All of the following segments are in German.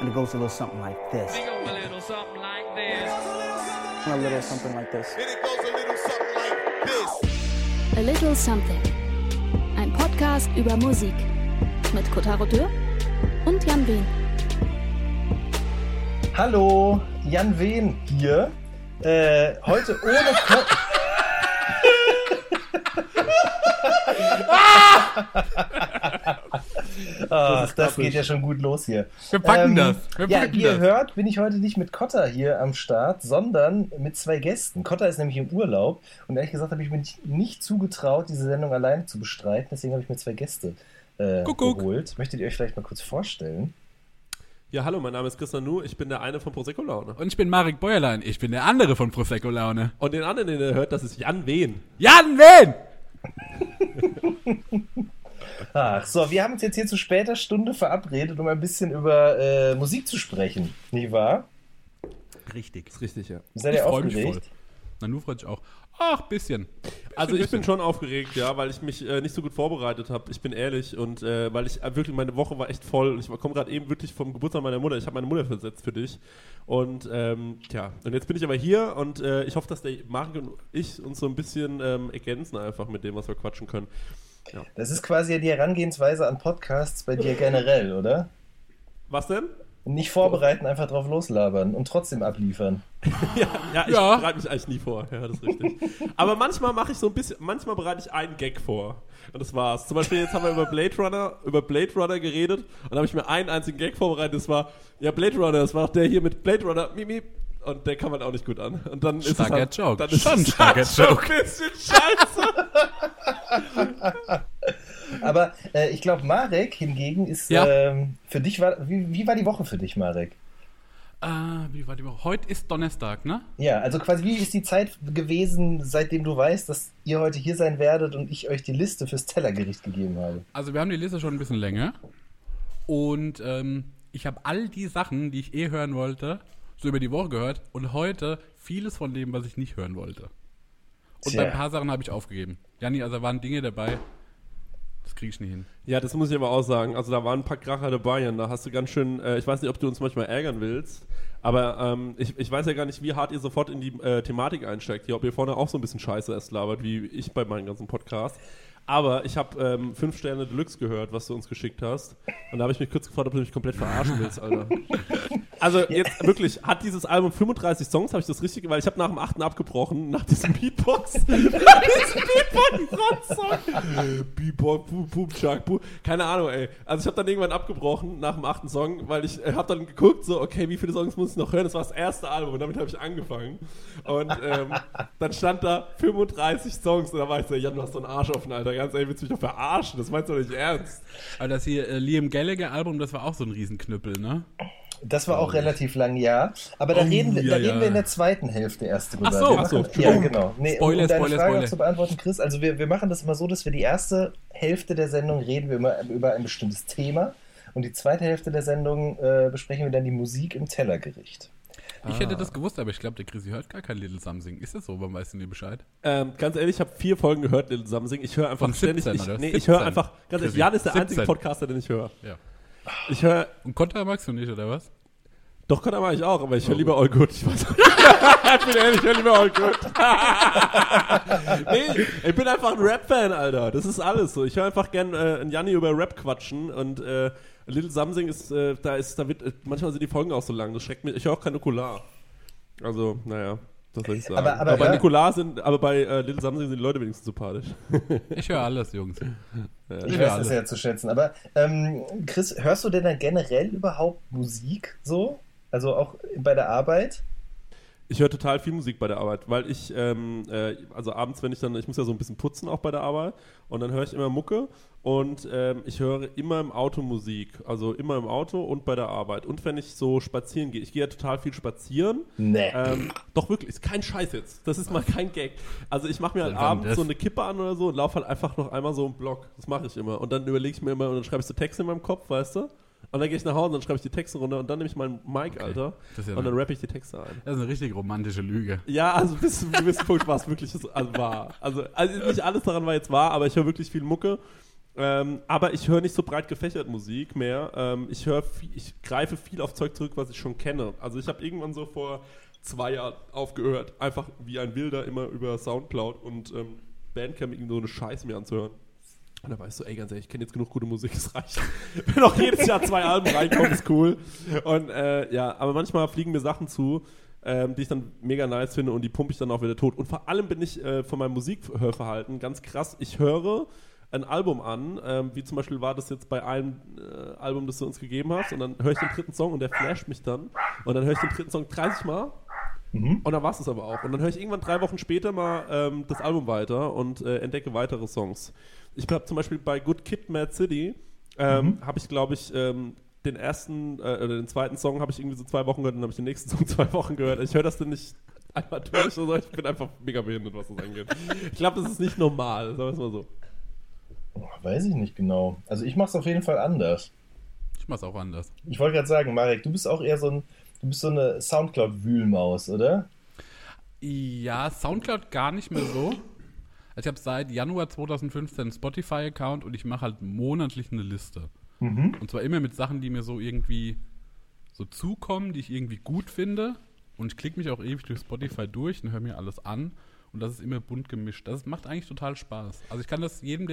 And it goes a little something like this. It goes a little something like this. A little something like this. And it goes a little something like this. A Little Something. Ein Podcast über Musik. Mit Kotaro Dürr und Jan Wehn. Hallo, Jan Wehn hier. Heute ohne das geht ja schon gut los hier. Wir packen das. Wie ihr hört, bin ich heute nicht mit Kotta hier am Start, sondern mit zwei Gästen. Kotta ist nämlich im Urlaub und ehrlich gesagt habe ich mir nicht zugetraut, diese Sendung alleine zu bestreiten. Deswegen habe ich mir zwei Gäste geholt. Möchtet ihr euch vielleicht mal kurz vorstellen? Ja, hallo, mein Name ist Chris Nanu, ich bin der eine von Prosecco Laune. Und ich bin Marek Bäuerlein, ich bin der andere von Prosecco Laune. Und den anderen, den ihr hört, das ist Jan Wehn. Jan Wehn! Ach so, wir haben uns jetzt hier zu später Stunde verabredet, um ein bisschen über Musik zu sprechen, nicht wahr? Richtig. Das ist richtig, ja. Seid ihr aufgeregt? Nanu freut sich auch. Ach, bisschen. Also ich bin schon aufgeregt, ja, weil ich mich nicht so gut vorbereitet habe. Ich bin ehrlich und weil ich wirklich, meine Woche war echt voll und ich komme gerade eben wirklich vom Geburtstag meiner Mutter. Ich habe meine Mutter versetzt für dich und und jetzt bin ich aber hier und ich hoffe, dass der Marek und ich uns so ein bisschen ergänzen einfach mit dem, was wir quatschen können. Ja. Das ist quasi ja die Herangehensweise an Podcasts bei dir generell, oder? Was denn? Nicht vorbereiten, einfach drauf loslabern und trotzdem abliefern. Ja, ich bereite mich eigentlich nie vor. Ja, das ist richtig. Aber manchmal mache ich so ein bisschen, manchmal bereite ich einen Gag vor. Und das war's. Zum Beispiel jetzt haben wir über Blade Runner geredet und da habe ich mir einen einzigen Gag vorbereitet. Das war, ja, Blade Runner, das war auch der hier mit Blade Runner, Mimi. Und der kann man auch nicht gut an. Und dann ist starker es Joke. Dann ist schon ein es starker Joke. Schon ein bisschen scheiße. Aber ich glaube, Marek hingegen ist für dich, wie war die Woche für dich, Marek? Wie war die Woche? Heute ist Donnerstag, ne? Ja, also quasi wie ist die Zeit gewesen, seitdem du weißt, dass ihr heute hier sein werdet und ich euch die Liste fürs Tellergericht gegeben habe? Also wir haben die Liste schon ein bisschen länger und ich habe all die Sachen, die ich hören wollte, so über die Woche gehört und heute vieles von dem, was ich nicht hören wollte. Und bei ein paar Sachen habe ich aufgegeben. Janni, also waren Dinge dabei, das kriege ich nicht hin. Ja, das muss ich aber auch sagen. Also da waren ein paar Kracher dabei und da hast du ganz schön, ich weiß nicht, ob du uns manchmal ärgern willst, aber ich weiß ja gar nicht, wie hart ihr sofort in die Thematik einsteigt hier, ob ihr vorne auch so ein bisschen Scheiße erst labert, wie ich bei meinen ganzen Podcasts. Aber ich habe 5 Sterne Deluxe gehört, was du uns geschickt hast. Und da habe ich mich kurz gefragt, ob du mich komplett verarschen willst, Alter. Also jetzt wirklich, hat dieses Album 35 Songs, habe ich das richtig, weil ich habe nach dem 8. abgebrochen, nach diesem Beatbox. Beatbox-Song. Beatbox, boom, Shark, boom. Keine Ahnung, ey. Also ich habe dann irgendwann abgebrochen nach dem 8. Song, weil ich habe dann geguckt, so, okay, wie viele Songs muss ich noch hören? Das war das erste Album und damit habe ich angefangen. Und dann stand da 35 Songs und da war ich so, Jan, du hast so einen Arsch offen, Alter. Ganz ehrlich, willst du mich doch verarschen? Das meinst du doch nicht ernst. Aber das hier Liam Gallagher-Album, das war auch so ein Riesenknüppel, ne? Das war auch relativ lang, ja. Aber da reden wir in der zweiten Hälfte erst drüber. Ach so. Ja, genau. Nee, Spoiler, um deine Frage Spoiler. zu beantworten, Chris, also wir machen das immer so, dass wir die erste Hälfte der Sendung reden wir immer über ein bestimmtes Thema und die zweite Hälfte der Sendung besprechen wir dann die Musik im Tellergericht. Ich hätte das gewusst, aber ich glaube, der Chrissy hört gar kein Little Something. Ist das so? Warum weißt du nie Bescheid? Ganz ehrlich, ich habe 4 Folgen gehört, Little Something. Ich höre einfach Von ständig. 17, oder? Ich höre einfach, ganz ehrlich, Chrissy, Jan ist der einzige 17. Podcaster, den ich höre. Ja. Ich höre. Und Kontra magst du nicht, oder was? Doch, kann aber ich auch, aber ich höre lieber All Good. Ich weiß nicht. Ich bin ehrlich, ich höre lieber All Good. Nee, ich bin einfach ein Rap-Fan, Alter. Das ist alles so. Ich höre einfach gern einen Janni über Rap quatschen und Little Something ist, manchmal sind die Folgen auch so lang. Das schreckt mich. Ich höre auch kein Okular. Also, naja, das soll ich sagen. Aber bei Nikolas bei Little Something sind die Leute wenigstens sympathisch. Ich höre alles, Jungs. Ich weiß das ja zu schätzen. Aber Chris, hörst du denn dann generell überhaupt Musik so? Also auch bei der Arbeit? Ich höre total viel Musik bei der Arbeit, weil ich, also abends, ich muss ja so ein bisschen putzen auch bei der Arbeit und dann höre ich immer Mucke und ich höre immer im Auto Musik, also immer im Auto und bei der Arbeit und wenn ich so spazieren gehe, ich gehe ja total viel spazieren. Nee. Doch wirklich, ist kein Scheiß jetzt, das ist mal kein Gag. Also ich mache mir halt abends so eine Kippe an oder so und laufe halt einfach noch einmal so einen Block, das mache ich immer und dann überlege ich mir immer und dann schreibe ich so Texte in meinem Kopf, weißt du? Und dann gehe ich nach Hause und dann schreibe ich die Texte runter und dann nehme ich meinen Mic, Alter, und dann rappe ich die Texte ein. Das ist eine richtig romantische Lüge. Ja, also bis zu einem gewissen Punkt war es wirklich wahr. Also nicht alles daran war jetzt wahr, aber ich höre wirklich viel Mucke. Aber ich höre nicht so breit gefächert Musik mehr. Ich greife viel auf Zeug zurück, was ich schon kenne. Also ich habe irgendwann so vor 2 Jahren aufgehört, einfach wie ein Wilder immer über Soundcloud und Bandcamp so eine Scheiße mir anzuhören. Und da weißt du, ey, ganz ehrlich, ich kenne jetzt genug gute Musik, es reicht. Wenn auch jedes Jahr 2 Alben reinkommen, ist cool. Und ja, aber manchmal fliegen mir Sachen zu, die ich dann mega nice finde und die pumpe ich dann auch wieder tot. Und vor allem bin ich von meinem Musikhörverhalten ganz krass. Ich höre ein Album an, wie zum Beispiel war das jetzt bei einem Album, das du uns gegeben hast, und dann höre ich den 3. Song und der flasht mich dann. Und dann höre ich den 3. Song 30 Mal. Und dann war es aber auch. Und dann höre ich irgendwann 3 Wochen später mal das Album weiter und entdecke weitere Songs. Ich habe zum Beispiel bei Good Kid, Mad City, habe ich, glaube ich, den ersten oder den zweiten Song habe ich irgendwie so 2 Wochen gehört und dann habe ich den nächsten Song 2 Wochen gehört. Ich höre das denn nicht einmal durch oder so. Ich bin einfach mega behindert, was das angeht. Ich glaube, das ist nicht normal, sagen wir es mal so. Weiß ich nicht genau. Also ich mache es auf jeden Fall anders. Ich mache es auch anders. Ich wollte gerade sagen, Marek, du bist auch eher so eine Soundcloud-Wühlmaus, oder? Ja, Soundcloud gar nicht mehr so. Also ich habe seit Januar 2015 einen Spotify-Account und ich mache halt monatlich eine Liste. Und zwar immer mit Sachen, die mir so irgendwie so zukommen, die ich irgendwie gut finde. Und ich klicke mich auch ewig durch Spotify durch und höre mir alles an. Und das ist immer bunt gemischt. Das macht eigentlich total Spaß. Also ich kann das jedem,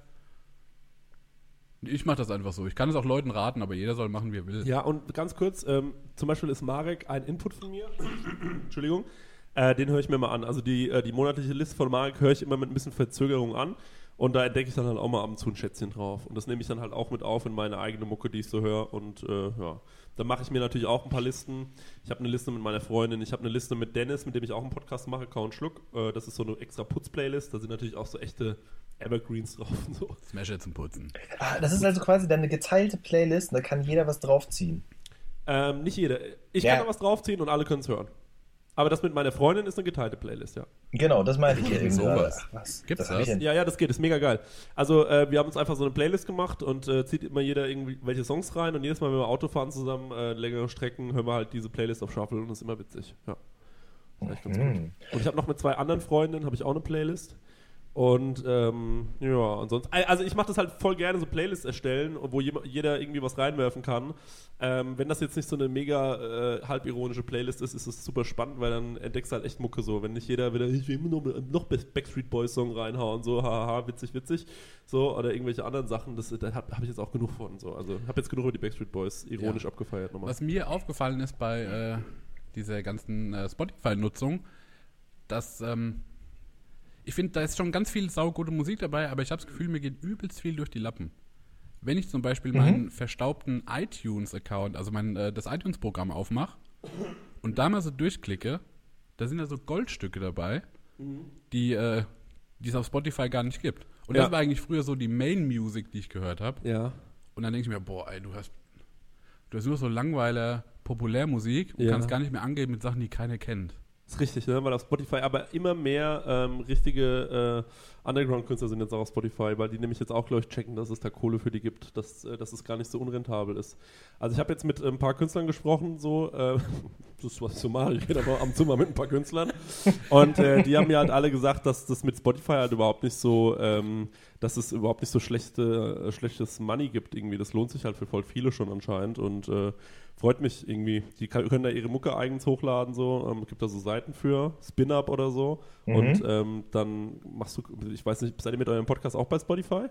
ich mache das einfach so. Ich kann es auch Leuten raten, aber jeder soll machen, wie er will. Ja, und ganz kurz, zum Beispiel ist Marek ein Input von mir. Entschuldigung. Den höre ich mir mal an. Also die monatliche Liste von Marek höre ich immer mit ein bisschen Verzögerung an. Und da entdecke ich dann halt auch mal ab und zu ein Schätzchen drauf. Und das nehme ich dann halt auch mit auf in meine eigene Mucke, die ich so höre. Und ja, dann mache ich mir natürlich auch ein paar Listen. Ich habe eine Liste mit meiner Freundin, ich habe eine Liste mit Dennis, mit dem ich auch einen Podcast mache, Kau und Schluck. Das ist so eine extra Putz-Playlist. Da sind natürlich auch so echte Evergreens drauf und so. Smasher zum Putzen. Das ist also quasi deine geteilte Playlist und da kann jeder was draufziehen. Nicht jeder. Ich kann da was draufziehen und alle können es hören. Aber das mit meiner Freundin ist eine geteilte Playlist, ja. Genau, das meinte ich ja eben gerade. Was? Gibt's das? Ja, das geht, ist mega geil. Also wir haben uns einfach so eine Playlist gemacht und zieht immer jeder irgendwie welche Songs rein und jedes Mal, wenn wir Auto fahren zusammen, längere Strecken, hören wir halt diese Playlist auf Shuffle und das ist immer witzig, ja. Das ist echt ganz gut. Und ich habe noch mit 2 anderen Freundinnen, habe ich auch eine Playlist. Und ja, ansonsten, also ich mache das halt voll gerne, so Playlists erstellen, wo jeder irgendwie was reinwerfen kann. Wenn das jetzt nicht so eine mega halbironische Playlist ist, ist es super spannend, weil dann entdeckst du halt echt Mucke so. Wenn nicht jeder wieder, ich will immer noch Backstreet Boys Song reinhauen, so, haha, witzig, so, oder irgendwelche anderen Sachen, da hab ich jetzt auch genug von, so. Also, ich habe jetzt genug über die Backstreet Boys ironisch abgefeiert nochmal. Was mir aufgefallen ist bei dieser ganzen Spotify-Nutzung, dass, ich finde, da ist schon ganz viel saugute Musik dabei, aber ich habe das Gefühl, mir geht übelst viel durch die Lappen. Wenn ich zum Beispiel meinen verstaubten iTunes-Account, also das iTunes-Programm aufmache und da mal so durchklicke, da sind ja so Goldstücke dabei, die es auf Spotify gar nicht gibt. Und das war eigentlich früher so die Main-Music, die ich gehört habe. Ja. Und dann denke ich mir, boah, ey, du hast nur so Langweiler Populärmusik und kannst gar nicht mehr angeben mit Sachen, die keiner kennt. Das ist richtig, ne? Weil auf Spotify aber immer mehr richtige Underground-Künstler sind jetzt auch auf Spotify, weil die nämlich jetzt auch, glaube ich, checken, dass es da Kohle für die gibt, dass es gar nicht so unrentabel ist. Also ich habe jetzt mit ein paar Künstlern gesprochen, so, das ist, was ich so mache, ich rede aber am Zimmer mit ein paar Künstlern und die haben mir halt alle gesagt, dass das mit Spotify halt überhaupt nicht so, dass es überhaupt nicht so schlechtes Money gibt irgendwie, das lohnt sich halt für voll viele schon anscheinend und freut mich irgendwie. Die können da ihre Mucke eigens hochladen, so. Gibt da so Seiten für, Spin-Up oder so. Und dann machst du, ich weiß nicht, seid ihr mit eurem Podcast auch bei Spotify?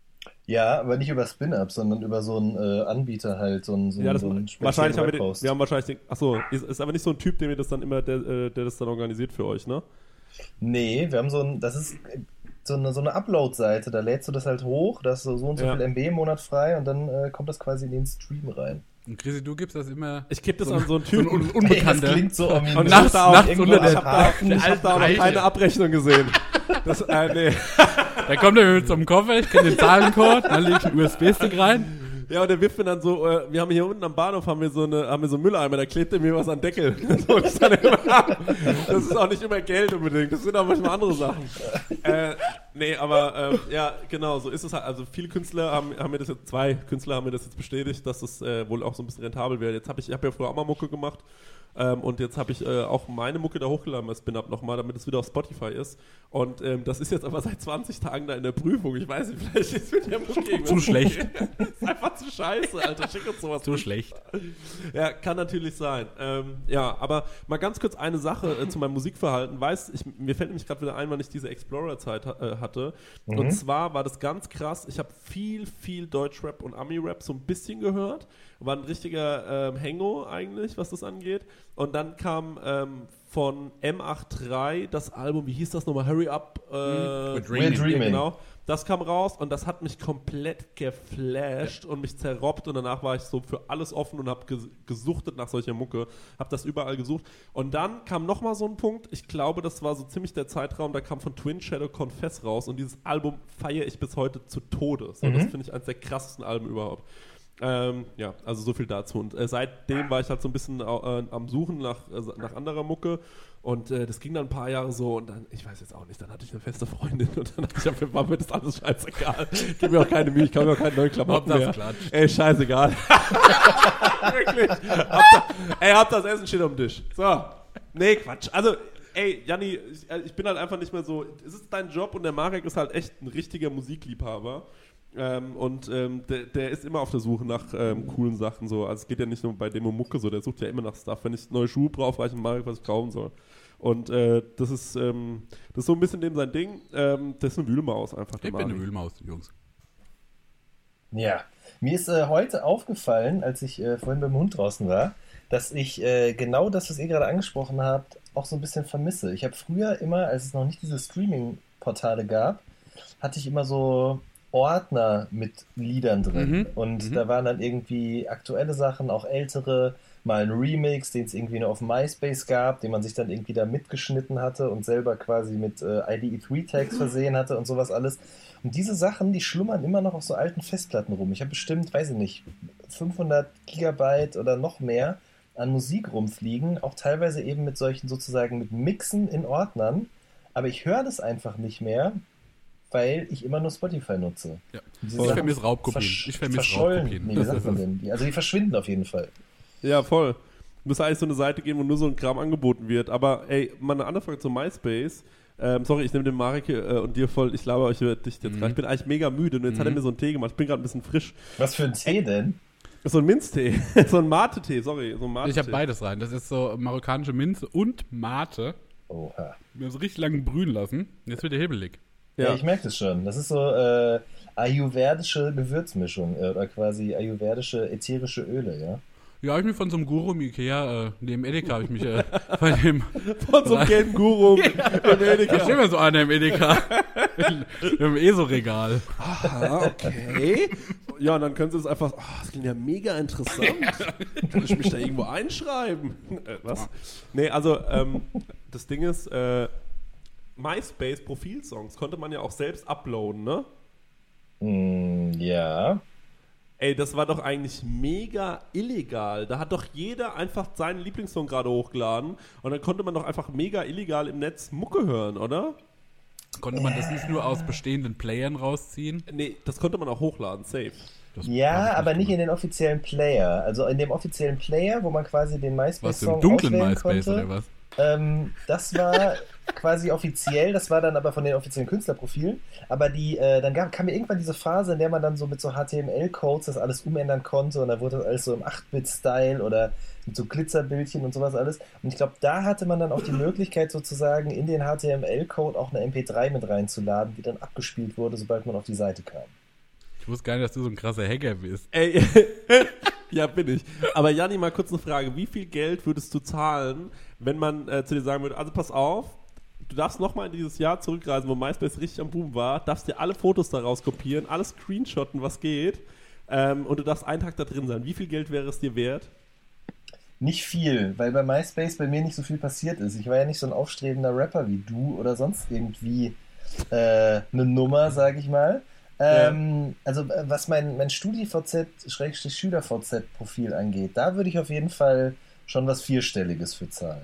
Ja, aber nicht über Spin-Up, sondern über so einen Anbieter halt, so einen wahrscheinlich wir haben wahrscheinlich ist aber nicht so ein Typ, der das dann immer, der das dann organisiert für euch, ne? Nee, wir haben das ist so eine Upload-Seite, da lädst du das halt hoch, da ist so und so viel MB im Monat frei und dann kommt das quasi in den Stream rein. Und Chrissy, du gibst das immer... Ich gebe das an so einen Typen. So Unbekannter. Das klingt so ominös. Und nachts unter der Hafen. Ich habe da auch noch keine Abrechnung gesehen. Nee. Da kommt er mit so einem Koffer, ich kenne den Zahlencode, dann lege ich einen USB-Stick rein. Ja, und der wirft mir dann so, wir haben hier unten am Bahnhof haben wir so einen Mülleimer, da klebt er mir was an den Deckel. So, das ist auch nicht immer Geld unbedingt, das sind auch manchmal andere Sachen. Nee, aber ja, genau, so ist es halt. Also viele Künstler haben mir das jetzt, 2 Künstler haben mir das jetzt bestätigt, dass es wohl auch so ein bisschen rentabel wäre. Ich habe ja früher auch mal Mucke gemacht. Und jetzt habe ich auch meine Mucke da hochgeladen bei Spin-Up nochmal, damit es wieder auf Spotify ist. Und das ist jetzt aber seit 20 Tagen da in der Prüfung. Ich weiß nicht, vielleicht ist mit der Mucke irgendwas Zu schlecht. Das ist einfach zu scheiße, Alter. Schick uns sowas. Zu schlecht. Ja, kann natürlich sein. Ja, aber mal ganz kurz eine Sache zu meinem Musikverhalten. Mir fällt nämlich gerade wieder ein, wann ich diese Explorer-Zeit hatte. Und zwar war das ganz krass. Ich habe viel Deutschrap und Ami-Rap so ein bisschen gehört. War ein richtiger Hango eigentlich, was das angeht. Und dann kam von M83 das Album, wie hieß das nochmal? Hurry Up. We're Dreaming. Ja, genau. Das kam raus und das hat mich komplett geflasht und mich zerrobbt und danach war ich so für alles offen und habe gesuchtet nach solcher Mucke, habe das überall gesucht und dann kam nochmal so ein Punkt, ich glaube, das war so ziemlich der Zeitraum, da kam von Twin Shadow Confess raus und dieses Album feiere ich bis heute zu Tode. So, das finde ich eines der krassesten Alben überhaupt. Ja, also so viel dazu. Und seitdem war ich halt so ein bisschen am Suchen nach anderer Mucke. Und das ging dann ein paar Jahre so. Und dann, ich weiß jetzt auch nicht, dann hatte ich eine feste Freundin. Und dann war mir das alles scheißegal. Ich gebe mir auch keine Mühe, ich kann mir auch keine neuen Klamotten mehr. Ey, scheißegal. Wirklich. Habt das Essen steht auf dem Tisch. So. Nee, Quatsch. Also, ey, Janni, ich bin halt einfach nicht mehr so. Es ist dein Job und der Marek ist halt echt ein richtiger Musikliebhaber. Der ist immer auf der Suche nach coolen Sachen. So. Also es geht ja nicht nur bei dem um Mucke so, der sucht ja immer nach Stuff. Wenn ich neue Schuhe brauche, weiß ich Marek, was ich kaufen soll. Und das ist so ein bisschen dem sein Ding. Das ist eine Wühlmaus einfach. Ich bin eine Wühlmaus, Jungs. Ja, mir ist heute aufgefallen, als ich vorhin beim Hund draußen war, dass ich genau das, was ihr gerade angesprochen habt, auch so ein bisschen vermisse. Ich habe früher immer, als es noch nicht diese Streaming-Portale gab, hatte ich immer so Ordner mit Liedern drin. Und da waren dann irgendwie aktuelle Sachen, auch ältere, mal ein Remix, den es irgendwie nur auf MySpace gab, den man sich dann irgendwie da mitgeschnitten hatte und selber quasi mit IDE3-Tags versehen hatte und sowas alles. Und diese Sachen, die schlummern immer noch auf so alten Festplatten rum. Ich habe bestimmt, weiß ich nicht, 500 Gigabyte oder noch mehr an Musik rumfliegen, auch teilweise eben mit solchen sozusagen mit Mixen in Ordnern. Aber ich höre das einfach nicht mehr, weil ich immer nur Spotify nutze. Ja. Ich vermisse Raubkopien. Verschollen. Nee, wie sagt man denn? Also die verschwinden auf jeden Fall. Ja, voll. Du musst eigentlich so eine Seite geben, wo nur so ein Kram angeboten wird. Aber ey, mal eine andere Frage zu MySpace. Sorry, ich nehme den Marek und dir voll, ich laber euch dich jetzt rein. Ich bin eigentlich mega müde und jetzt hat er mir so einen Tee gemacht. Ich bin gerade ein bisschen frisch. Was für ein Tee denn? So ein Minztee. So ein Mate-Tee, sorry. So ein Mate-Tee. Ich habe beides rein. Das ist so marokkanische Minze und Mate. Oha. Wir haben es richtig lange brühen lassen. Jetzt wird der hebelig. Ja, ich merke das schon. Das ist so ayurvedische Gewürzmischung oder quasi ayurvedische ätherische Öle, ja? Ja, habe ich mir von so einem Guru im Ikea, neben Edeka habe ich mich von so einem gelben Guru im Edeka. Da steht mir so einer im Edeka. Im ESO-Regal. Ah, okay. Ja, und dann können sie es einfach, das klingt ja mega interessant. Kann ich mich da irgendwo einschreiben? Was? Nee, also, das Ding ist, MySpace-Profilsongs konnte man ja auch selbst uploaden, ne? Ja. Ey, das war doch eigentlich mega illegal. Da hat doch jeder einfach seinen Lieblingssong gerade hochgeladen und dann konnte man doch einfach mega illegal im Netz Mucke hören, oder? Konnte man das nicht nur aus bestehenden Playern rausziehen? Nee, das konnte man auch hochladen, safe. Ja, aber nicht in den offiziellen Player. Also in dem offiziellen Player, wo man quasi den MySpace-Song im dunklen auswählen MySpace konnte. oder was? Das war quasi offiziell, das war dann aber von den offiziellen Künstlerprofilen, aber dann kam mir irgendwann diese Phase, in der man dann so mit so HTML-Codes das alles umändern konnte und da wurde das alles so im 8-Bit-Style oder mit so Glitzerbildchen und sowas alles und ich glaube, da hatte man dann auch die Möglichkeit sozusagen in den HTML-Code auch eine MP3 mit reinzuladen, die dann abgespielt wurde, sobald man auf die Seite kam. Ich wusste gar nicht, dass du so ein krasser Hacker bist. Ey, ja, bin ich. Aber Janni, mal kurz eine Frage. Wie viel Geld würdest du zahlen, wenn man zu dir sagen würde, also pass auf, du darfst nochmal in dieses Jahr zurückreisen, wo MySpace richtig am Boom war, darfst dir alle Fotos daraus kopieren, alles screenshotten, was geht, und du darfst einen Tag da drin sein. Wie viel Geld wäre es dir wert? Nicht viel, weil bei MySpace bei mir nicht so viel passiert ist. Ich war ja nicht so ein aufstrebender Rapper wie du oder sonst irgendwie eine Nummer, sag ich mal. Also was mein StudiVZ/SchülerVZ-Profil angeht, da würde ich auf jeden Fall schon was Vierstelliges für zahlen.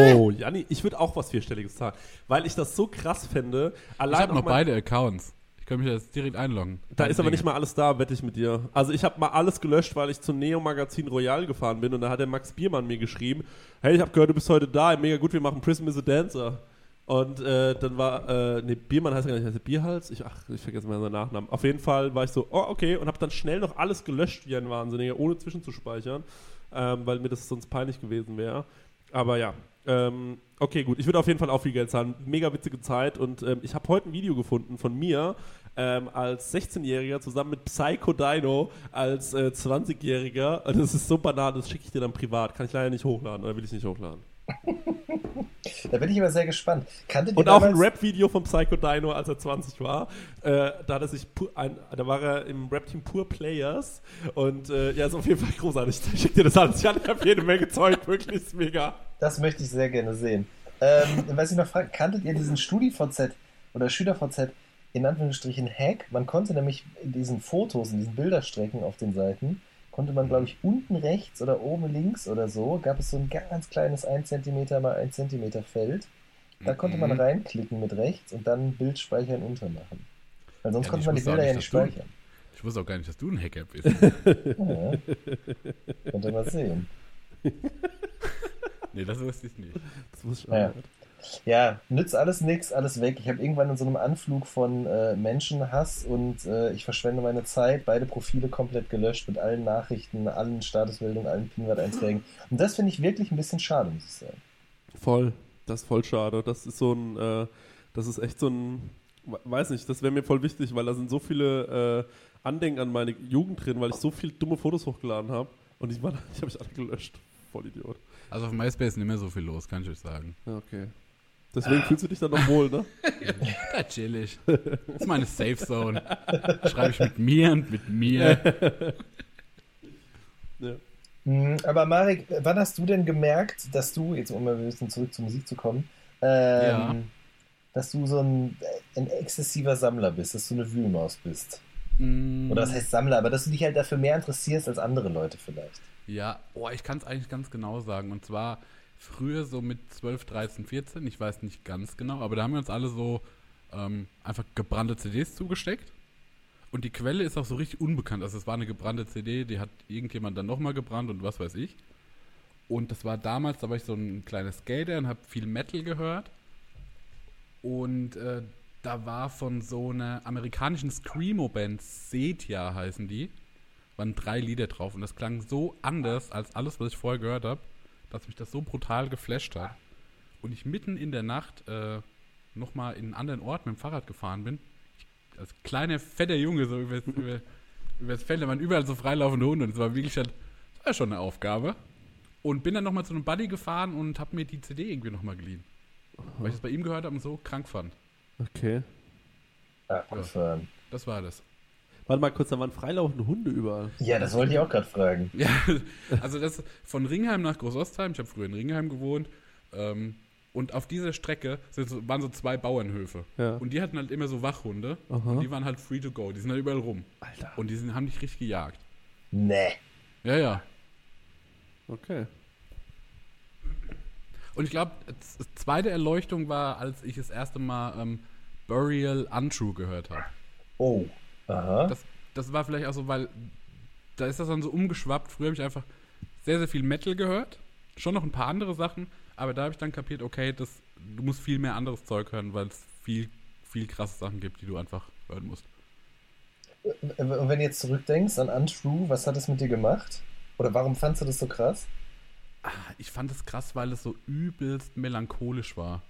Janni, ich würde auch was Vierstelliges zahlen, weil ich das so krass fände. Ich habe noch beide Accounts. Ich kann mich jetzt direkt einloggen. Da ist aber nicht mal alles da, wette ich mit dir. Also ich habe mal alles gelöscht, weil ich zum Neo-Magazin Royal gefahren bin und da hat der Max Biermann mir geschrieben, hey, ich habe gehört, du bist heute da, mega gut, wir machen Prism is a Dancer. Und dann war, Biermann heißt ja gar nicht, heißt der Bierhals? Ich vergesse mal seinen Nachnamen. Auf jeden Fall war ich so, oh, okay, und habe dann schnell noch alles gelöscht wie ein Wahnsinniger, ohne zwischenzuspeichern, weil mir das sonst peinlich gewesen wäre. Aber ja, okay, gut, ich würde auf jeden Fall auch viel Geld zahlen. Mega witzige Zeit und ich habe heute ein Video gefunden von mir als 16-Jähriger zusammen mit Psycho Dino als 20-Jähriger. Und das ist so banal, das schicke ich dir dann privat. Kann ich leider nicht hochladen oder will ich nicht hochladen. Da bin ich aber sehr gespannt. Kanntet ihr Und auch ein damals- Rap-Video vom Psycho Dino, als er 20 war. Da hat er sich da war er im Rap-Team Pure Players. Und ja, ist auf jeden Fall großartig. Ich schick dir das alles. Ich habe jede Menge Zeug, wirklich ist mega. Das möchte ich sehr gerne sehen. Was ich noch frage, kanntet ihr diesen StudiVZ oder SchülerVZ in Anführungsstrichen Hack? Man konnte nämlich in diesen Fotos, in diesen Bilderstrecken auf den Seiten, konnte man, glaube ich, unten rechts oder oben links oder so, gab es so ein ganz kleines 1 cm mal 1 cm Feld. Da konnte man reinklicken mit rechts und dann Bild speichern untermachen. Weil sonst konnte man die Bilder ja nicht speichern. Ich wusste auch gar nicht, dass du ein Hacker bist. Ja. Könnt ihr mal sehen. Nee, das wusste ich nicht. Das muss ich Ja. auch. Ja, nützt alles nix, alles weg. Ich habe irgendwann in so einem Anflug von Menschenhass und ich verschwende meine Zeit, beide Profile komplett gelöscht mit allen Nachrichten, allen Statusmeldungen, allen Pinwand-Einträgen. Und das finde ich wirklich ein bisschen schade, muss ich sagen. Voll. Das ist voll schade. Das ist so ein, das ist echt so ein, weiß nicht, das wäre mir voll wichtig, weil da sind so viele Andenken an meine Jugend drin, weil ich so viele dumme Fotos hochgeladen habe und ich habe ich alle gelöscht. Voll Idiot. Also auf MySpace ist nicht mehr so viel los, kann ich euch sagen. Ja, okay. Deswegen fühlst du dich dann noch wohl, ne? Da chill ich. Das ist meine Safe Zone. Schreibe ich mit mir und mit mir. Ja. Aber Marek, wann hast du denn gemerkt, dass du, jetzt um mal ein bisschen zurück zur Musik zu kommen, Ja. dass du so ein exzessiver Sammler bist, dass du eine Wühlmaus bist? Oder was heißt Sammler, aber dass du dich halt dafür mehr interessierst als andere Leute vielleicht. Ja, ich kann es eigentlich ganz genau sagen. Und zwar früher so mit 12, 13, 14, ich weiß nicht ganz genau, aber da haben wir uns alle so einfach gebrannte CDs zugesteckt. Und die Quelle ist auch so richtig unbekannt. Also es war eine gebrannte CD, die hat irgendjemand dann nochmal gebrannt und was weiß ich. Und das war damals, da war ich so ein kleiner Skater und habe viel Metal gehört. Und da war von so einer amerikanischen Screamo-Band, Setia heißen die, waren 3 Lieder drauf. Und das klang so anders als alles, was ich vorher gehört habe, dass mich das so brutal geflasht hat. Und ich mitten in der Nacht nochmal in einen anderen Ort mit dem Fahrrad gefahren bin. Als kleiner, fetter Junge so über das Feld, da waren überall so freilaufende Hunde. Und das war wirklich das war schon eine Aufgabe. Und bin dann nochmal zu einem Buddy gefahren und habe mir die CD irgendwie nochmal geliehen. Weil ich das bei ihm gehört habe und so krank fand. Okay. Abgefahren. Das war das. Warte mal kurz, da waren freilaufende Hunde überall. Ja, das wollte ich auch gerade fragen. Ja, also das von Ringheim nach Großostheim, ich habe früher in Ringheim gewohnt, und auf dieser Strecke waren so 2 Bauernhöfe. Ja. Und die hatten halt immer so Wachhunde. Aha. Und die waren halt free to go. Die sind halt überall rum. Alter. Und die haben dich richtig gejagt. Nee. Ja, ja. Okay. Und ich glaube, zweite Erleuchtung war, als ich das erste Mal Burial Untrue gehört habe. Oh. Aha. Das war vielleicht auch so, weil da ist das dann so umgeschwappt. Früher habe ich einfach sehr, sehr viel Metal gehört. Schon noch ein paar andere Sachen. Aber da habe ich dann kapiert, okay, du musst viel mehr anderes Zeug hören, weil es viel, viel krasse Sachen gibt, die du einfach hören musst. Und wenn du jetzt zurückdenkst an Untrue, was hat es mit dir gemacht? Oder warum fandst du das so krass? Ich fand es krass, weil es so übelst melancholisch war.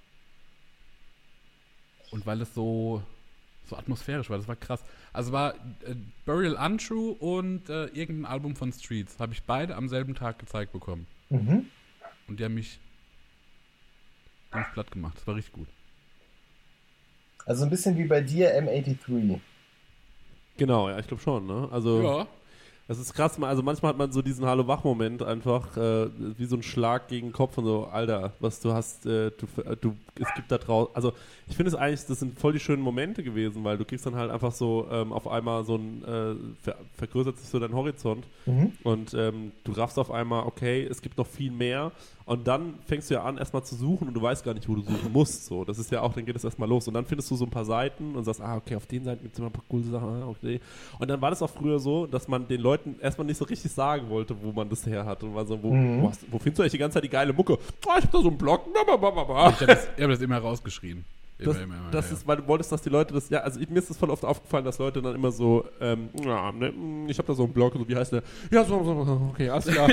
Und weil es so atmosphärisch war, das war krass. Also war Burial Untrue und irgendein Album von Streets. Habe ich beide am selben Tag gezeigt bekommen. Mhm. Und die haben mich ganz platt gemacht. Das war richtig gut. Also ein bisschen wie bei dir M83. Genau, ja, ich glaube schon, ne? Also, Ja. das ist krass. Also manchmal hat man so diesen Hallo-Wach-Moment einfach wie so ein Schlag gegen den Kopf und so, Alter, was du hast, du gibt da draußen, also ich finde es eigentlich, das sind voll die schönen Momente gewesen, weil du kriegst dann halt einfach so auf einmal so ein, vergrößert sich so dein Horizont und du raffst auf einmal, okay, es gibt noch viel mehr und dann fängst du ja an, erstmal zu suchen und du weißt gar nicht, wo du suchen musst, so, das ist ja auch, dann geht es erstmal los und dann findest du so ein paar Seiten und sagst, okay, auf den Seiten gibt es immer ein paar coole Sachen, okay, und dann war das auch früher so, dass man den Leuten erstmal nicht so richtig sagen wollte, wo man das her hat und war so, wo findest du eigentlich die ganze Zeit die geile Mucke? Ich hab da so einen Blog, Ich habe das immer rausgeschrien. Immer. Ist, weil du wolltest, dass die Leute das, ja, also mir ist das voll oft aufgefallen, dass Leute dann immer so, ich habe da so einen Blog, so, wie heißt der? Ja, so, okay, alles klar.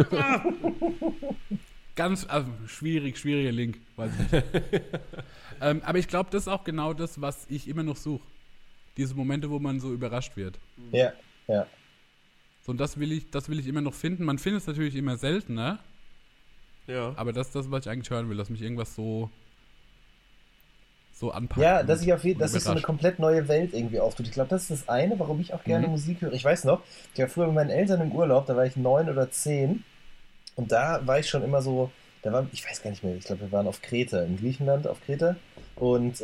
Ganz schwieriger Link, weiß ich nicht. Aber ich glaube, das ist auch genau das, was ich immer noch suche. Diese Momente, wo man so überrascht wird. Ja. So, und das will ich immer noch finden. Man findet es natürlich immer seltener. Ja. Aber das ist das, was ich eigentlich hören will, dass mich irgendwas so anpackt. Ja, dass sich so eine überrascht. komplett neue Welt irgendwie auftut. Ich glaube, das ist das eine, warum ich auch gerne Musik höre. Ich weiß noch, ich war früher mit meinen Eltern im Urlaub, da war ich 9 oder 10 und da war ich schon immer so, ich weiß gar nicht mehr, ich glaube, wir waren auf Kreta, in Griechenland auf Kreta und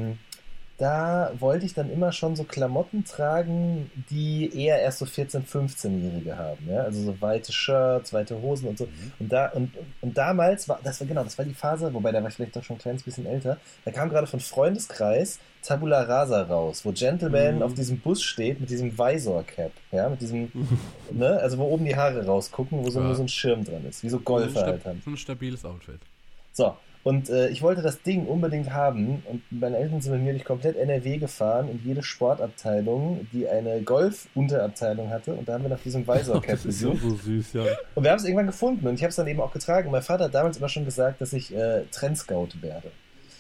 da wollte ich dann immer schon so Klamotten tragen, die eher erst so 14-, 15-Jährige haben, ja, also so weite Shirts, weite Hosen und so. Und damals das war die Phase, wobei da war ich vielleicht doch schon ein kleines bisschen älter, da kam gerade von Freundeskreis Tabula Rasa raus, wo Gentleman auf diesem Bus steht mit diesem Visor-Cap, ja, mit diesem, ne, also wo oben die Haare rausgucken, wo nur so ein Schirm dran ist, wie so Golfer halt haben. So ein stabiles Outfit. So. Und ich wollte das Ding unbedingt haben und meine Eltern sind mit mir durch komplett NRW gefahren und jede Sportabteilung, die eine Golf-Unterabteilung hatte und da haben wir nach diesem Visor-Cap gesucht. So süß, ja. Und wir haben es irgendwann gefunden und ich habe es dann eben auch getragen. Mein Vater hat damals immer schon gesagt, dass ich Trendscout werde.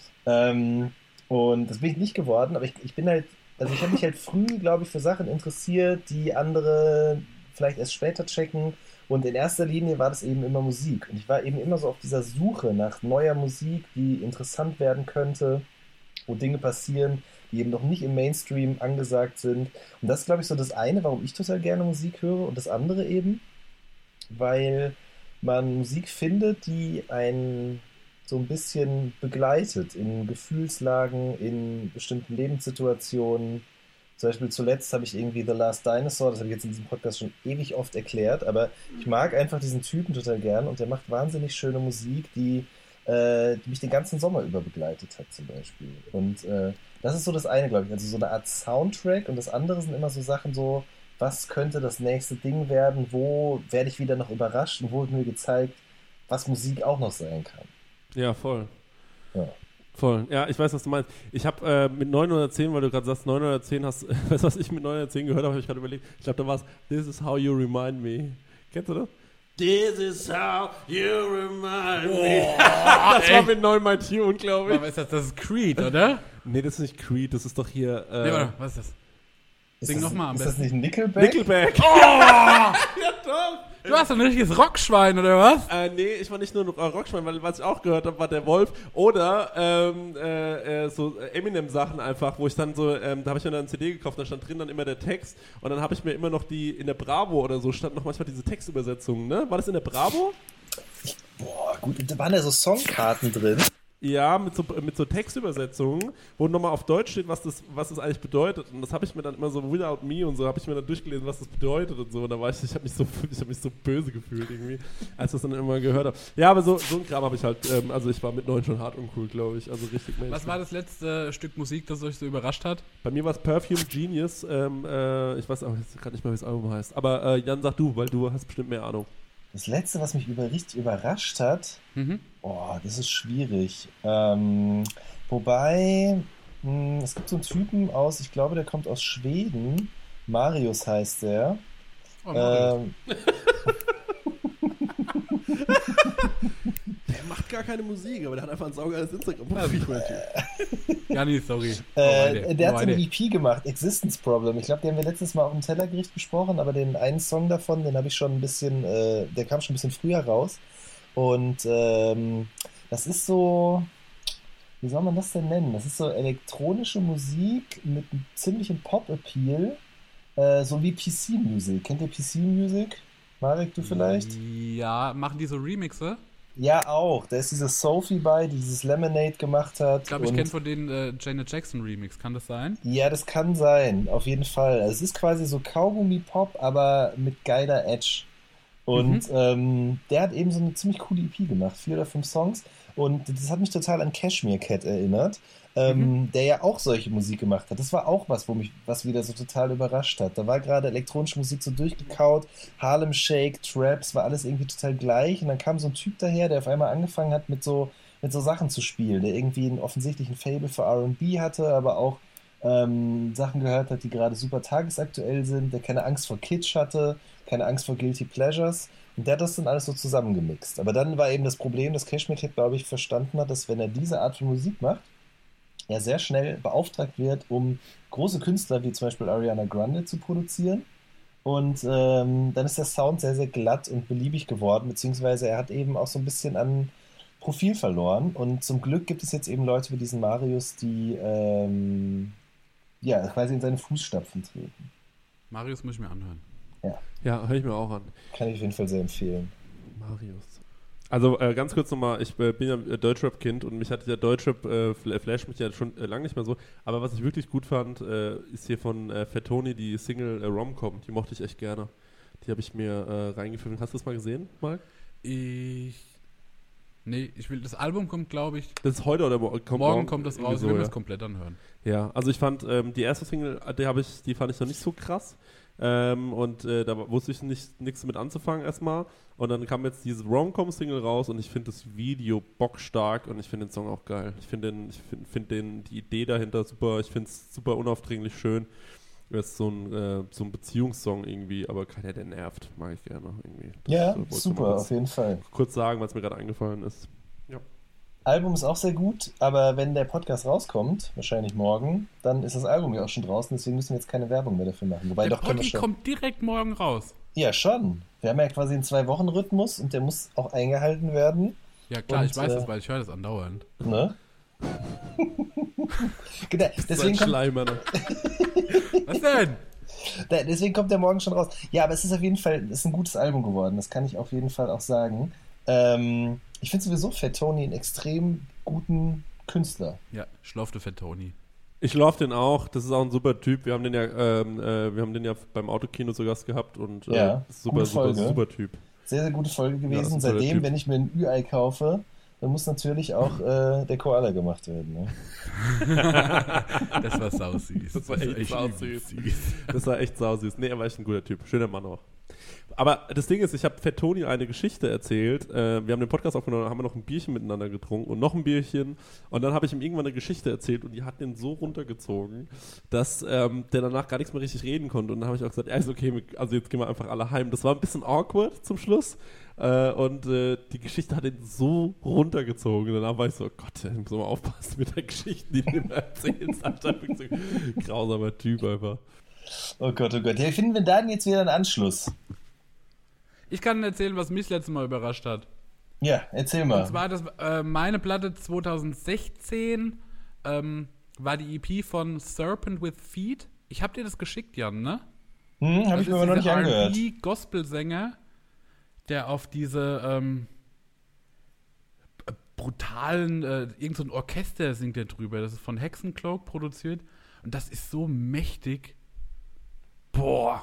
Und das bin ich nicht geworden, aber ich bin halt, also ich habe mich halt früh, glaube ich, für Sachen interessiert, die andere vielleicht erst später checken. Und in erster Linie war das eben immer Musik. Und ich war eben immer so auf dieser Suche nach neuer Musik, die interessant werden könnte, wo Dinge passieren, die eben noch nicht im Mainstream angesagt sind. Und das ist, glaube ich, so das eine, warum ich total gerne Musik höre. Und das andere eben, weil man Musik findet, die einen so ein bisschen begleitet in Gefühlslagen, in bestimmten Lebenssituationen. Zum Beispiel zuletzt habe ich irgendwie The Last Dinosaur, das habe ich jetzt in diesem Podcast schon ewig oft erklärt, aber ich mag einfach diesen Typen total gern und der macht wahnsinnig schöne Musik, die mich den ganzen Sommer über begleitet hat zum Beispiel. Und das ist so das eine, glaube ich, also so eine Art Soundtrack und das andere sind immer so Sachen so, was könnte das nächste Ding werden, wo werde ich wieder noch überrascht und wo wird mir gezeigt, was Musik auch noch sein kann. Ja, voll. Ja. Voll. Ja, ich weiß, was du meinst. Ich habe mit 9 oder 10, weil du gerade sagst, 9 oder 10 weißt du, was ich mit 9 oder 10 gehört habe, habe ich gerade überlegt. Ich glaube, da war es This is how you remind me. Kennst du das? This is how you remind me. Das war mit 9 mein Tune, glaube ich. Aber ist das ist Creed, oder? Nee, das ist nicht Creed, das ist doch hier... Nee, warte, was ist das? Sing nochmal am besten. Ist das nicht Nickelback? Nickelback. Ja, doch. Du hast ein richtiges Rockschwein, oder was? Nee, ich war nicht nur ein Rockschwein, weil was ich auch gehört habe, war der Wolf. Oder so Eminem-Sachen einfach, wo ich dann so, da habe ich mir dann eine CD gekauft, da stand drin dann immer der Text und dann habe ich mir immer noch in der Bravo oder so, stand noch manchmal diese Textübersetzungen, ne? War das in der Bravo? Boah, gut, da waren ja so Songkarten drin. Ja, mit so Textübersetzungen, wo nochmal auf Deutsch steht, was das eigentlich bedeutet. Und das habe ich mir dann immer so Without Me und so, habe ich mir dann durchgelesen, was das bedeutet und so. Und da war ich habe mich so böse gefühlt irgendwie, als ich das dann immer gehört habe. Ja, aber so ein Kram habe ich halt, also ich war mit 9 schon hart uncool, glaube ich. Also richtig mäßig. Was war das letzte Stück Musik, das euch so überrascht hat? Bei mir war es Perfume Genius. Ich weiß auch jetzt gerade nicht mehr, wie das Album heißt. Aber Jan, sag du, weil du hast bestimmt mehr Ahnung. Das letzte, was mich richtig überrascht hat, das ist schwierig. Wobei, es gibt so einen Typen aus, ich glaube, der kommt aus Schweden. Marius heißt der. Oh, Marius. Der macht gar keine Musik, aber der hat einfach ein saugeiles Instagram-Profil. Jani, sorry. Der hat so eine EP gemacht, Existence Problem. Ich glaube, den haben wir letztes Mal auf dem Tellergericht besprochen, aber den einen Song davon, den habe ich schon ein bisschen, der kam schon ein bisschen früher raus. Und das ist so, wie soll man das denn nennen? Das ist so elektronische Musik mit einem ziemlichen Pop-Appeal, so wie PC-Music. Kennt ihr PC-Music? Marek, du vielleicht? Ja, machen die so Remixe? Ja, auch. Da ist diese Sophie bei, die dieses Lemonade gemacht hat. Ich glaube, ich und- kenne von den Janet Jackson Remix. Kann das sein? Ja, das kann sein, auf jeden Fall. Also es ist quasi so Kaugummi-Pop, aber mit geiler Edge. Und der hat eben so eine ziemlich coole EP gemacht, 4 oder 5 Songs. Und das hat mich total an Cashmere Cat erinnert, der ja auch solche Musik gemacht hat. Das war auch was wieder so total überrascht hat. Da war gerade elektronische Musik so durchgekaut, Harlem Shake, Traps, war alles irgendwie total gleich. Und dann kam so ein Typ daher, der auf einmal angefangen hat mit so Sachen zu spielen, der irgendwie einen offensichtlichen Faible für R&B hatte, aber auch Sachen gehört hat, die gerade super tagesaktuell sind, der keine Angst vor Kitsch hatte, keine Angst vor Guilty Pleasures. Und der hat das dann alles so zusammengemixt. Aber dann war eben das Problem, dass Cashmere Cat, glaube ich, verstanden hat, dass wenn er diese Art von Musik macht, er sehr schnell beauftragt wird, um große Künstler wie zum Beispiel Ariana Grande zu produzieren. Und dann ist der Sound sehr, sehr glatt und beliebig geworden, beziehungsweise er hat eben auch so ein bisschen an Profil verloren. Und zum Glück gibt es jetzt eben Leute wie diesen Marius, die quasi in seine Fußstapfen treten. Marius muss ich mir anhören. Ja, höre ich mir auch an. Kann ich auf jeden Fall sehr empfehlen. Marius. Also ganz kurz nochmal, ich bin ja Deutschrap-Kind und mich hat der Deutschrap flasht mich ja schon lange nicht mehr so. Aber was ich wirklich gut fand, ist hier von Fettoni die Single Rom-Com. Die mochte ich echt gerne. Die habe ich mir reingefügt. Hast du das mal gesehen, Marc? Das Album kommt, glaube ich, Das ist heute oder morgen kommt das raus, so, ich will ja. das komplett anhören. Ja, also ich fand die erste Single, die fand ich noch nicht so krass. Da wusste ich nichts mit anzufangen erstmal. Und dann kam jetzt diese Rom-Com-Single raus und ich finde das Video bockstark und ich finde den Song auch geil. Ich finde die Idee dahinter super, ich finde es super unaufdringlich schön. Das ist so ein Beziehungssong irgendwie, aber keiner, der nervt, mag ich gerne irgendwie. Ja, wollte ich super, mal auf jeden Fall. kurz sagen, weil es mir gerade eingefallen ist. Ja. Album ist auch sehr gut, aber wenn der Podcast rauskommt, wahrscheinlich morgen, dann ist das Album ja auch schon draußen, deswegen müssen wir jetzt keine Werbung mehr dafür machen. Wobei Der doch können wir Poddy schon. kommt direkt morgen raus. Ja, schon. Wir haben ja quasi einen 2-Wochen-Rhythmus und der muss auch eingehalten werden. Ja klar, Und, ich weiß das, weil ich höre das andauernd. Ne? Genau, deswegen kommt, Schleimer. Was denn? deswegen kommt der morgen schon raus. Ja, aber es ist auf jeden Fall ein gutes Album geworden, das kann ich auf jeden Fall auch sagen. Ich finde sowieso Fettoni einen extrem guten Künstler. Ja, schlafte Fettoni. Ich love den auch, das ist auch ein super Typ. Wir haben den ja beim Autokino zu Gast gehabt und Ja, gute Folge. super Typ. Sehr, sehr gute Folge Ja, gewesen. das ist ein toller Seitdem, Typ. wenn ich mir ein Ü-Ei kaufe, dann muss natürlich auch der Koala gemacht werden. Ne? Das war sausüß. Das war echt übel sausüß. Das war echt sausüß. Nee, er war echt ein guter Typ. Schöner Mann auch. Aber das Ding ist, ich habe Fettoni eine Geschichte erzählt. Wir haben den Podcast aufgenommen, haben wir noch ein Bierchen miteinander getrunken und noch ein Bierchen. Und dann habe ich ihm irgendwann eine Geschichte erzählt und die hat den so runtergezogen, dass der danach gar nichts mehr richtig reden konnte. Und dann habe ich auch gesagt, ja, ist okay, also jetzt gehen wir einfach alle heim. Das war ein bisschen awkward zum Schluss. Die Geschichte hat ihn so runtergezogen. Und danach war ich so, oh Gott, ich muss mal aufpassen mit der Geschichte, die du mir erzählst. Alter, so ein grausamer Typ einfach. Oh Gott, oh Gott. Ja, finden wir da denn jetzt wieder einen Anschluss? Ich kann erzählen, was mich letztes Mal überrascht hat. Ja, erzähl mal. Und zwar, meine Platte 2016 war die EP von Serpent with Feet. Ich hab dir das geschickt, Jan, ne? Habe ich mir aber noch nicht angehört. R&B-Gospelsänger, der auf diese brutalen, irgend so ein Orchester singt der drüber. Das ist von Hexencloak produziert. Und das ist so mächtig. Boah.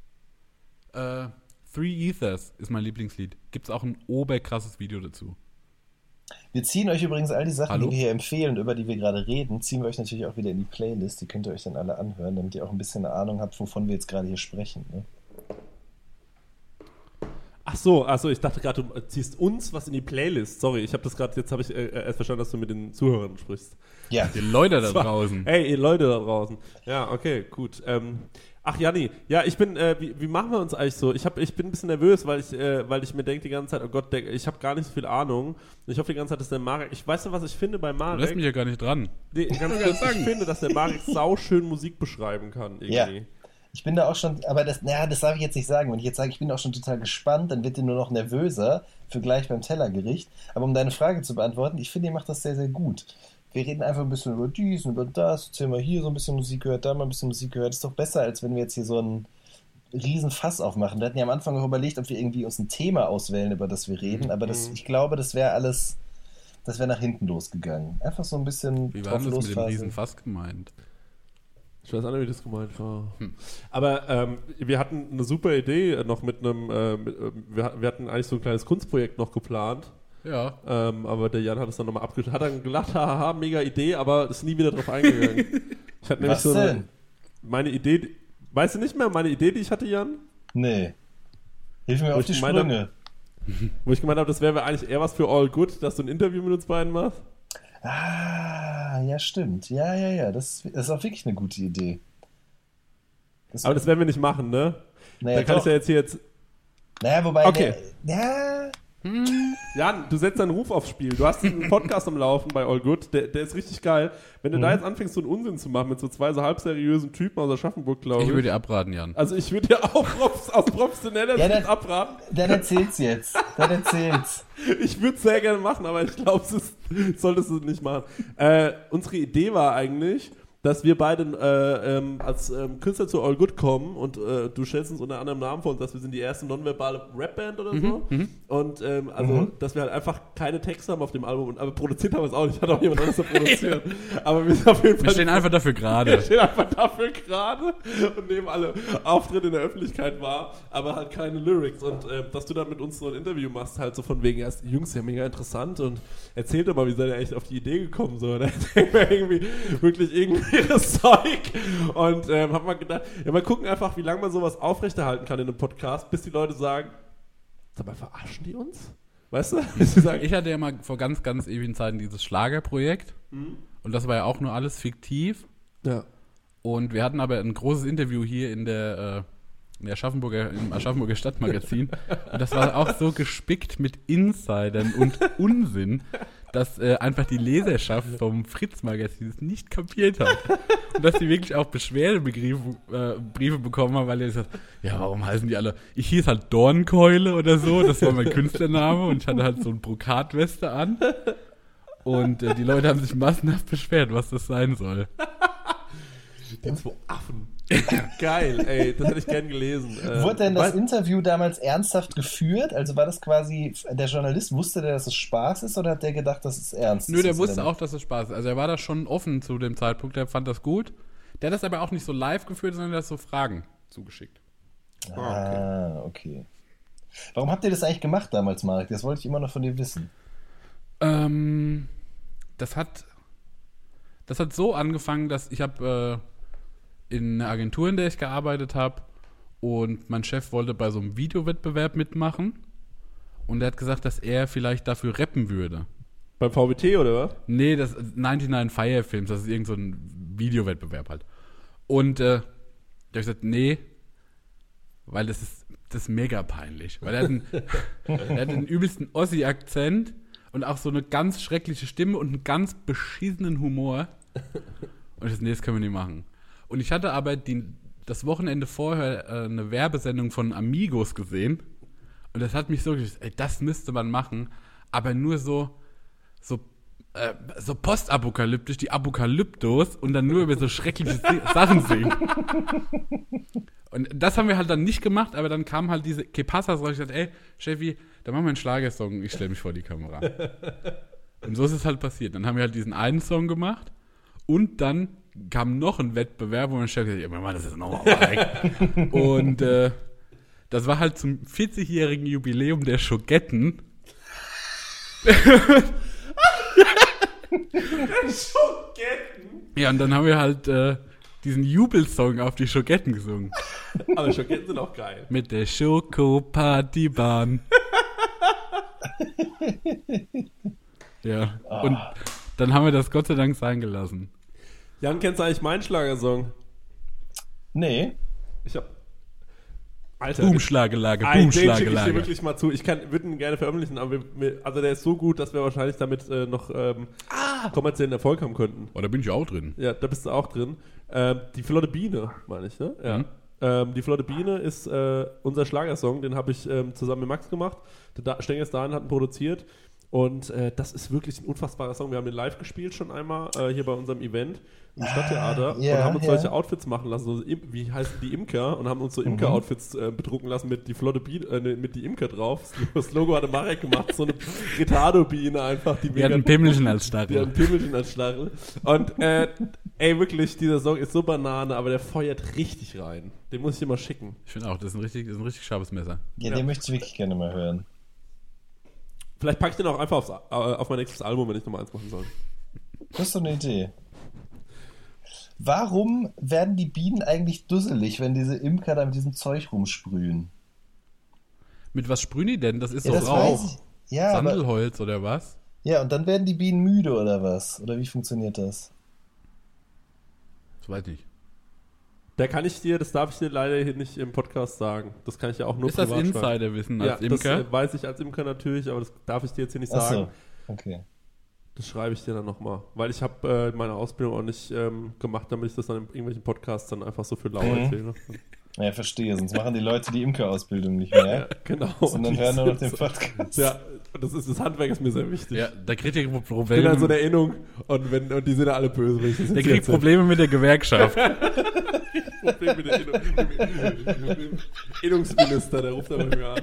Three Ethers ist mein Lieblingslied. Gibt's auch ein oberkrasses Video dazu. Wir ziehen euch übrigens all die Sachen, Hallo? die wir hier empfehlen, über die wir gerade reden, ziehen wir euch natürlich auch wieder in die Playlist. Die könnt ihr euch dann alle anhören, damit ihr auch ein bisschen eine Ahnung habt, wovon wir jetzt gerade hier sprechen. Ne? Ach so, ich dachte gerade, du ziehst uns was in die Playlist. Sorry, jetzt habe ich erst verstanden, dass du mit den Zuhörern sprichst. Ja, Die Leute da draußen. Hey, ihr Leute da draußen. Ja, okay, gut. Ach, Janni, ja, wie machen wir uns eigentlich so? Ich bin ein bisschen nervös, weil ich mir denke die ganze Zeit, oh Gott, ich habe gar nicht so viel Ahnung. Ich hoffe die ganze Zeit, dass der Marek, ich weiß nicht, was ich finde bei Du Marek. lässt mich ja gar nicht dran. Nee, ganz kurz, ich finde, dass der Marek sauschön Musik beschreiben kann, irgendwie. Ja. Ich bin da auch schon, aber das darf ich jetzt nicht sagen. Wenn ich jetzt sage, ich bin auch schon total gespannt, dann wird ihr nur noch nervöser für gleich beim Tellergericht. Aber um deine Frage zu beantworten, ich finde, ihr macht das sehr, sehr gut. Wir reden einfach ein bisschen über dies und über das, erzählen mal hier so ein bisschen Musik gehört, da mal ein bisschen Musik gehört. Ist doch besser, als wenn wir jetzt hier so ein riesen Fass aufmachen. Wir hatten ja am Anfang auch überlegt, ob wir irgendwie uns ein Thema auswählen, über das wir reden, aber ich glaube, das wäre nach hinten losgegangen. Einfach so ein bisschen Wie war das mit dem Riesenfass gemeint? Ich weiß auch nicht, wie das gemeint war. Aber wir hatten eine super Idee noch mit einem, wir hatten eigentlich so ein kleines Kunstprojekt noch geplant. Ja. Aber der Jan hat es dann nochmal abgeschlossen. Hat dann gelacht, haha, mega Idee, aber ist nie wieder drauf eingegangen. Ich hatte nämlich Was denn? Meine Idee, weißt du nicht mehr, meine Idee, die ich hatte, Jan? Nee. Hilf mir auf die Sprünge. Wo ich gemeint habe, das wäre eigentlich eher was für All Good, dass du ein Interview mit uns beiden machst. Ah, ja, stimmt. Ja. Das ist auch wirklich eine gute Idee. Aber das werden wir nicht machen, ne? Naja, Dann kann doch. ich ja jetzt hier jetzt... Naja, wobei... Okay. Ja... Jan, du setzt deinen Ruf aufs Spiel. Du hast einen Podcast am Laufen bei All Good, der ist richtig geil. Wenn du da jetzt anfängst, so einen Unsinn zu machen mit so 2 so halbseriösen Typen aus Aschaffenburg, glaube ich. Ich würde dir abraten, Jan. Also ich würde dir auch aus professioneller Sicht abraten. Dann erzähl's jetzt. Ich würde es sehr gerne machen, aber ich glaube, solltest du es nicht machen. Unsere Idee war eigentlich, dass wir beide als Künstler zu All Good kommen und du stellst uns unter anderem Namen vor uns, dass wir sind die erste nonverbale Rapband oder so. Und dass wir halt einfach keine Texte haben auf dem Album. Aber produziert haben wir es auch nicht. Hat auch jemand anderes produziert. Aber wir sind auf jeden Fall... Wir stehen einfach dafür gerade. Wir stehen einfach dafür gerade und nehmen alle Auftritte in der Öffentlichkeit wahr, aber halt keine Lyrics. Und dass du dann mit uns so ein Interview machst, halt so von wegen, erst Jungs, ja mega interessant und erzählt doch mal, wie seid ihr eigentlich auf die Idee gekommen? So, da denken wir irgendwie wirklich ihres Zeug und hab mal gedacht, ja, mal gucken einfach, wie lange man sowas aufrechterhalten kann in einem Podcast, bis die Leute sagen, sag mal, verarschen die uns? Weißt du? Ich hatte ja mal vor ganz, ganz ewigen Zeiten dieses Schlagerprojekt und das war ja auch nur alles fiktiv. Ja. Und wir hatten aber ein großes Interview hier im Aschaffenburger Stadtmagazin und das war auch so gespickt mit Insidern und Unsinn, dass einfach die Leserschaft vom Fritz-Magazin es nicht kapiert hat. Und dass sie wirklich auch Beschwerdebriefe bekommen haben, weil die gesagt haben, ja, warum heißen die alle? Ich hieß halt Dornkeule oder so, das war mein Künstlername und ich hatte halt so eine Brokatweste an. Und die Leute haben sich massenhaft beschwert, was das sein soll. Die 2 Affen. Geil, ey, das hätte ich gern gelesen. Wurde denn das Interview damals ernsthaft geführt? Also war das quasi, der Journalist, wusste der, dass es Spaß ist oder hat der gedacht, dass es ernst ist? Nö, der wusste auch, dass es Spaß ist. Also er war da schon offen zu dem Zeitpunkt, der fand das gut. Der hat das aber auch nicht so live geführt, sondern der hat so Fragen zugeschickt. Ah, okay. Warum habt ihr das eigentlich gemacht damals, Marek? Das wollte ich immer noch von dir wissen. Das hat so angefangen, dass ich habe in einer Agentur, in der ich gearbeitet habe, und mein Chef wollte bei so einem Videowettbewerb mitmachen und er hat gesagt, dass er vielleicht dafür rappen würde. Beim VWT oder was? Nee, das 99 Fire Films, das ist irgend so ein Videowettbewerb halt. Und da habe ich gesagt, nee, weil das ist mega peinlich. Weil er hat den übelsten Ossi-Akzent und auch so eine ganz schreckliche Stimme und einen ganz beschissenen Humor. Und ich dachte, nee, das können wir nicht machen. Und ich hatte aber das Wochenende vorher eine Werbesendung von Amigos gesehen. Und das hat mich so gesagt, ey, das müsste man machen. Aber nur so postapokalyptisch, die Apokalyptos und dann nur über so schreckliche Sachen singen. Und das haben wir halt dann nicht gemacht, aber dann kam halt diese Que Pasa, so ich gesagt, ey, Chefi, da machen wir einen Schlagersong, ich stelle mich vor die Kamera. Und so ist es halt passiert. Dann haben wir halt diesen einen Song gemacht und dann kam noch ein Wettbewerb, wo man gesagt hat, ja, wir machen das jetzt nochmal weg. Und das war halt zum 40-jährigen Jubiläum der Schogetten. Schogetten? Ja, und dann haben wir halt diesen Jubelsong auf die Schogetten gesungen. Aber Schogetten sind auch geil. Mit der Schokopartybahn. Ja, und dann haben wir das Gott sei Dank sein gelassen. Jan, kennst du eigentlich meinen Schlagersong? Nee. Ich hab... Alter. Boomschlagelage, Den schicke ich dir Boomschlagelage. wirklich mal zu. Ich würde ihn gerne veröffentlichen, aber also der ist so gut, dass wir wahrscheinlich damit noch kommerziellen Erfolg haben könnten. Oh, da bin ich auch drin. Ja, da bist du auch drin. Die Flotte Biene, meine ich, ne? Ja. Die Flotte Biene ist unser Schlagersong, den habe ich zusammen mit Max gemacht. Der Stengers Dahn hat ihn produziert. Und das ist wirklich ein unfassbarer Song. Wir haben den live gespielt schon einmal hier bei unserem Event im Stadttheater und haben uns solche Outfits machen lassen. So, wie heißen die Imker? Und haben uns so Imker-Outfits bedrucken lassen mit die flotte Biene, mit die Imker drauf. Das Logo hatte Marek gemacht, so eine Retardo-Biene einfach. Die hat ein Pimmelchen als Stachel. Und wirklich, dieser Song ist so Banane, aber der feuert richtig rein. Den muss ich dir mal schicken. Ich finde auch, das ist ein richtig scharfes Messer. Ja, den möchte ich wirklich gerne mal hören. Vielleicht packe ich den auch einfach auf mein nächstes Album, wenn ich Nummer 1 machen soll. Das ist so eine Idee. Warum werden die Bienen eigentlich dusselig, wenn diese Imker da mit diesem Zeug rumsprühen? Mit was sprühen die denn? Das ist so das Rauch. weiß ich. Ja, Sandelholz oder was? Ja, und dann werden die Bienen müde oder was? Oder wie funktioniert das? Das weiß ich nicht. Das darf ich dir leider hier nicht im Podcast sagen. Das kann ich ja auch nur privat sagen. Ist das Insiderwissen als Imker? Das weiß ich als Imker natürlich, aber das darf ich dir jetzt hier nicht sagen. Ach so, okay. Das schreibe ich dir dann nochmal. Weil ich habe meine Ausbildung auch nicht gemacht, damit ich das dann in irgendwelchen Podcasts dann einfach so für lau erzähle. Ja, verstehe. Sonst machen die Leute die Imker-Ausbildung nicht mehr. Ja, genau. Sondern hören nur noch den Podcast. Ja, das Handwerk ist mir sehr wichtig. Ja, da kriegt ihr Probleme. Ich bin dann so eine Erinnerung und die sind ja alle böse. Wenn ich das der kriegt Probleme mit der Gewerkschaft. Problem mit der Innungsminister, der ruft aber mir an.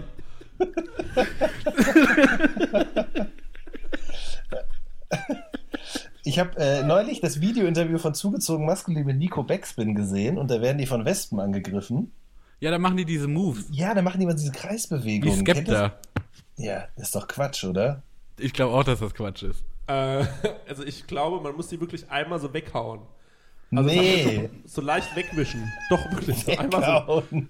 Ich habe neulich das Video-Interview von Zugezogen Maskulin mit Nico Backspin gesehen und da werden die von Wespen angegriffen. Ja, da machen die diese Moves. Ja, da machen die mal diese Kreisbewegung. Wie Skepta. Ja, ist doch Quatsch, oder? Ich glaube auch, dass das Quatsch ist. Also ich glaube, man muss die wirklich einmal so weghauen. Also nee. So leicht wegwischen. Doch, wirklich. So weghauen.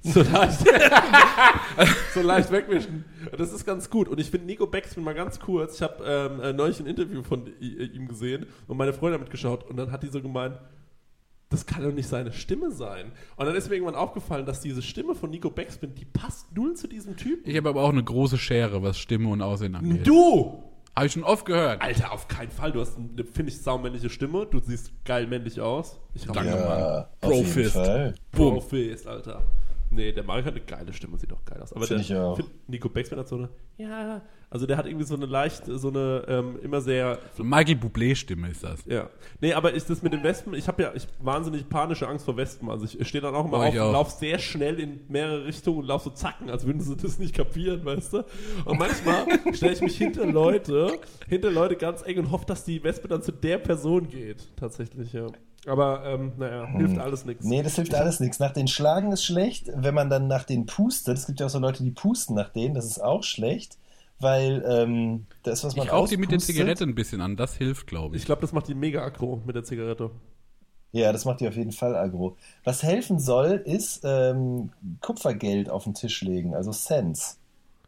So leicht wegwischen. Das ist ganz gut. Und ich finde Nico Backspin mal ganz kurz. Ich habe neulich ein Interview von ihm gesehen und meine Freundin hat mitgeschaut und dann hat die so gemeint, das kann doch nicht seine Stimme sein. Und dann ist mir irgendwann aufgefallen, dass diese Stimme von Nico Backspin, die passt null zu diesem Typen. Ich habe aber auch eine große Schere, was Stimme und Aussehen angeht. Du! Habe ich schon oft gehört. Alter, auf keinen Fall. Du hast eine, finde ich, saumännliche Stimme. Du siehst geil männlich aus. Danke, Mann. Pro-Fist. Pro-Fist, Alter. Nee, der Marek hat eine geile Stimme, sieht doch geil aus. Aber ich auch. Nico Backspin hat so eine, ja, also der hat irgendwie so eine leicht, so eine, immer sehr... So Michael Bublé-Stimme ist das. Ja. Nee, aber ist das mit den Wespen, ich habe wahnsinnig panische Angst vor Wespen. Also ich stehe dann auch immer auf und laufe sehr schnell in mehrere Richtungen und laufe so zacken, als würden sie das nicht kapieren, weißt du? Und manchmal stelle ich mich hinter Leute ganz eng und hoffe, dass die Wespe dann zu der Person geht. Tatsächlich, ja. Aber, hilft alles nichts. Nee, das hilft alles nichts. Nach den Schlagen ist schlecht. Wenn man dann nach denen pustet, es gibt ja auch so Leute, die pusten nach denen, das ist auch schlecht, weil da ist was man Ich rauche die mit der Zigarette ein bisschen an, das hilft, glaube ich. Ich glaube, das macht die mega aggro mit der Zigarette. Ja, das macht die auf jeden Fall aggro. Was helfen soll, ist Kupfergeld auf den Tisch legen, also Cents.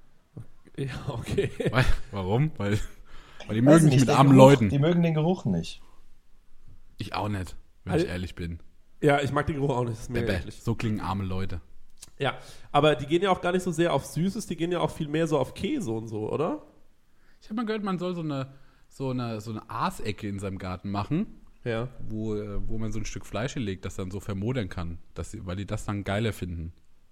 Ja, okay. Warum? Weil die mögen nicht mit armen Leuten. Die mögen den Geruch nicht. Ich auch nicht, wenn ich ehrlich bin. Ja, ich mag den Geruch auch nicht. Das ist mega eklig. So klingen arme Leute. Ja, aber die gehen ja auch gar nicht so sehr auf Süßes, die gehen ja auch viel mehr so auf Käse und so, oder? Ich habe mal gehört, man soll so eine Aasecke in seinem Garten machen, ja, wo man so ein Stück Fleisch hinlegt, das dann so vermodern kann, weil die das dann geiler finden.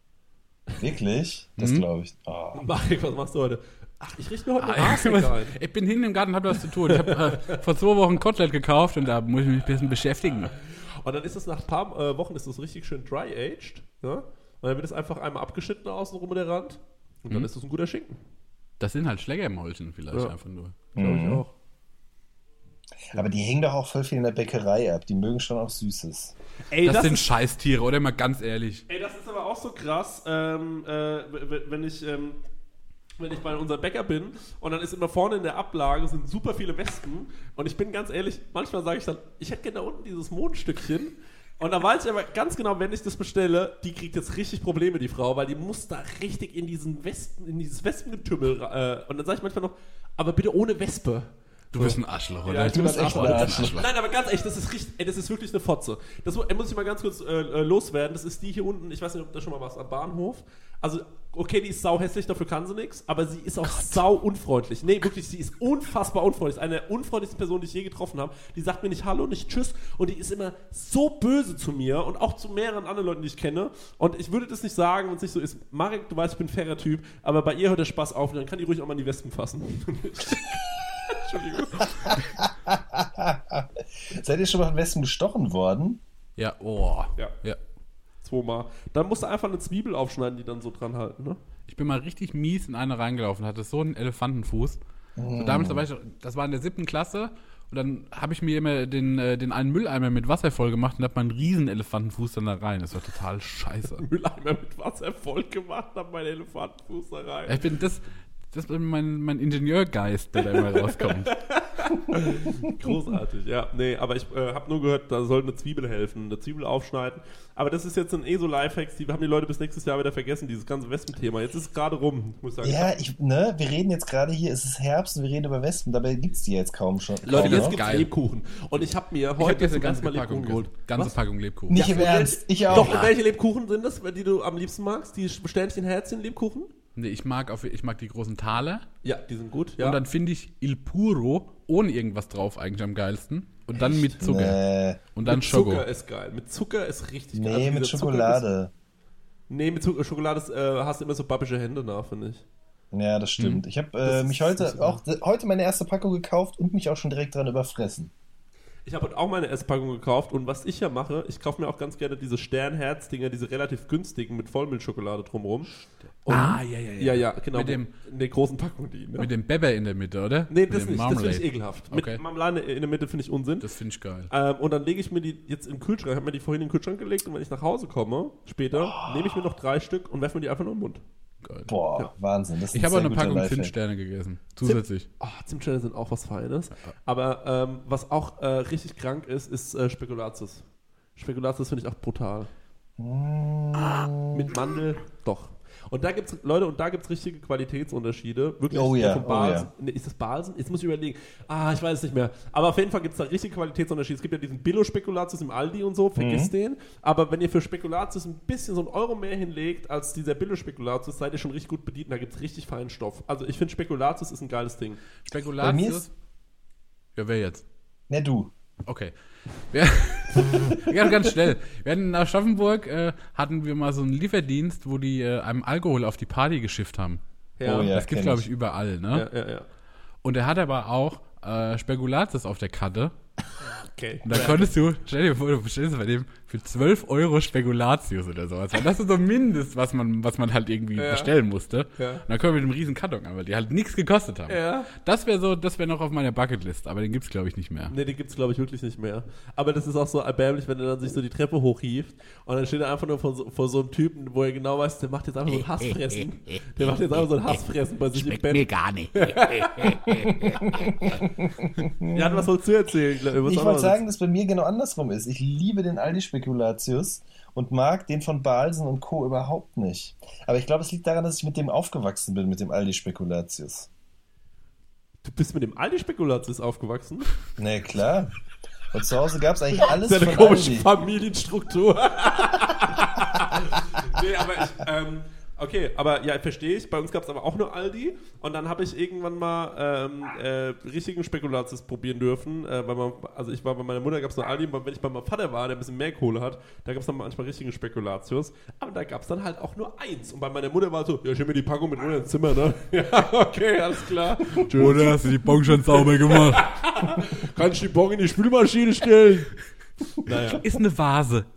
Wirklich? Das glaube ich. Oh. Marek, was machst du heute? Ach, ich richte mir heute eine Aasecke ein. Ich bin hinten im Garten und habe was zu tun. Ich habe vor 2 Wochen Kotelett gekauft und da muss ich mich ein bisschen beschäftigen. Und dann ist es nach ein paar Wochen ist das richtig schön dry-aged. Ja? Und dann wird es einfach einmal abgeschnitten außenrum der Rand. Und dann ist das ein guter Schinken. Das sind halt Schlägermäulchen vielleicht einfach nur. Glaube ich auch. Aber die hängen doch auch voll viel in der Bäckerei ab. Die mögen schon auch Süßes. Ey, das sind Scheißtiere, oder? Mal ganz ehrlich. Ey, das ist aber auch so krass, wenn ich bei unserem Bäcker bin und dann ist immer vorne in der Ablage sind super viele Wespen und ich bin ganz ehrlich, manchmal sage ich dann, ich hätte gerne da unten dieses Mondstückchen und da weiß ich aber ganz genau, wenn ich das bestelle, die kriegt jetzt richtig Probleme, die Frau, weil die muss da richtig in dieses Wespengetümmel und dann sage ich manchmal noch, aber bitte ohne Wespe. Du bist ein Arschloch, oder? Ja, du bist echt ein Arschloch. Nein, aber ganz echt, das ist wirklich eine Fotze. Das muss ich mal ganz kurz loswerden. Das ist die hier unten, ich weiß nicht, ob da schon mal was am Bahnhof. Also, okay, die ist sau hässlich, dafür kann sie nichts, aber sie ist auch sau unfreundlich. Nee, wirklich, sie ist unfassbar unfreundlich. Eine der unfreundlichsten Personen, die ich je getroffen habe. Die sagt mir nicht Hallo, nicht Tschüss und die ist immer so böse zu mir und auch zu mehreren anderen Leuten, die ich kenne. Und ich würde das nicht sagen, wenn es nicht so ist. Marek, du weißt, ich bin ein fairer Typ, aber bei ihr hört der Spaß auf und dann kann die ruhig auch mal in die Wespen fassen. Entschuldigung. Seid ihr schon mal von Wespen gestochen worden? Ja, oh. Ja. 2-mal. Dann musst du einfach eine Zwiebel aufschneiden, die dann so dran halten, ne? Ich bin mal richtig mies in eine reingelaufen, hatte so einen Elefantenfuß. So, damals, das war in der 7. Klasse und dann habe ich mir immer den einen Mülleimer mit Wasser voll gemacht und hab meinen riesen Elefantenfuß dann da rein. Das war total scheiße. Mülleimer mit Wasser voll gemacht, hab meinen Elefantenfuß da rein. Ich bin das ist mein Ingenieurgeist, der da immer rauskommt. Großartig, ja. Nee, aber ich habe nur gehört, da soll eine Zwiebel helfen, eine Zwiebel aufschneiden. Aber das ist jetzt ein so Lifehacks, die haben die Leute bis nächstes Jahr wieder vergessen, dieses ganze Wespenthema. Jetzt ist es gerade rum, muss ich sagen. Ja, wir reden jetzt gerade hier, es ist Herbst und wir reden über Wespen, dabei gibt es die jetzt kaum schon. Leute, jetzt ist gibt's geil. Lebkuchen. Und ich habe mir Ich habe heute jetzt eine zum ganze ersten Mal Packung Lebkuchen geholt. Ganze Was? Packung Lebkuchen. Nicht im Ernst, ich auch. Doch, und welche Lebkuchen sind das, die du am liebsten magst? Die Sternchen-Herzchen-Lebkuchen? Nee, ich mag die großen Taler. Ja, die sind gut, ja. Und dann finde ich Il Puro ohne irgendwas drauf eigentlich am geilsten. Und dann mit Zucker. Nee, Und dann mit Schoko. Zucker ist geil. Mit Zucker ist richtig geil. nee Also mit dieser Schokolade. Mit Schokolade hast du immer so babbische Hände nach, finde ich. Ja, das stimmt. Ich habe Das mich ist nicht heute meine erste Packung gekauft und mich auch schon direkt dran überfressen. Ich habe heute auch meine Esspackung gekauft und was ich ja mache, ich kaufe mir auch ganz gerne diese Sternherz-Dinger, diese relativ günstigen mit Vollmilchschokolade drumherum. Und ja, genau. Mit dem- in der großen Packung die. Ne? Mit dem Beber in der Mitte, oder? Nee, Mit das dem nicht. Das finde Marmalade. ich ekelhaft. Okay. Mit Marmelade in der Mitte finde ich Unsinn. Das finde ich geil. Und dann lege ich mir die jetzt in den Kühlschrank. Ich habe mir die vorhin in den Kühlschrank gelegt und wenn ich nach Hause komme, später, nehme ich mir noch 3 Stück und werfe mir die einfach nur im Mund. Geil. Boah, Wahnsinn. Das ist Ich ein habe auch sehr eine guter Packung Lifehack. Zimtsterne gegessen. Zusätzlich. Zimtsterne sind auch was Feines. Aber was auch richtig krank ist Spekulatius. Spekulatius finde ich auch brutal. Mit Mandel, doch. Und da gibt's, Leute, richtige Qualitätsunterschiede. Wirklich Oh ja, von oh Balsen. ja. Nee, ist das Balsen? Jetzt muss ich überlegen. Ich weiß es nicht mehr. Aber auf jeden Fall gibt es da richtige Qualitätsunterschiede. Es gibt ja diesen Billo-Spekulatius im Aldi und so, vergisst den. Aber wenn ihr für Spekulatius ein bisschen so €1 mehr hinlegt als dieser Billo-Spekulatius, seid ihr schon richtig gut bedient. Da gibt es richtig feinen Stoff. Also ich finde Spekulatius ist ein geiles Ding. Bei mir Spekulatius. ist- Ja, wer jetzt? Ne, du. Okay. Ganz schnell. Wir hatten in Aschaffenburg hatten wir mal so einen Lieferdienst, wo die einem Alkohol auf die Party geschifft haben. Ja. Oh ja. Das gibt kenn glaube ich. ich überall, ne? Ja. Und er hat aber auch Spekulatius auf der Karte. Okay. Und da konntest du, stell dir vor, du bestellst bei dem für 12 € Spekulatius oder sowas. Das ist so Mindest, was man halt irgendwie bestellen musste. Ja. Und dann kommen wir mit einem riesen Karton an, weil die halt nichts gekostet haben. Ja. Das wäre noch auf meiner Bucketlist, aber den gibt's glaube ich nicht mehr. Nee, die gibt's glaube ich wirklich nicht mehr. Aber das ist auch so erbärmlich, wenn er dann sich so die Treppe hochhieft und dann steht er einfach nur vor so einem Typen, wo er genau weiß, der macht jetzt einfach so ein Hassfressen. Der macht jetzt einfach so ein Hassfressen bei sich im Bett. gar nicht. Jan, was wolltest du erzählen? Ich wollte sagen, dass bei mir genau andersrum ist. Ich liebe den Aldi-Spekulatius und mag den von Balsen und Co. überhaupt nicht. Aber ich glaube, es liegt daran, dass ich mit dem aufgewachsen bin, mit dem Aldi-Spekulatius. Du bist mit dem Aldi-Spekulatius aufgewachsen? Ne, klar. Und zu Hause gab es eigentlich alles Das ist eine von komische Aldi. Familienstruktur. Nee, aber okay, aber ja, verstehe ich. Bei uns gab es aber auch nur Aldi. Und dann habe ich irgendwann mal richtigen Spekulatius probieren dürfen. Also ich war bei meiner Mutter, gab es nur Aldi. Und wenn ich bei meinem Vater war, der ein bisschen mehr Kohle hat, da gab es dann manchmal richtigen Spekulatius. Aber da gab es dann halt auch nur eins. Und bei meiner Mutter war so, ja, ich nehme mir die Packung mit runter ins Zimmer, ne? Ja, okay, alles klar. Oder hast du die Bon schon sauber gemacht? Kann ich die Bon in die Spülmaschine stellen? Naja. Ist eine Vase.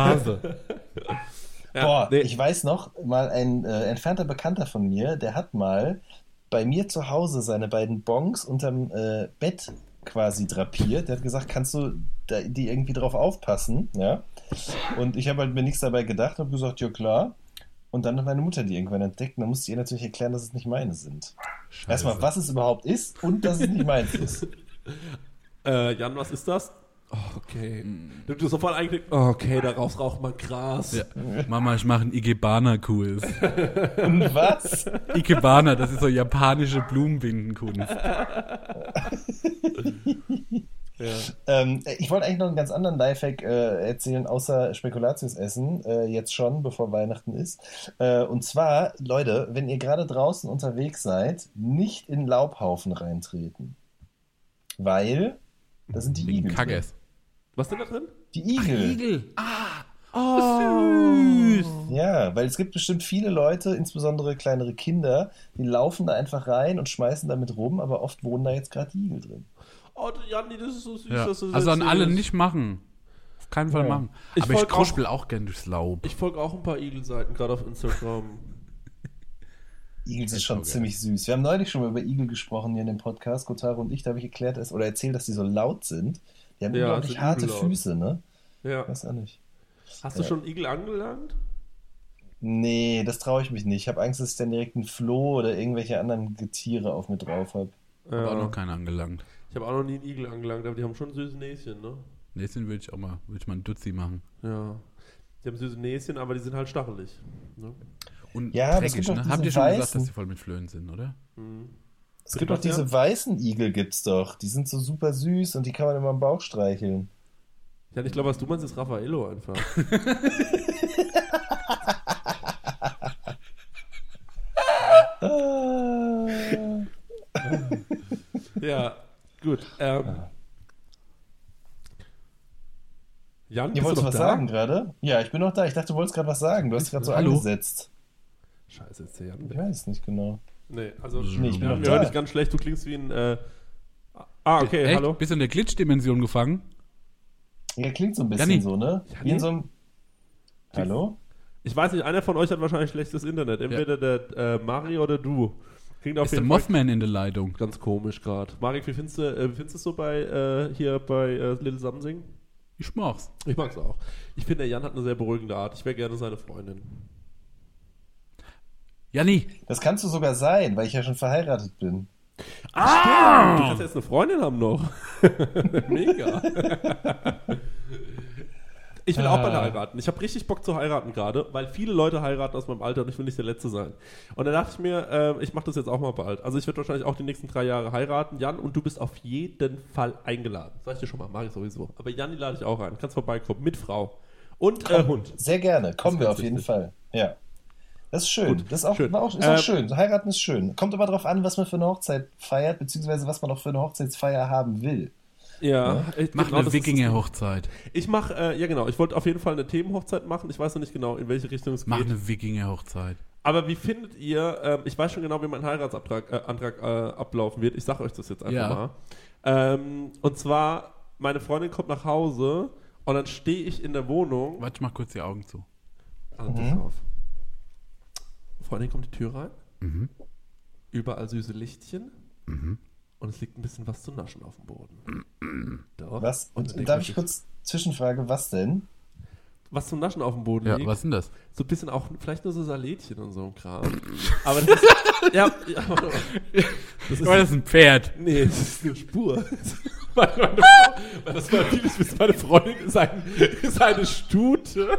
Ja, Boah, nee. ich weiß noch, mal ein entfernter Bekannter von mir, der hat mal bei mir zu Hause seine beiden Bongs unterm Bett quasi drapiert. Der hat gesagt, kannst du die irgendwie drauf aufpassen? Ja. Und ich habe halt mir nichts dabei gedacht und habe gesagt, ja klar. Und dann hat meine Mutter die irgendwann entdeckt und dann musste ich ihr natürlich erklären, dass es nicht meine sind. Erstmal, was es überhaupt ist und dass es nicht meins ist. Jan, was ist das? Oh, okay. Du sofort eigentlich, okay, daraus raucht man Gras. Ja. Mama, ich mache einen Ikebana-Kurs. Und was? Ikebana, das ist so japanische Blumenbindenkunst. Ich wollte eigentlich noch einen ganz anderen Lifehack erzählen, außer Spekulatius essen, jetzt schon, bevor Weihnachten ist. Und zwar, Leute, wenn ihr gerade draußen unterwegs seid, nicht in Laubhaufen reintreten. Weil da sind die Igel drin. Kackers. Was ist denn da drin? Die Igel. Igel. Ja. Ja, weil es gibt bestimmt viele Leute, insbesondere kleinere Kinder, die laufen da einfach rein und schmeißen damit rum, aber oft wohnen da jetzt gerade die Igel drin. Oh, Janni, das ist so süß, Ja. dass du das Also an alle erzählst. nicht machen. Auf keinen Fall Ja. machen. Ich Aber ich folg auch- kruspel auch gern durchs Laub. Ich folge auch ein paar Igel-Seiten, gerade auf Instagram. Igel sind schon ziemlich süß. Wir haben neulich schon mal über Igel gesprochen hier in dem Podcast, Kotaro und ich, da habe ich erklärt oder erzählt, dass die so laut sind. Die haben Ja, unglaublich sind harte übel laut. Füße, ne? Ja. Weiß auch nicht. Hast du schon einen Igel angelangt? Nee, das traue ich mich nicht. Ich habe Angst, dass ich dann direkt einen Floh oder irgendwelche anderen Getiere auf mir drauf habe. Aber auch noch keiner angelangt. Ich habe auch noch nie einen Igel angelangt, aber die haben schon süße Näschen, ne? Nächsten würde ich mal ein Dutzi machen. Ja. Die haben süße Näschen, aber die sind halt stachelig. Ne? Und Ja, aber es dreckig, gibt doch ne? Habt ihr diese schon gesagt, weißen. dass die voll mit Flöhen sind, oder? Es gibt auch diese weißen Igel, gibt's doch. Die sind so super süß und die kann man immer am Bauch streicheln. Ja, ich glaube, was du meinst, ist Raffaello einfach. Ja, gut. Jan, Ihr bist wolltet du noch was da? sagen gerade? Ja, ich bin noch da. Ich dachte, du wolltest gerade was sagen. Du hast gerade so Hallo? angesetzt. Scheiße, ist der Jan Ich weg. weiß es nicht genau. Nee, also Nee, ich bin wir noch hören da. dich ganz schlecht. Du klingst wie ein... okay, Echt? hallo. Bist du in der Glitch-Dimension gefangen? Ja, klingt so ein bisschen Janni. so, ne? Wie in so einem... Hallo? Ich weiß nicht, einer von euch hat wahrscheinlich schlechtes Internet. Entweder der Mario oder du. Klingt auf Ist der jeden Fall Mothman in der Leitung? ganz komisch gerade. Marek, wie findest du es so bei Little Something? Ich mach's. Ich mag's auch. Ich finde, der Jan hat eine sehr beruhigende Art. Ich wäre gerne seine Freundin. Janni, Das kannst du sogar sein, weil ich ja schon verheiratet bin. Du kannst jetzt eine Freundin haben noch. Mega. Ich will auch bald heiraten. Ich habe richtig Bock zu heiraten gerade, weil viele Leute heiraten aus meinem Alter und ich will nicht der Letzte sein. Und da dachte ich mir, ich mache das jetzt auch mal bald. Also ich werde wahrscheinlich auch die nächsten 3 Jahre heiraten. Jan, und du bist auf jeden Fall eingeladen. Sag ich dir schon mal, mache ich sowieso. Aber Jan, die lade ich auch ein. Kannst vorbeikommen. Mit Frau. Und Hund. Sehr gerne. Kommen Das ist wir ganz auf jeden wichtig. Fall. Ja. Das ist schön. Gut, Das ist auch, schön. ist auch schön. Heiraten ist schön. Kommt aber drauf an, was man für eine Hochzeit feiert, beziehungsweise was man auch für eine Hochzeitsfeier haben will. Ja. Ich, mach genau, eine das ist das Ding. Wikinger-Hochzeit. Ich mache, ja genau, ich wollte auf jeden Fall eine Themenhochzeit machen. Ich weiß noch nicht genau, in welche Richtung es Mach geht. eine Wikinger-Hochzeit. Aber wie findet ihr, ich weiß schon genau, wie mein Heiratsantrag ablaufen wird. Ich sage euch das jetzt einfach mal. Und zwar, meine Freundin kommt nach Hause und dann stehe ich in der Wohnung. Warte, ich mach kurz die Augen zu. Also, pass auf. Freundin kommt die Tür rein. Überall süße Lichtchen. Und es liegt ein bisschen was zu naschen auf dem Boden. Doch. Was? Und dann denkt Darf man ich sich, kurz Zwischenfrage, was denn? was zum Naschen auf dem Boden Ja, liegt? was ist denn das? So ein bisschen auch, vielleicht nur so Salätchen und so ein Kram. Aber das ist, ja, das ist, Das ist ein Pferd. nee, das ist eine Spur. Weil das war typisch, bis meine Freundin ist eine Stute.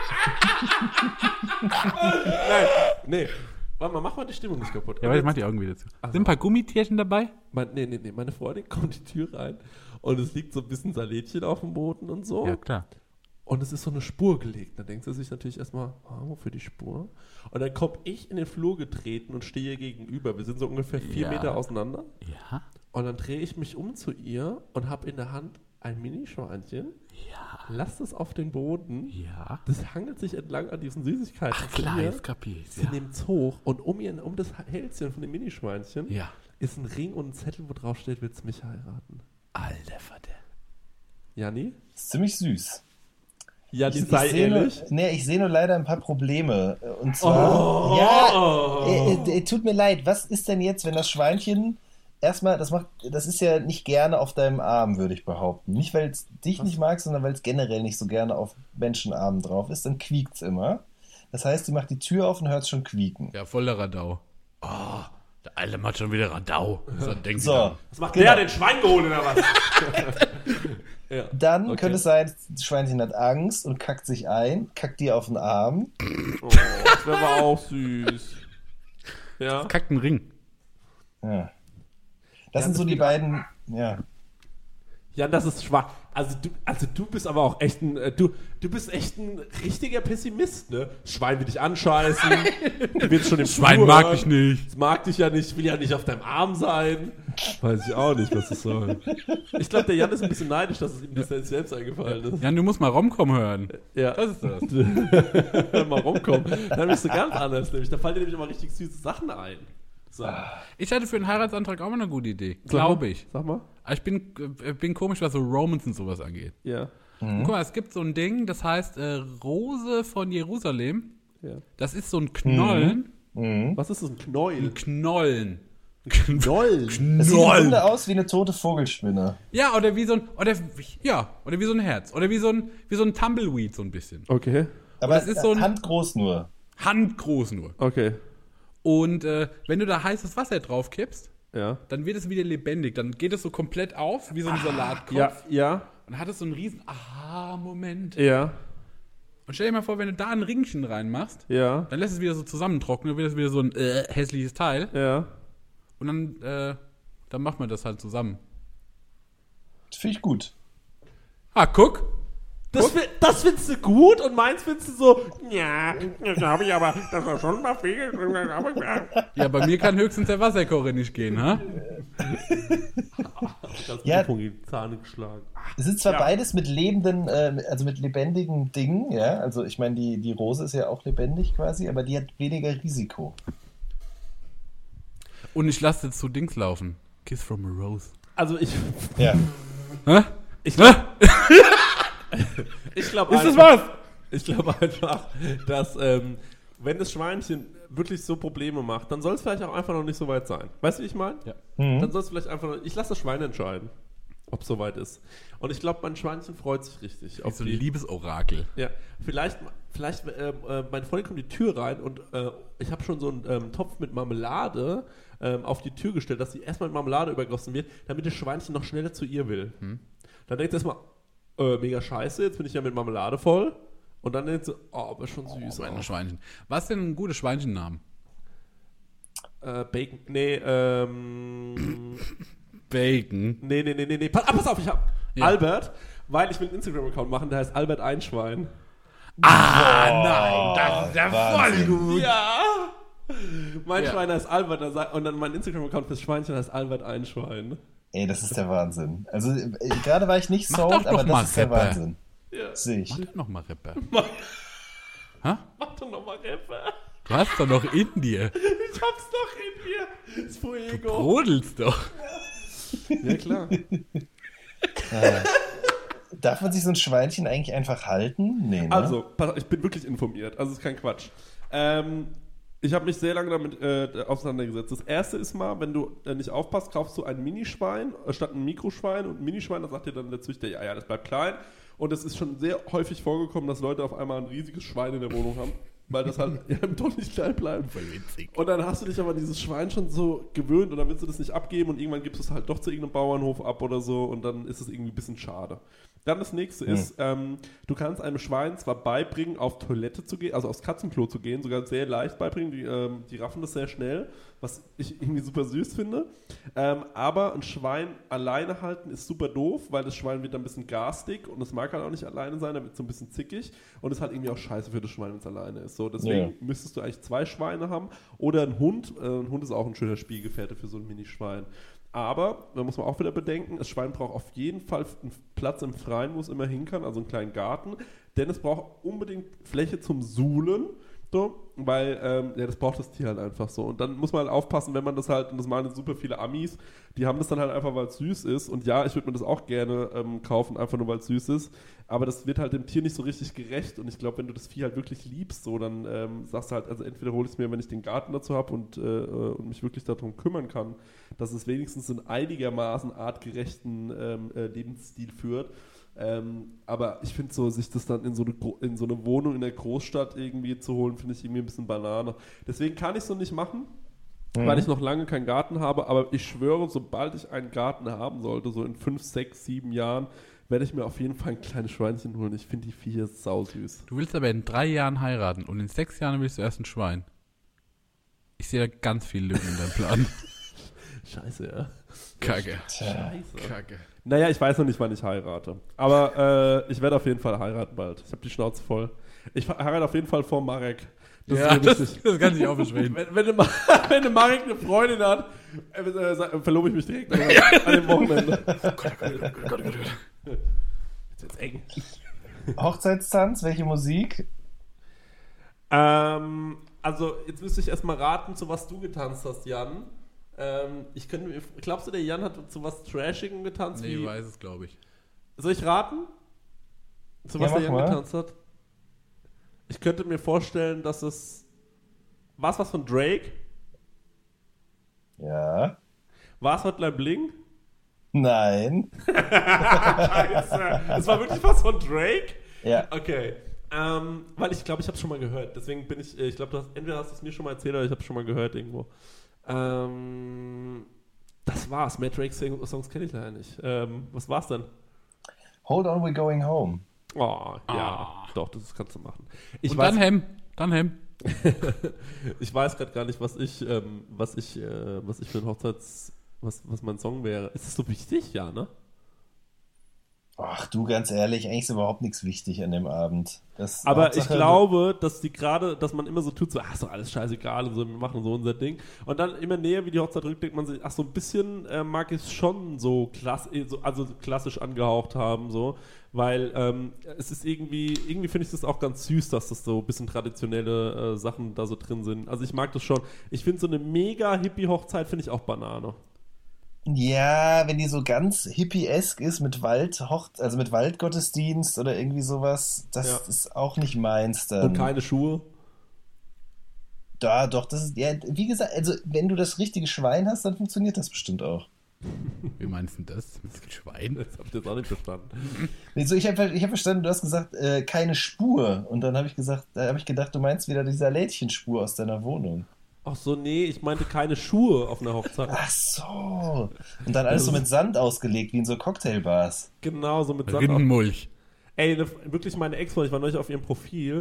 Nein, nee. Warte mal, mach mal die Stimmung nicht kaputt. Ja, warte, ich mach die Augen wieder zu. Ach Sind so. ein paar Gummitierchen dabei? Nee, meine Freundin kommt die Tür rein und es liegt so ein bisschen Salätchen auf dem Boden und so. Ja, klar. Und es ist so eine Spur gelegt. Da denkt sie sich natürlich erstmal, wofür die Spur? Und dann komme ich in den Flur getreten und stehe ihr gegenüber. Wir sind so ungefähr 4 Ja. Meter auseinander. Ja. Und dann drehe ich mich um zu ihr und habe in der Hand ein Minischweinchen. Ja. Lass es auf den Boden. Ja. Das hangelt sich entlang an diesen Süßigkeiten. Ach zu klar, ihr. jetzt kapier ich's, Sie ja. nimmt es hoch und um das Hälschen von dem Minischweinchen Ja. ist ein Ring und ein Zettel, wo drauf steht, willst du mich heiraten? Alter Vater. Janni? Das ist ziemlich süß. Janni, Ich sei sehe nur, ehrlich. ich sehe nur leider ein paar Probleme. Und zwar, tut mir leid, was ist denn jetzt, wenn das Schweinchen erstmal, das ist ja nicht gerne auf deinem Arm, würde ich behaupten. Nicht, weil es dich nicht mag, sondern weil es generell nicht so gerne auf Menschenarmen drauf ist, dann quiekt es immer. Das heißt, sie macht die Tür auf und hört es schon quieken. Ja, voller Radau. Oh, der Alte macht schon wieder Radau. So, denkt sie So, dann. Was macht Genau. der, den Schwein geholt oder was? Ja. dann Okay. könnte es sein, das Schweinchen hat Angst und kackt sich ein, kackt dir auf den Arm. Oh, das wäre aber auch süß. Ja. Kackt ein Ring. Ja. Das sind das so die geht beiden, ja. Jan, das ist schwach. Also du bist aber auch echt du bist echt ein richtiger Pessimist, ne? Schwein will dich anscheißen. Du willst schon im Schwein Flur mag hören. dich nicht. Es mag dich ja nicht, will ja nicht auf deinem Arm sein. Weiß ich auch nicht, was das soll. Ich glaube, der Jan ist ein bisschen neidisch, dass es ihm das selbst eingefallen ist. Jan, du musst mal Romcom hören. Ja. Das ist das. Mal rumkommen. Dann bist du ganz anders, nämlich. Da fallen dir nämlich immer richtig süße Sachen ein. So. Ich hatte für einen Heiratsantrag auch mal eine gute Idee. Glaube ich. Sag mal. Aber ich bin komisch, was so Romans und sowas angeht. Ja. Und guck mal, es gibt so ein Ding, das heißt Rose von Jerusalem. Ja. Das ist so ein Knollen. Was ist das, ein Knäuel? Ein Knollen. Knollen? Das sieht im Grunde aus wie eine tote Vogelspinne. Ja, oder wie so ein Herz. Oder wie so ein Tumbleweed so ein bisschen. Okay. Aber das ist so ein- handgroß nur. Handgroß nur. Okay. Und wenn du da heißes Wasser drauf kippst, Ja. dann wird es wieder lebendig. Dann geht es so komplett auf, wie so ein Salatkopf. Ja. Und dann hat es so einen riesen Aha-Moment. Ja. Und stell dir mal vor, wenn du da ein Ringchen reinmachst, Ja. dann lässt es wieder so zusammentrocknen, dann wird es wieder so ein hässliches Teil. Ja. Und dann macht man das halt zusammen. Das finde ich gut. Guck. Das findest du gut und meins findest du so, ja, das habe ich aber, das war schon mal viel. Ja, bei mir kann höchstens der Wasserkocher nicht gehen, ha? Das Ja. Mikrofon gegen die Zähne geschlagen. Es ist zwar beides mit lebenden, also mit lebendigen Dingen, ja. Also ich meine, die Rose ist ja auch lebendig quasi, aber die hat weniger Risiko. Und ich lasse jetzt so Dings laufen. Kiss from a Rose. Also ich Ja. Hä? Ich glaube Ist das was? Ich glaube einfach, dass wenn das Schweinchen wirklich so Probleme macht, dann soll es vielleicht auch einfach noch nicht so weit sein. Weißt du, wie ich meine? Ja. Dann soll es vielleicht einfach noch, ich lasse das Schwein entscheiden, ob es soweit ist. Und ich glaube, mein Schweinchen freut sich richtig. So ein Liebesorakel. Ja, vielleicht meine Freundin kommt die Tür rein und ich habe schon so einen Topf mit Marmelade auf die Tür gestellt, dass sie erstmal mit Marmelade übergossen wird, damit das Schweinchen noch schneller zu ihr will. Dann denkt sie erstmal, mega scheiße, jetzt bin ich ja mit Marmelade voll. Und dann denkt sie, aber schon süß. Meine Schweinchen. Was ist denn ein guter Schweinchennamen? Bacon, Bacon. nee. Pass auf, ich hab Ja. Albert, weil ich will einen Instagram-Account machen, der heißt Albert Einschwein. Nein, das ist ja Wahnsinn. voll gut. Ja! Mein Ja. Schwein heißt Albert und dann mein Instagram-Account fürs Schweinchen heißt Albert Einschwein. Ey, das ist der Wahnsinn. Also gerade war ich nicht Mach doch sold, aber noch mal das ist der Rapper. Wahnsinn. Ja. Sehe ich. Mach nochmal Rapper. Mach doch nochmal Rapper. Du hast doch noch in dir. Ich hab's doch in mir. Das Fuego. Brodelst doch. Ja, klar. Darf man sich so ein Schweinchen eigentlich einfach halten? Nee, ne? Also, pass auf, ich bin wirklich informiert. Also, es ist kein Quatsch. Ich habe mich sehr lange damit auseinandergesetzt. Das erste ist mal, wenn du nicht aufpasst, kaufst du ein Minischwein statt ein Mikroschwein. Und ein Minischwein, da sagt dir dann der Züchter, ja, das bleibt klein. Und es ist schon sehr häufig vorgekommen, dass Leute auf einmal ein riesiges Schwein in der Wohnung haben, weil das halt doch nicht klein bleibt. Voll witzig. Und dann hast du dich aber an dieses Schwein schon so gewöhnt und dann willst du das nicht abgeben und irgendwann gibst du es halt doch zu irgendeinem Bauernhof ab oder so und dann ist es irgendwie ein bisschen schade. Dann das nächste ist, du kannst einem Schwein zwar beibringen, auf Toilette zu gehen, also aufs Katzenklo zu gehen, sogar sehr leicht beibringen, die raffen das sehr schnell, was ich irgendwie super süß finde. Aber ein Schwein alleine halten ist super doof, weil das Schwein wird dann ein bisschen garstig und es mag halt auch nicht alleine sein, da wird es so ein bisschen zickig und es ist halt irgendwie auch scheiße für das Schwein, wenn es alleine ist. So, deswegen müsstest du eigentlich 2 Schweine haben oder einen Hund. Ein Hund ist auch ein schöner Spielgefährte für so ein Minischwein. Aber, da muss man auch wieder bedenken, das Schwein braucht auf jeden Fall einen Platz im Freien, wo es immer hin kann, also einen kleinen Garten, denn es braucht unbedingt Fläche zum Suhlen, so, weil das braucht das Tier halt einfach so. Und dann muss man halt aufpassen, wenn man das halt, und das machen super viele Amis, die haben das dann halt einfach, weil es süß ist. Und ja, ich würde mir das auch gerne kaufen, einfach nur weil es süß ist. Aber das wird halt dem Tier nicht so richtig gerecht. Und ich glaube, wenn du das Vieh halt wirklich liebst, so, dann sagst du halt, also entweder hole ich es mir, wenn ich den Garten dazu habe und mich wirklich darum kümmern kann, dass es wenigstens einen einigermaßen artgerechten Lebensstil führt. Aber ich finde so, sich das dann in so eine Wohnung in der Großstadt irgendwie zu holen, finde ich irgendwie ein bisschen Banane. Deswegen kann ich es so nicht machen, weil ich noch lange keinen Garten habe. Aber ich schwöre, sobald ich einen Garten haben sollte, so in 5, 6, 7 Jahren, werde ich mir auf jeden Fall ein kleines Schweinchen holen. Ich finde die Viecher sausüß. Du willst aber in 3 Jahren heiraten und in 6 Jahren willst du erst ein Schwein. Ich sehe da ganz viele Lücken in deinem Plan. Scheiße, ja. Kacke. Scheiße. Kacke. Naja, ich weiß noch nicht, wann ich heirate. Aber ich werde auf jeden Fall heiraten bald. Ich habe die Schnauze voll. Ich heirate auf jeden Fall vor Marek. Das Ja, ist das, wichtig. das kann ich auch verstehen. Wenn der Marek eine Freundin hat, verlobe ich mich direkt an dem Wochenende. Jetzt eng. Hochzeitstanz, welche Musik? Also, jetzt müsste ich erstmal raten, zu was du getanzt hast, Jan. Glaubst du, der Jan hat zu was Trashigem getanzt? Nee, ich weiß es, glaube ich. Soll ich raten? Zu was Ja, der Jan mach mal. getanzt hat? Ich könnte mir vorstellen, dass es... War es was von Drake? Ja. War es Hotline Bling? Nein. Scheiße. Es war wirklich was von Drake? Ja. Okay. Weil ich glaube, ich habe es schon mal gehört. Deswegen bin ich glaube, entweder hast du es mir schon mal erzählt oder ich habe es schon mal gehört irgendwo. Das war's. Mehr Drake-Songs kenne ich leider nicht. Was war's denn? Hold on, we're going home. Oh, ja. Doch, das kannst du machen. Und dann Hem. Ich weiß gerade gar nicht, was ich für ein was mein Song wäre. Ist das so wichtig? Ja, ne? Ach du, ganz ehrlich, eigentlich ist überhaupt nichts wichtig an dem Abend. Aber Hauptsache, ich glaube, dass man immer so tut, so, ach, ist doch alles scheißegal und so, wir machen so unser Ding. Und dann immer näher, wie die Hochzeit rückt, denkt man sich, ach, so ein bisschen mag ich es schon so klassisch angehaucht haben, so. Weil es ist irgendwie finde ich das auch ganz süß, dass das so ein bisschen traditionelle Sachen da so drin sind. Also ich mag das schon. Ich finde so eine mega Hippie-Hochzeit finde ich auch Banane. Ja, wenn die so ganz hippiesk ist mit mit Waldgottesdienst oder irgendwie sowas, das ist auch nicht meins dann. Und keine Schuhe. Da, doch, das ist, ja, wie gesagt, also wenn du das richtige Schwein hast, dann funktioniert das bestimmt auch. Wie meinst du das? Mit dem Schwein? Das hab ich jetzt auch nicht verstanden. Also ich hab verstanden, du hast gesagt, keine Spur. Und dann habe ich gedacht, du meinst wieder diese Lädchenspur aus deiner Wohnung. Ach so, nee, ich meinte keine Schuhe auf einer Hochzeit. Ach so. Und dann alles so mit Sand ausgelegt, wie in so Cocktailbars. Genau, so mit Sand. Rindenmulch. Ey, wirklich meine Ex-Freundin, ich war neulich auf ihrem Profil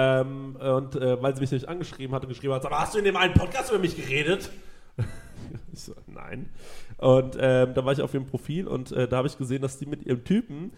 weil sie mich nicht angeschrieben hat und geschrieben hat, aber hast du in dem einen Podcast über mich geredet? Ich so, nein. Und da war ich auf ihrem Profil und da habe ich gesehen, dass die mit ihrem Typen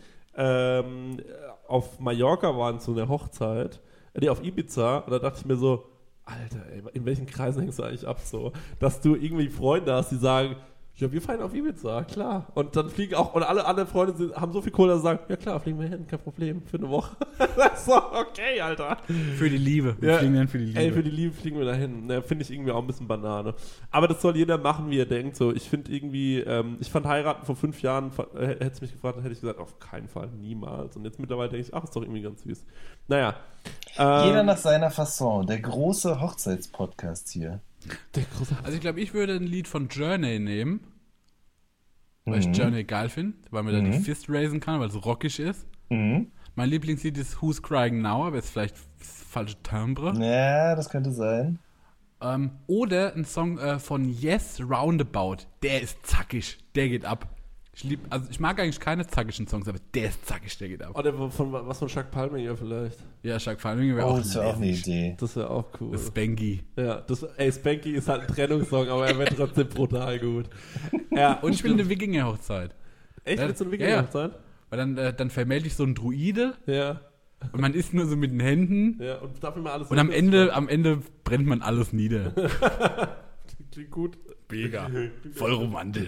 auf Mallorca waren zu einer Hochzeit, auf Ibiza, und da dachte ich mir so, Alter, ey, in welchen Kreisen hängst du eigentlich ab so? Dass du irgendwie Freunde hast, die sagen, ja, wir feiern auf Ibiza, klar. Und dann fliegen auch, und alle anderen Freunde haben so viel Kohle, dass sie sagen, ja klar, fliegen wir hin, kein Problem, für eine Woche. So, okay, Alter. Für die Liebe. Wir fliegen dann für die Liebe. Ey, für die Liebe fliegen wir dahin. Ne, finde ich irgendwie auch ein bisschen Banane. Aber das soll jeder machen, wie er denkt. So, ich finde irgendwie, ich fand heiraten vor 5 Jahren, hätte es mich gefragt, hätte ich gesagt, auf keinen Fall, niemals. Und jetzt mittlerweile denke ich, ach, ist doch irgendwie ganz süß. Naja. Jeder nach seiner Fasson. Der große Hochzeitspodcast hier. Also ich glaube, ich würde ein Lied von Journey nehmen, weil ich Journey geil finde, weil man da die Fist raisen kann, weil es rockig ist. Mein Lieblingslied ist Who's Crying Now, aber ist vielleicht das falsche Timbre. Ja, das könnte sein. Oder ein Song von Yes, Roundabout. Der ist zackig, der geht ab. Ich mag eigentlich keine zackigen Songs, aber der ist zackig, der geht ab. Oder was von Chuck Palming vielleicht. Ja, Chuck Palming wäre auch Das wäre auch eine Idee. Das wäre auch cool. Spanky. Ja, Spanky ist halt ein Trennungssong, aber er wäre trotzdem brutal gut. Ja, Und ich will eine Wikinger-Hochzeit. echt, willst du eine Wikinger-Hochzeit? Weil dann vermählt dich so ein Druide Ja. und man isst nur so mit den Händen Ja, und darf immer alles. und am Ende brennt man alles nieder. Klingt gut. Mega. Voll romantisch.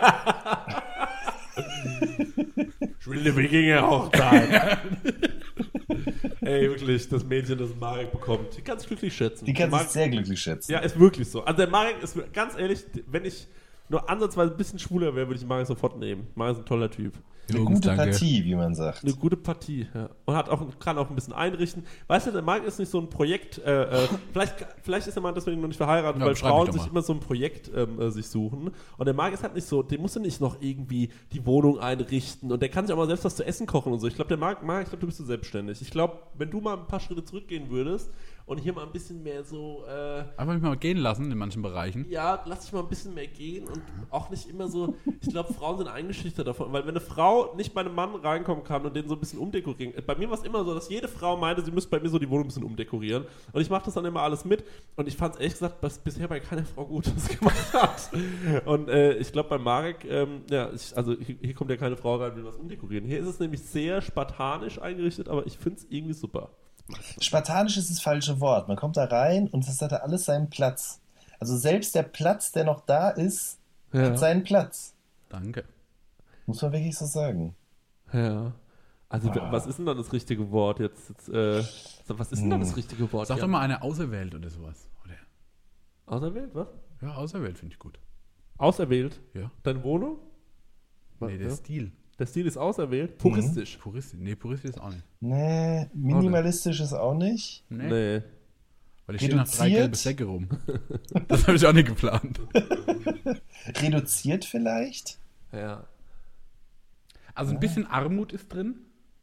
Ich will eine Wikinger-Hochzeit. Ey, wirklich, das Mädchen, das Marek bekommt, die kann sich glücklich schätzen. Die kann sich Marek- sehr glücklich schätzen. Ja, ist wirklich so. Also der Marek ist, ganz ehrlich, wenn ich nur ansatzweise ein bisschen schwuler wäre, würde ich Marek sofort nehmen. Marek ist ein toller Typ. Eine Jungs, gute danke. Partie, wie man sagt. Eine gute Partie, ja. Und kann auch ein bisschen einrichten. Weißt du, der Marc ist nicht so ein Projekt, vielleicht ist der Mann deswegen noch nicht verheiratet, Ja, weil schreib Frauen mich doch sich mal. immer so ein Projekt sich suchen. Und der Marc ist halt nicht so, dem musst du nicht noch irgendwie die Wohnung einrichten und der kann sich auch mal selbst was zu essen kochen und so. Ich glaube, der Marc, ich glaube, du bist so selbstständig. Ich glaube, wenn du mal ein paar Schritte zurückgehen würdest und hier mal ein bisschen mehr so, Einfach mich mal gehen lassen in manchen Bereichen. ja, lass dich mal ein bisschen mehr gehen und auch nicht immer so, ich glaube, Frauen sind eingeschüchtert davon, weil wenn eine Frau nicht bei einem Mann reinkommen kann und den so ein bisschen umdekorieren, bei mir war es immer so, dass jede Frau meinte, sie müsste bei mir so die Wohnung ein bisschen umdekorieren und ich mache das dann immer alles mit und ich fand es ehrlich gesagt, dass bisher bei keiner Frau Gutes gemacht hat und ich glaube bei Marek, hier kommt ja keine Frau rein, will was umdekorieren, hier ist es nämlich sehr spartanisch eingerichtet, aber ich finde es irgendwie super. Spartanisch ist das falsche Wort. Man kommt da rein und es hat da alles seinen Platz. Also selbst der Platz, der noch da ist, hat seinen Platz. Danke. Muss man wirklich so sagen. Ja. Also, was ist denn dann das richtige Wort jetzt? Was ist denn dann das richtige Wort? Sag doch mal eine auserwählt oder sowas. Oder? Auserwählt, was? Ja, auserwählt finde ich gut. Auserwählt? Ja. Deine Wohnung? Nee, der Stil. Der Stil ist auserwählt? Puristisch? Puristisch. Nee, puristisch ist auch nicht. Nee, minimalistisch ist auch nicht. Nee. Weil ich stehe nach 3 Reduziert? gelbe Säcke rum. Das habe ich auch nicht geplant. Reduziert vielleicht? Ja. Also ein bisschen Armut ist drin.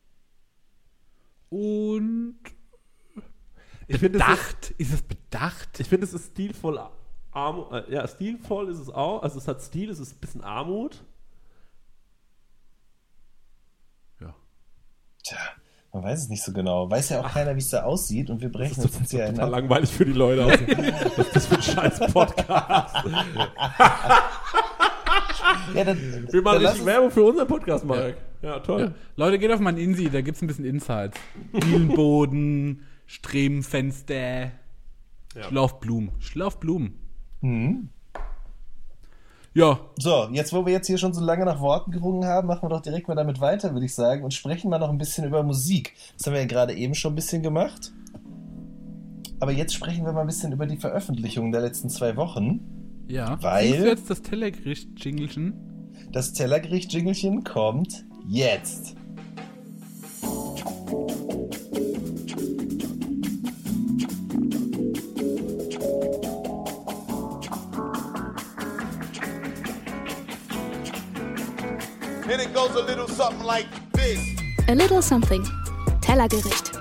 Und Ich finde, bedacht. Ist es bedacht? ich finde, es ist stilvoll Armut. Ja, stilvoll ist es auch. Also es hat Stil, es ist ein bisschen Armut. Ja. Tja, man weiß es nicht so genau. Weiß ja auch keiner, wie es da aussieht und wir brechen uns jetzt hier Total ein. langweilig für die Leute. Was ist das für ein scheiß Podcast? Ja, dann, Wir machen dann lass richtig Werbung für unseren Podcast, Marek. Ja, toll. Ja. Leute, geht auf meinen Insi, da gibt es ein bisschen Insights. Dielenboden, Stremfenster, Schlauchblumen. Ja, So, jetzt wo wir jetzt hier schon so lange nach Worten gerungen haben, machen wir doch direkt mal damit weiter, würde ich sagen, und sprechen mal noch ein bisschen über Musik. Das haben wir ja gerade eben schon ein bisschen gemacht. Aber jetzt sprechen wir mal ein bisschen über die Veröffentlichungen der letzten 2 Wochen. ja. Weil- Siehst du jetzt das Tellergericht-Jingelchen? Das Tellergericht-Jingelchen kommt jetzt. And it goes a little something like this. A Little Something. Tellergericht.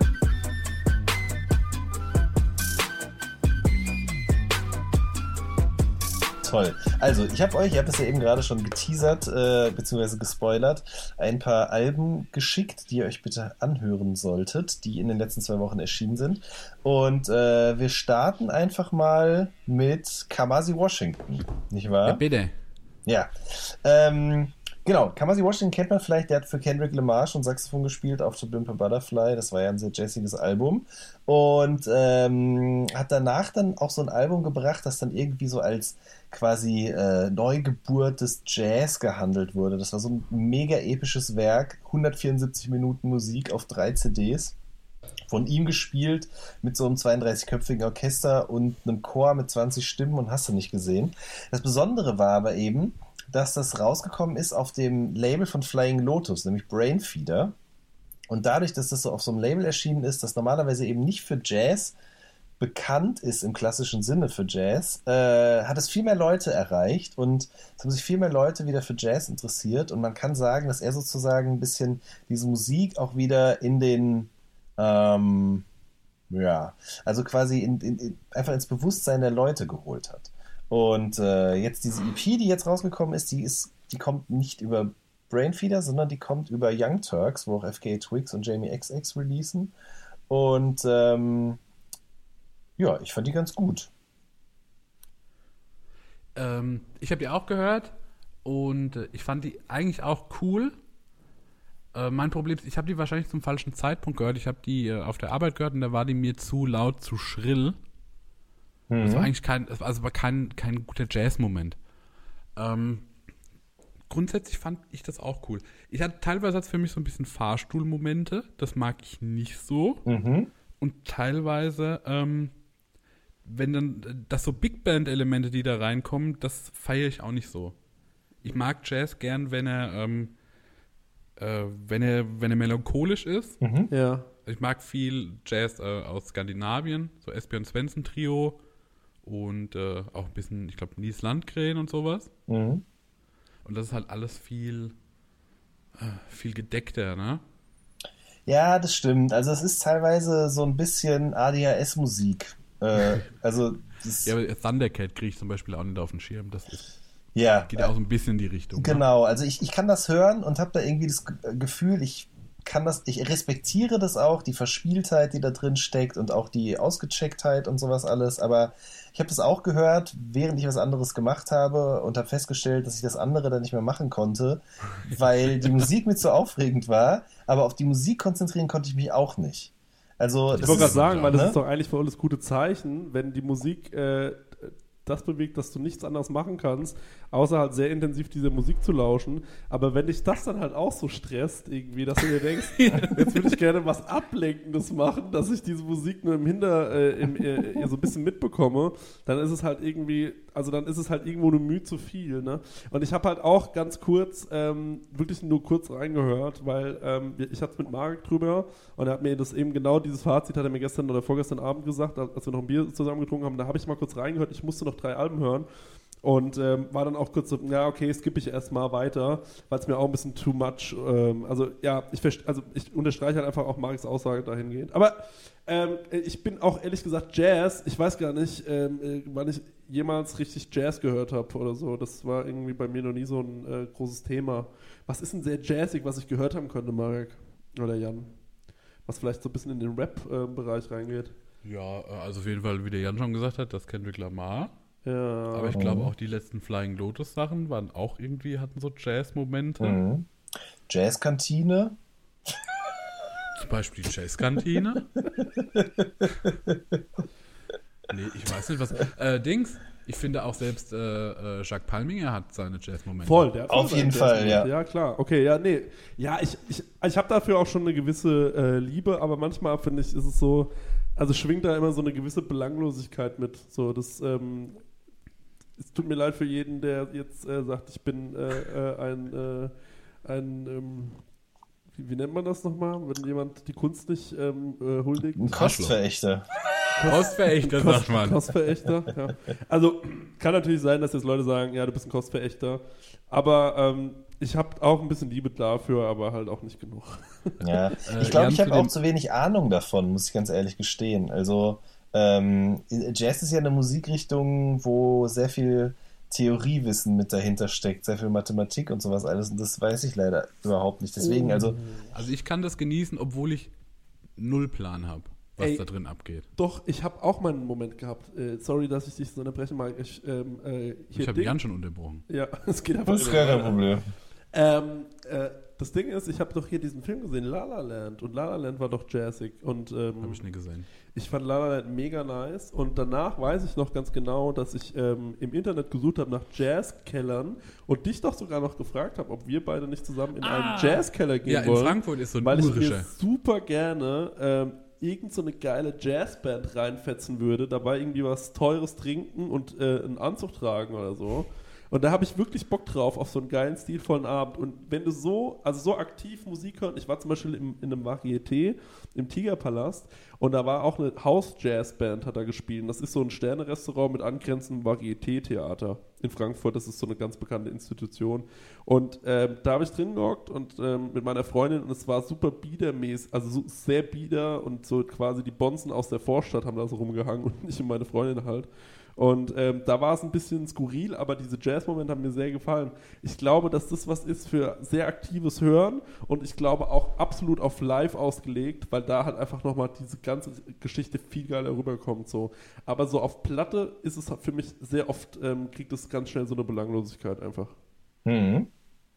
Toll. Also, ich habe es ja eben gerade schon geteasert, beziehungsweise gespoilert, ein paar Alben geschickt, die ihr euch bitte anhören solltet, die in den letzten 2 Wochen erschienen sind. Und wir starten einfach mal mit Kamasi Washington, nicht wahr? Ja, bitte. Ja. Genau, Kamasi Washington kennt man vielleicht, der hat für Kendrick Lamar schon Saxophon gespielt auf To Pimp a Butterfly, das war ja ein sehr jazziges Album. Und hat danach dann auch so ein Album gebracht, das dann irgendwie so als quasi Neugeburt des Jazz gehandelt wurde. Das war so ein mega episches Werk, 174 Minuten Musik auf 3 CDs. Von ihm gespielt mit so einem 32-köpfigen Orchester und einem Chor mit 20 Stimmen und hast du nicht gesehen. Das Besondere war aber eben, dass das rausgekommen ist auf dem Label von Flying Lotus, nämlich Brainfeeder. Und dadurch, dass das so auf so einem Label erschienen ist, das normalerweise eben nicht für Jazz bekannt ist im klassischen Sinne für Jazz, hat es viel mehr Leute erreicht und es haben sich viel mehr Leute wieder für Jazz interessiert und man kann sagen, dass er sozusagen ein bisschen diese Musik auch wieder in den also quasi einfach ins Bewusstsein der Leute geholt hat. Und jetzt diese EP, die jetzt rausgekommen ist, die kommt nicht über Brainfeeder, sondern die kommt über Young Turks, wo auch FKA Twigs und Jamie XX releasen. Und ja, ich fand die ganz gut. Ich habe die auch gehört und ich fand die eigentlich auch cool. Mein Problem ist, ich habe die wahrscheinlich zum falschen Zeitpunkt gehört. Ich habe die auf der Arbeit gehört und da war die mir zu laut, zu schrill. Das war eigentlich kein guter Jazz-Moment. Grundsätzlich fand ich das auch cool. Teilweise hat es für mich so ein bisschen Fahrstuhlmomente. Das mag ich nicht so. Und teilweise, wenn dann das so Big Band-Elemente, die da reinkommen, das feiere ich auch nicht so. Ich mag Jazz gern, wenn er melancholisch ist. Ja. Ich mag viel Jazz aus Skandinavien, so Esbjörn Svensson Trio und auch ein bisschen, ich glaube, Nils Landgren und sowas. Und das ist halt alles viel gedeckter, ne? Ja, das stimmt. Also es ist teilweise so ein bisschen ADHS-Musik. Also das, Ja, aber Thundercat kriege ich zum Beispiel auch nicht auf den Schirm. Das geht ja auch so ein bisschen in die Richtung. genau. Also ich kann das hören und habe da irgendwie das Gefühl, ich respektiere das auch, die Verspieltheit, die da drin steckt und auch die Ausgechecktheit und sowas alles, aber ich habe das auch gehört, während ich was anderes gemacht habe und habe festgestellt, dass ich das andere dann nicht mehr machen konnte, weil die Musik mir zu aufregend war, aber auf die Musik konzentrieren konnte ich mich auch nicht. Also, Ich wollte gerade sagen, weil das ne? ist doch eigentlich für uns gute Zeichen, wenn die Musik das bewegt, dass du nichts anderes machen kannst, außer halt sehr intensiv dieser Musik zu lauschen. Aber wenn dich das dann halt auch so stresst irgendwie, dass du dir denkst, jetzt würde ich gerne was Ablenkendes machen, dass ich diese Musik nur so ein bisschen mitbekomme, dann ist es halt irgendwie, also dann ist es halt irgendwo eine Mühe zu viel. Ne? Und ich habe halt auch ganz kurz, wirklich nur kurz reingehört, weil ich hatte es mit Marek drüber und er hat mir das eben genau dieses Fazit, hat er mir gestern oder vorgestern Abend gesagt, als wir noch ein Bier zusammen getrunken haben, da habe ich mal kurz reingehört, ich musste noch 3 Alben hören und war dann auch kurz so, ja okay, skippe ich erstmal weiter, weil es mir auch ein bisschen too much, ich unterstreiche halt einfach auch Mareks Aussage dahingehend. Aber ich bin auch ehrlich gesagt Jazz, ich weiß gar nicht, wann ich jemals richtig Jazz gehört habe oder so, das war irgendwie bei mir noch nie so ein großes Thema. Was ist denn sehr jazzig, was ich gehört haben könnte, Marek oder Jan? Was vielleicht so ein bisschen in den Rap-Bereich reingeht. Ja, also auf jeden Fall, wie der Jan schon gesagt hat, das Kendrick Lamar. Ja. Aber ich glaube auch die letzten Flying Lotus Sachen waren auch irgendwie, hatten so Jazz-Momente. Mhm. Jazzkantine. Zum Beispiel die Jazzkantine. Nee, ich weiß nicht, was. Dings, ich finde auch selbst Jacques Palminger hat seine Jazz-Momente. Voll, der hat Auf voll jeden seine Fall, Jazz-Momente. ja. Ja, klar. Okay, ja, nee. Ja, ich habe dafür auch schon eine gewisse Liebe, aber manchmal finde ich, ist es so, also schwingt da immer so eine gewisse Belanglosigkeit mit. So, das, es tut mir leid für jeden, der jetzt sagt, ich bin wie nennt man das nochmal, wenn jemand die Kunst nicht huldigt? Ein Kostverächter. Kostverächter, sagt man. Kostverächter, ja. Also kann natürlich sein, dass jetzt Leute sagen, ja, du bist ein Kostverächter, aber ich habe auch ein bisschen Liebe dafür, aber halt auch nicht genug. Ja, ich glaube, ich Jan, habe auch zu wenig Ahnung davon, muss ich ganz ehrlich gestehen. Also Jazz ist ja eine Musikrichtung, wo sehr viel Theoriewissen mit dahinter steckt, sehr viel Mathematik und sowas alles, und das weiß ich leider überhaupt nicht. Deswegen, also ich kann das genießen, obwohl ich null Plan habe, was da drin abgeht. Doch, ich habe auch mal einen Moment gehabt. Sorry, dass ich dich so unterbrechen mag. Ich habe Jan schon unterbrochen. Ja, es geht einfach das ist gar kein Problem. Das Ding ist, ich habe doch hier diesen Film gesehen, La La Land, und La La Land war doch jazzig und Habe ich nie gesehen. ich fand La La Land mega nice und danach weiß ich noch ganz genau, dass ich im Internet gesucht habe nach Jazzkellern und dich doch sogar noch gefragt habe, ob wir beide nicht zusammen in einen Jazzkeller gehen Ja, wollen. in Frankfurt ist so ein weil ich urischer. mir super gerne irgend so eine geile Jazzband reinfetzen würde, dabei irgendwie was Teures trinken und einen Anzug tragen oder so. Und da habe ich wirklich Bock drauf, auf so einen geilen, stilvollen Abend. Und wenn du so aktiv Musik hörst, ich war zum Beispiel in einem Varieté im Tigerpalast und da war auch eine House-Jazz-Band, hat da gespielt. Und das ist so ein Sterne-Restaurant mit angrenzendem Varieté-Theater in Frankfurt. Das ist so eine ganz bekannte Institution. Und da habe ich drin gehockt und mit meiner Freundin und es war super biedermäßig, also so sehr bieder und so quasi die Bonzen aus der Vorstadt haben da so rumgehangen und ich und meine Freundin halt. Und da war es ein bisschen skurril, aber diese Jazz-Momente haben mir sehr gefallen. Ich glaube, dass das was ist für sehr aktives Hören und ich glaube auch absolut auf Live ausgelegt, weil da halt einfach nochmal diese ganze Geschichte viel geiler rüberkommt. So. Aber so auf Platte ist es für mich sehr oft, kriegt es ganz schnell so eine Belanglosigkeit einfach. Mhm.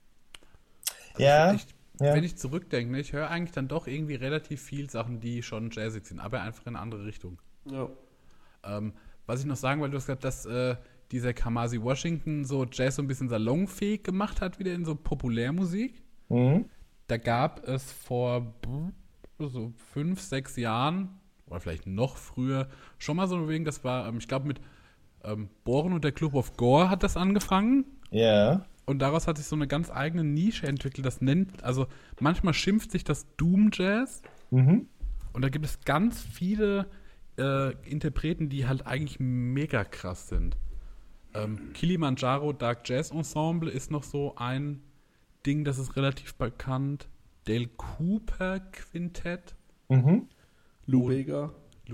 Ja, Wenn ich zurückdenke, ich höre eigentlich dann doch irgendwie relativ viel Sachen, die schon jazzig sind, aber einfach in eine andere Richtung. Ja. Was ich noch sagen wollte, du hast gesagt, dass dieser Kamasi Washington so Jazz so ein bisschen salonfähig gemacht hat, wieder in so Populärmusik. Mhm. Da gab es vor so 5, 6 Jahren, oder vielleicht noch früher, schon mal so ein Ding, das war, ich glaube mit Bohren und der Club of Gore hat das angefangen. Ja. Und daraus hat sich so eine ganz eigene Nische entwickelt, das nennt, also manchmal schimpft sich das Doom Jazz. Mhm. Und da gibt es ganz viele Interpreten, die halt eigentlich mega krass sind. Kilimanjaro Dark Jazz Ensemble ist noch so ein Ding, das ist relativ bekannt. Dale Cooper Quintett. Mhm. Lou Bega.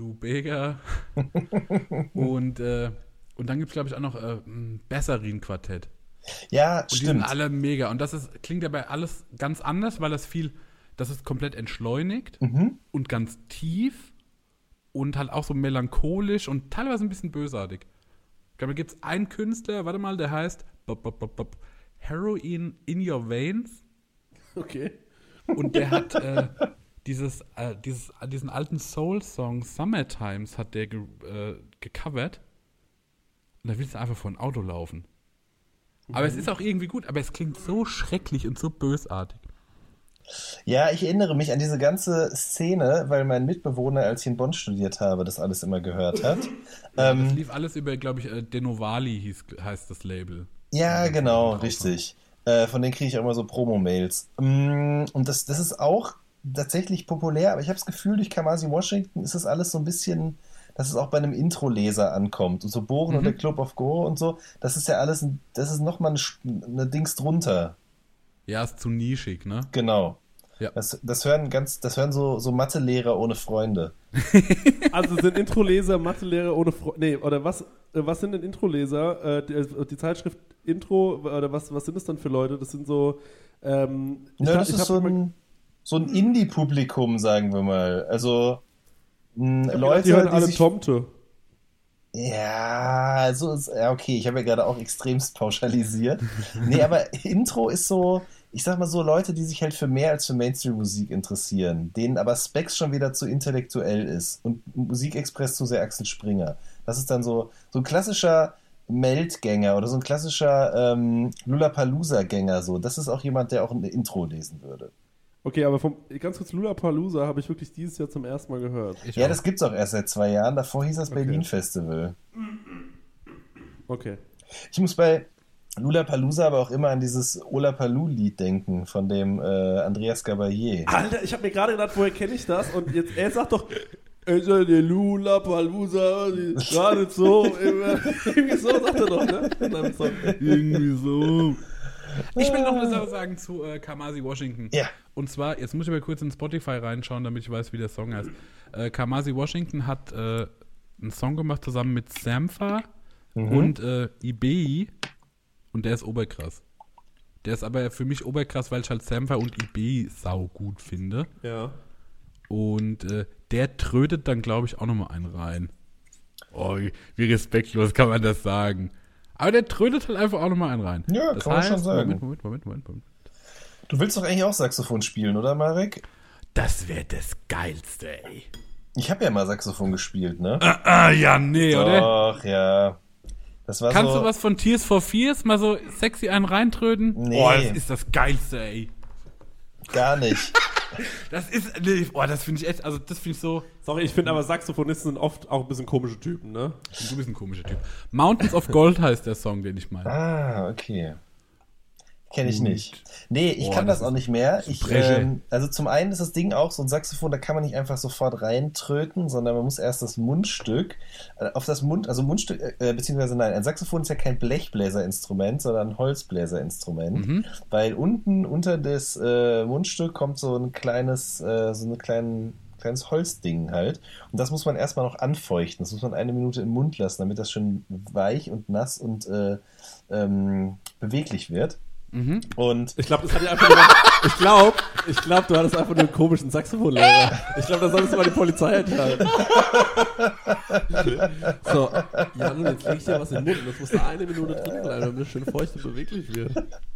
Und dann gibt es, glaube ich, auch noch Besserin Quartett. Ja, Und die stimmt. sind alle mega. Und das klingt dabei alles ganz anders, weil das ist komplett entschleunigt und ganz tief. Und halt auch so melancholisch und teilweise ein bisschen bösartig. Ich glaube, da gibt es einen Künstler, warte mal, der heißt Heroin in Your Veins. Okay. Und der hat diesen alten Soul-Song Summertimes hat der gecovert. Und da willst du einfach vor ein Auto laufen. Aber es ist auch irgendwie gut, aber es klingt so schrecklich und so bösartig. Ja, ich erinnere mich an diese ganze Szene, weil mein Mitbewohner, als ich in Bonn studiert habe, das alles immer gehört hat. Das lief alles über, glaube ich, Denovali heißt das Label. Ja, genau, richtig. Von denen kriege ich auch immer so Promo-Mails. Und das ist auch tatsächlich populär, aber ich habe das Gefühl, durch Kamasi Washington ist das alles so ein bisschen, dass es auch bei einem Intro-Leser ankommt. Und so Bohren und der Club of Go und so, das ist ja alles, das ist nochmal eine Dings drunter. Ja, ist zu nischig, ne? Genau. Ja. Das hören so Mathelehrer ohne Freunde. Also sind Intro-Leser Mathelehrer ohne Freunde? Nee, oder was sind denn Intro-Leser? Die Zeitschrift Intro, oder was sind das dann für Leute? Das sind so... das ist so ein Indie-Publikum, sagen wir mal. Also Leute, die hören alle sich... Tomte. Ja, okay, ich habe ja gerade auch extremst pauschalisiert. Nee, aber Intro ist so, ich sag mal so, Leute, die sich halt für mehr als für Mainstream-Musik interessieren, denen aber Specs schon wieder zu intellektuell ist und Musikexpress zu sehr Axel Springer. Das ist dann so ein klassischer Meldgänger oder so ein klassischer Lollapalooza-Gänger. So. Das ist auch jemand, der auch ein Intro lesen würde. Okay, aber ganz kurz, Lollapalooza habe ich wirklich dieses Jahr zum ersten Mal gehört. Ja, das gibt's auch erst seit 2 Jahren. Davor hieß das Berlin Festival. Okay. Ich muss bei Lollapalooza aber auch immer an dieses Olapaloo-Lied denken von dem Andreas Gabalier. Alter, ich habe mir gerade gedacht, woher kenne ich das? Und jetzt, er sagt doch, der Lollapalooza, gerade so, irgendwie so sagt er doch, ne? Irgendwie so. Ich will noch eine Sache sagen zu Kamasi Washington. Ja. Und zwar, jetzt muss ich mal kurz in Spotify reinschauen, damit ich weiß, wie der Song heißt. Kamasi Washington hat einen Song gemacht zusammen mit Sampha und Ibei. Und der ist oberkrass. Der ist aber für mich oberkrass, weil ich halt Sampha und Ibei sau gut finde. Ja. Und der trötet dann, glaube ich, auch nochmal einen rein. Oh, wie respektlos kann man das sagen. Aber der trödet halt einfach auch nochmal einen rein. Ja, das kann man schon sagen. Moment. Du willst doch eigentlich auch Saxophon spielen, oder Marek? Das wäre das Geilste, ey. Ich habe ja mal Saxophon gespielt, ne? Ja, nee, oder? Doch, ja. Das war Kannst so... du was von Tears for Fears mal so sexy einen reintröten? Nee. Oh, das ist das Geilste, ey. Gar nicht. Das ist, nee, das finde ich echt, also das finde ich so... Sorry, ich finde aber Saxophonisten sind oft auch ein bisschen komische Typen, ne? Du bist ein komischer Typ. Mountains of Gold heißt der Song, den ich meine. Ah, okay. Kenne ich nicht. Nee, ich kann das das auch nicht mehr. Bresche. Also zum einen ist das Ding auch so ein Saxophon, da kann man nicht einfach sofort reintröten, sondern man muss erst das Mundstück beziehungsweise nein, ein Saxophon ist ja kein Blechbläserinstrument, sondern ein Holzbläserinstrument, weil unten unter das Mundstück kommt so ein kleines Holzding halt. Und das muss man erstmal noch anfeuchten. Das muss man 1 Minute im Mund lassen, damit das schön weich und nass und beweglich wird. Und ich glaube, das hat ja einfach nur... Ich glaube, du hattest einfach nur einen komischen Saxophonlehrer. Ich glaube, da solltest du mal die Polizei enthalten. So, Jan, jetzt leg ich dir was in den Mund. Das muss da 1 Minute drin bleiben, damit es schön feucht und beweglich wird.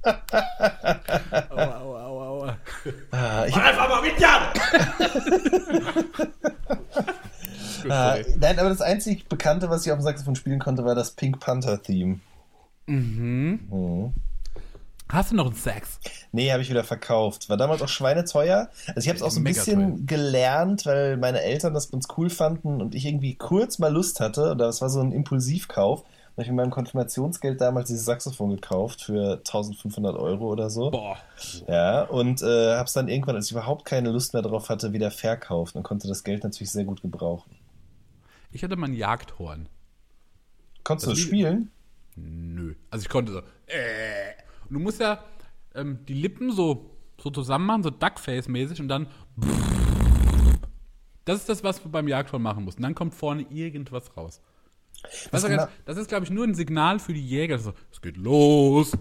Aua. Einfach mal mit, Jan! Nein, aber das einzig Bekannte, was ich auf dem Saxophon spielen konnte, war das Pink Panther-Theme. Hast du noch einen Sax? Nee, habe ich wieder verkauft. War damals auch schweineteuer. Also ich habe es auch so ein Mega bisschen gelernt, weil meine Eltern das ganz cool fanden und ich irgendwie kurz mal Lust hatte. Und das war so ein Impulsivkauf. Da habe ich mit meinem Konfirmationsgeld damals dieses Saxophon gekauft für 1.500 € oder so. Boah. Ja, und habe es dann irgendwann, als ich überhaupt keine Lust mehr drauf hatte, wieder verkauft und konnte das Geld natürlich sehr gut gebrauchen. Ich hatte mal ein Jagdhorn. Konntest du das spielen? Nö. Also ich konnte so. Und du musst ja die Lippen so zusammen machen, so Duckface-mäßig und dann. Das ist das, was du beim Jagdhorn machen musst. Und dann kommt vorne irgendwas raus. Das ist, glaube ich, nur ein Signal für die Jäger. So, es geht los.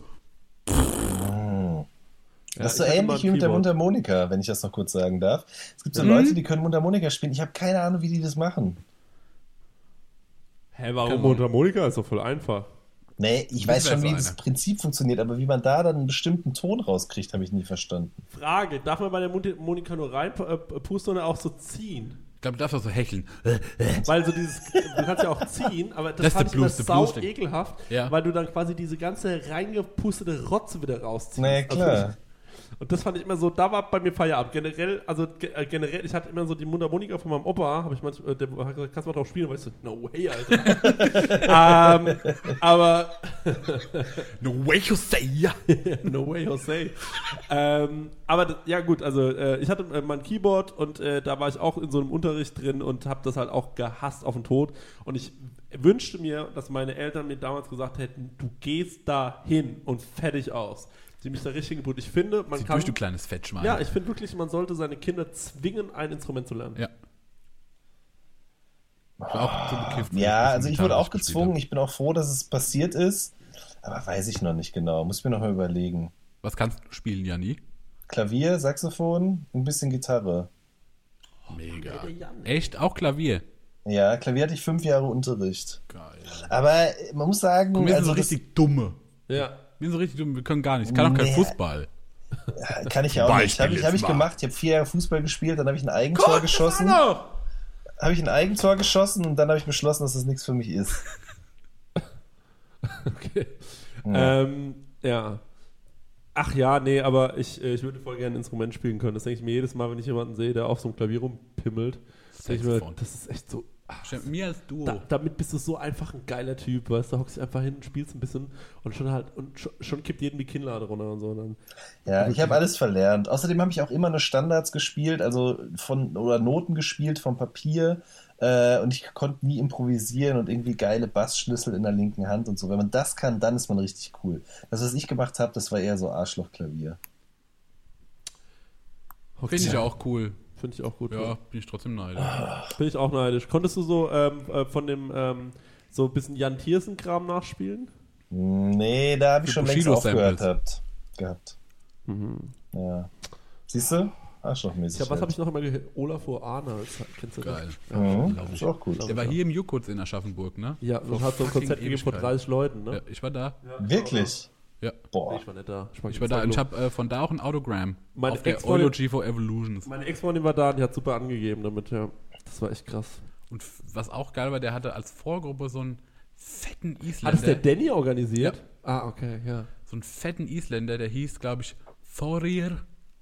Das ist so ähnlich wie mit der Mundharmonika, wenn ich das noch kurz sagen darf. Es gibt so Leute, die können Mundharmonika spielen. Ich habe keine Ahnung, wie die das machen. Hä, warum Mundharmonika? Ist doch voll einfach. Nee, ich weiß wär schon, so wie einer. das Prinzip funktioniert, aber wie man da dann einen bestimmten Ton rauskriegt, habe ich nie verstanden. Frage, darf man bei der Monika nur reinpusten oder auch so ziehen? Ich glaube, du darfst auch so hecheln. Weil so dieses, du kannst ja auch ziehen, aber das Das ist fand der ich immer Blues, der sau Blues-Ding. ekelhaft, Ja. weil du dann quasi diese ganze reingepustete Rotze wieder rausziehst. Naja, klar. Also, und das fand ich immer so, da war bei mir Feierabend. Generell, generell, ich hatte immer so die Mundharmonika von meinem Opa, habe ich manchmal, der hat gesagt, kannst du mal drauf spielen? Weißt du, no way, Alter. Aber No way you say, ja. no way, Jose. Ja gut, also ich hatte mein Keyboard und da war ich auch in so einem Unterricht drin und habe das halt auch gehasst auf den Tod. Und ich wünschte mir, dass meine Eltern mir damals gesagt hätten, du gehst da hin und fertig aus. Die mich da richtig gebrüht. Ich finde, man Sieh kann... durch, du kleines Fettschwein. Ja, ich finde wirklich, man sollte seine Kinder zwingen, ein Instrument zu lernen. Ja. Ich war auch so bekifft, Ja, als also ich Gitarre wurde auch gespielt gezwungen. hab. Ich bin auch froh, dass es passiert ist. Aber weiß ich noch nicht genau. Muss mir noch mal überlegen. Was kannst du spielen, Janni? Klavier, Saxophon, ein bisschen Gitarre. Mega. Echt? Auch Klavier? Ja, Klavier hatte ich 5 Jahre Unterricht. Geil. Aber man muss sagen, Wir sind also so richtig dumme. Ja. Wir sind so richtig dumm, wir können gar nicht. Ich kann auch kein Nee. Fußball. das kann ich ja auch nicht. Beispiel Hab ich jetzt mal. gemacht. Ich habe 4 Jahre Fußball gespielt, dann habe ich ein Eigentor geschossen. Habe ich ein Eigentor geschossen und dann habe ich beschlossen, dass das nichts für mich ist. Okay. Ja. Ach ja, nee, aber ich würde voll gerne ein Instrument spielen können. Das denke ich mir jedes Mal, wenn ich jemanden sehe, der auf so einem Klavier rumpimmelt. Denke ich mir, Saxophon. das ist echt so... Stimmt, mir als Duo. Damit bist du so einfach ein geiler Typ, weißt du, da hockst dich einfach hin und spielst ein bisschen und schon kippt jedem die Kinnlade runter und so. Und dann, Ja, ich habe alles verlernt. Außerdem habe ich auch immer nur Standards gespielt, also oder Noten gespielt vom Papier. Und ich konnte nie improvisieren und irgendwie geile Bassschlüssel in der linken Hand und so. Wenn man das kann, dann ist man richtig cool. Das, was ich gemacht habe, das war eher so Arschlochklavier. Finde ich auch cool. Finde ich auch gut. Ja, bin ich trotzdem neidisch. Bin ich auch neidisch. Konntest du so von dem so ein bisschen Jan Tiersen-Kram nachspielen? Nee, da habe ich Für schon längst Bushido-Samples. aufgehört gehabt. Ja. Siehst du? Arschlochmäßig. Ja, was habe ich noch immer gehört? Olafur Arnolds. Kennst du Geil. das? Mhm. Ist auch gut. Der war hier im Jukutz in Aschaffenburg, ne? Ja, und Vor hat so ein fucking Konzert gegeben vor Ewigkeit. 30 Leuten, ne? Ja, ich war da. Wirklich? Ja. Boah. Ich war nicht da. Ich war da und ich habe von da auch ein Autogramm Meine auf der Ex-Freundin- Eulogy for Evolutions. Meine Ex-Freundin war da und die hat super angegeben damit, ja. Das war echt krass. Und was auch geil war, der hatte als Vorgruppe so einen fetten Hat es der Isländer. Danny organisiert? Ah, okay, ja. So einen fetten Isländer, der hieß, glaube ich, Thorir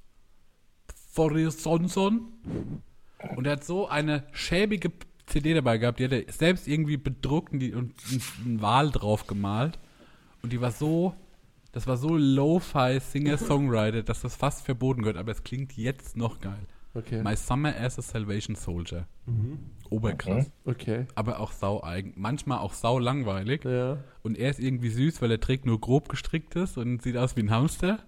Sonson. Und er hat so eine schäbige CD dabei gehabt, die hat er selbst irgendwie bedruckt und einen Wal drauf gemalt. Und die war so, das war so Lo-Fi Singer-Songwriter, dass das fast verboten gehört, aber es klingt jetzt noch geil. Okay. My Summer as a Salvation Soldier. Oberkrass. Okay. Aber auch sau eigen. Manchmal auch sau langweilig. Ja. Und er ist irgendwie süß, weil er trägt nur grob gestricktes und sieht aus wie ein Hamster.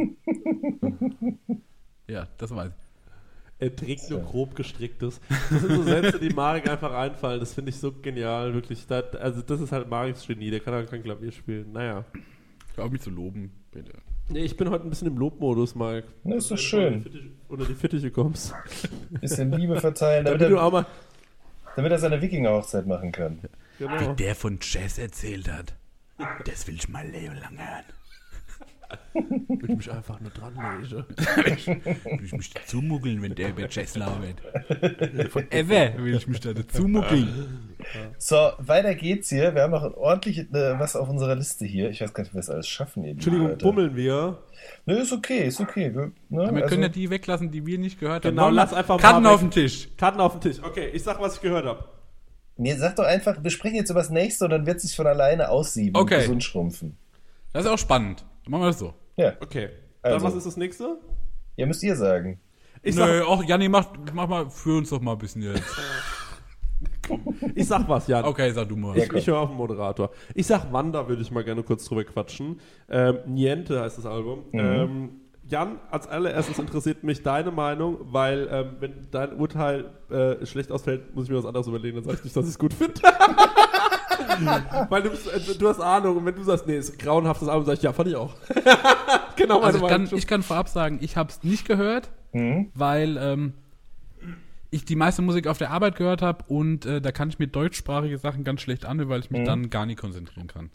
Ja, das weiß ich. Er trägt nur grob gestricktes. Das sind so Sätze, die Marek einfach einfallen. Das finde ich so genial, wirklich. Also das ist halt Mareks Genie, der kann halt kein Klavier spielen. Naja. Hör auf mich zu loben, bitte. Nee, ich bin heute ein bisschen im Lobmodus, Marek. Na, ist doch schön. Unter die Fittiche kommst. Bisschen Liebe verteilen, Damit du auch mal... damit er seine Wikinger-Hochzeit machen kann. Genau. Der von Jazz erzählt hat, das will ich mal Leben lang hören. Will ich mich einfach nur dran legen. Will ich mich dazu muggeln, wenn der über Jazz labert. Forever will ich mich da dazu muggeln. So, weiter geht's hier. Wir haben noch ordentlich was auf unserer Liste hier. Ich weiß gar nicht, ob wir es alles schaffen. Entschuldigung, bummeln wir. Nö, ist okay, ist okay. Wir können ja die weglassen, die wir nicht gehört haben. Genau, Wollen wir- lass einfach Karten mal auf den Tisch. Karten auf den Tisch. Okay, ich sag, was ich gehört habe. Nee, sag doch einfach, wir sprechen jetzt über das nächste und dann wird es sich von alleine aussieben Okay. und gesund schrumpfen. Das ist auch spannend. Machen wir das so. Ja, Okay. Dann Also. was ist das nächste? ja, müsst ihr sagen. Ich Nö, sag, auch Janni, mach mal, führ uns doch mal ein bisschen jetzt. ich sag was, Jan. Okay, sag du mal. Ja, Ich höre auf den Moderator. Ich sag Wanda, würde ich mal gerne kurz drüber quatschen. Niente heißt das Album. Jan, als allererstes interessiert mich deine Meinung, weil wenn dein Urteil schlecht ausfällt, muss ich mir was anderes überlegen, dann sag ich nicht, dass ich es gut finde. Weil du hast Ahnung und wenn du sagst, nee, ist ein grauenhaftes Album, sag ich, ja, fand ich auch. Genau, Also meine Meinung. ich kann vorab sagen, ich habe es nicht gehört, weil ich die meiste Musik auf der Arbeit gehört habe und da kann ich mir deutschsprachige Sachen ganz schlecht anhören, weil ich mich dann gar nicht konzentrieren kann.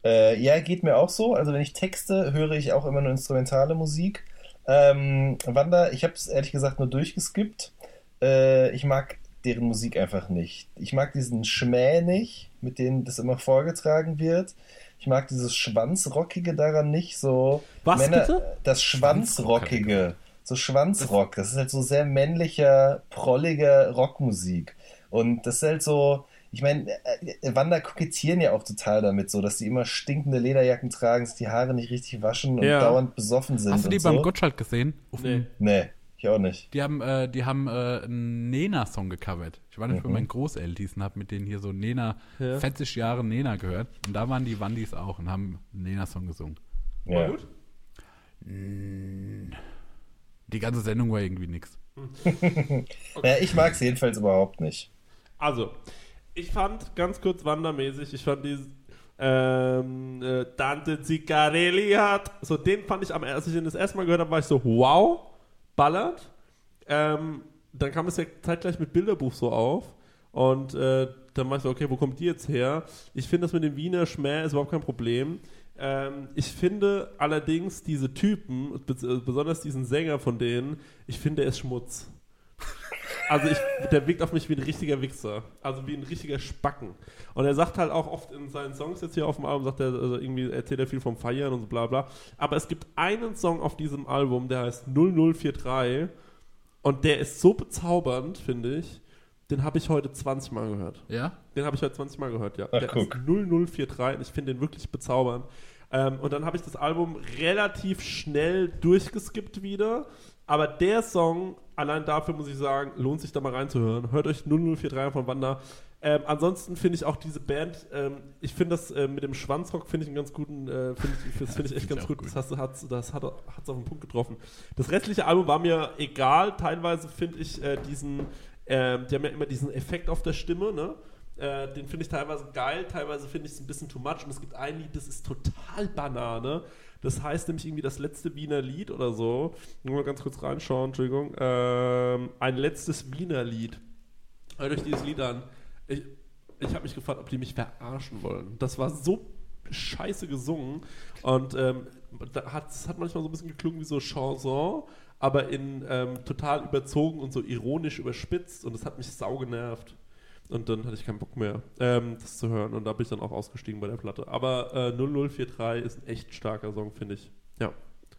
Ja, geht mir auch so. Also wenn ich texte, höre ich auch immer nur instrumentale Musik. Wanda, ich habe es ehrlich gesagt nur durchgeskippt. Ich mag deren Musik einfach nicht. Ich mag diesen Schmäh nicht, mit dem das immer vorgetragen wird. Ich mag dieses Schwanzrockige daran nicht. So Was Männer, bitte? das Schwanzrockige. So Schwanzrock. Das ist halt so sehr männlicher, prolliger Rockmusik. Und das ist halt so, ich meine, Wander kokettieren ja auch total damit, so, dass die immer stinkende Lederjacken tragen, dass die Haare nicht richtig waschen und Ja. dauernd besoffen sind. Hast du die und beim so. Gottschalk gesehen? Nee. Nee, ich auch nicht. Die haben einen Nena-Song gecovert. Ich war nicht bei meinen Großeltern und habe mit denen hier so Nena, 40 Jahre Nena gehört. Und da waren die Wandis auch und haben einen Nena-Song gesungen. Ja. Gut. Die ganze Sendung war irgendwie nix. Ja, ich mag es jedenfalls überhaupt nicht. Also, ich fand ganz kurz wandermäßig, ich fand diesen Dante Zicarelli hat, so den fand ich als ich den das erste Mal gehört habe, war ich so, wow, ballert. Dann kam es ja zeitgleich mit Bilderbuch so auf und dann war ich so, okay, wo kommt die jetzt her? Ich finde das mit dem Wiener Schmäh ist überhaupt kein Problem. Ich finde allerdings diese Typen, besonders diesen Sänger von denen, ich finde, er ist Schmutz. Also der wirkt auf mich wie ein richtiger Wichser. Also wie ein richtiger Spacken. Und er sagt halt auch oft in seinen Songs jetzt hier auf dem Album, sagt er, also irgendwie erzählt er viel vom Feiern und so bla bla. Aber es gibt einen Song auf diesem Album, der heißt 0043 und der ist so bezaubernd, finde ich. Den habe ich heute 20 Mal gehört. Ja? Den habe ich heute 20 Mal gehört, ja. Ach, Der guck. ist 0043 und ich finde den wirklich bezaubernd. Und dann habe ich das Album relativ schnell durchgeskippt wieder. Aber der Song, allein dafür muss ich sagen, lohnt sich da mal reinzuhören. Hört euch 0043 von Wanda. Ansonsten finde ich auch diese Band, ich finde das mit dem Schwanzrock finde ich einen ganz guten, das finde ich echt ganz gut. Das hat es auf den Punkt getroffen. Das restliche Album war mir egal. Teilweise finde ich die haben ja immer diesen Effekt auf der Stimme, ne? Den finde ich teilweise geil, teilweise finde ich es ein bisschen too much und es gibt ein Lied, das ist total Banane. Das heißt nämlich irgendwie das letzte Wiener Lied oder so. Nur mal ganz kurz reinschauen, Entschuldigung. Ein letztes Wiener Lied. Hört euch dieses Lied an. Ich habe mich gefragt, ob die mich verarschen wollen. Das war so scheiße gesungen und es hat manchmal so ein bisschen geklungen wie so Chanson, aber in total überzogen und so ironisch überspitzt und das hat mich sau genervt. Und dann hatte ich keinen Bock mehr, das zu hören. Und da bin ich dann auch ausgestiegen bei der Platte. Aber 0043 ist ein echt starker Song, finde ich. Ja.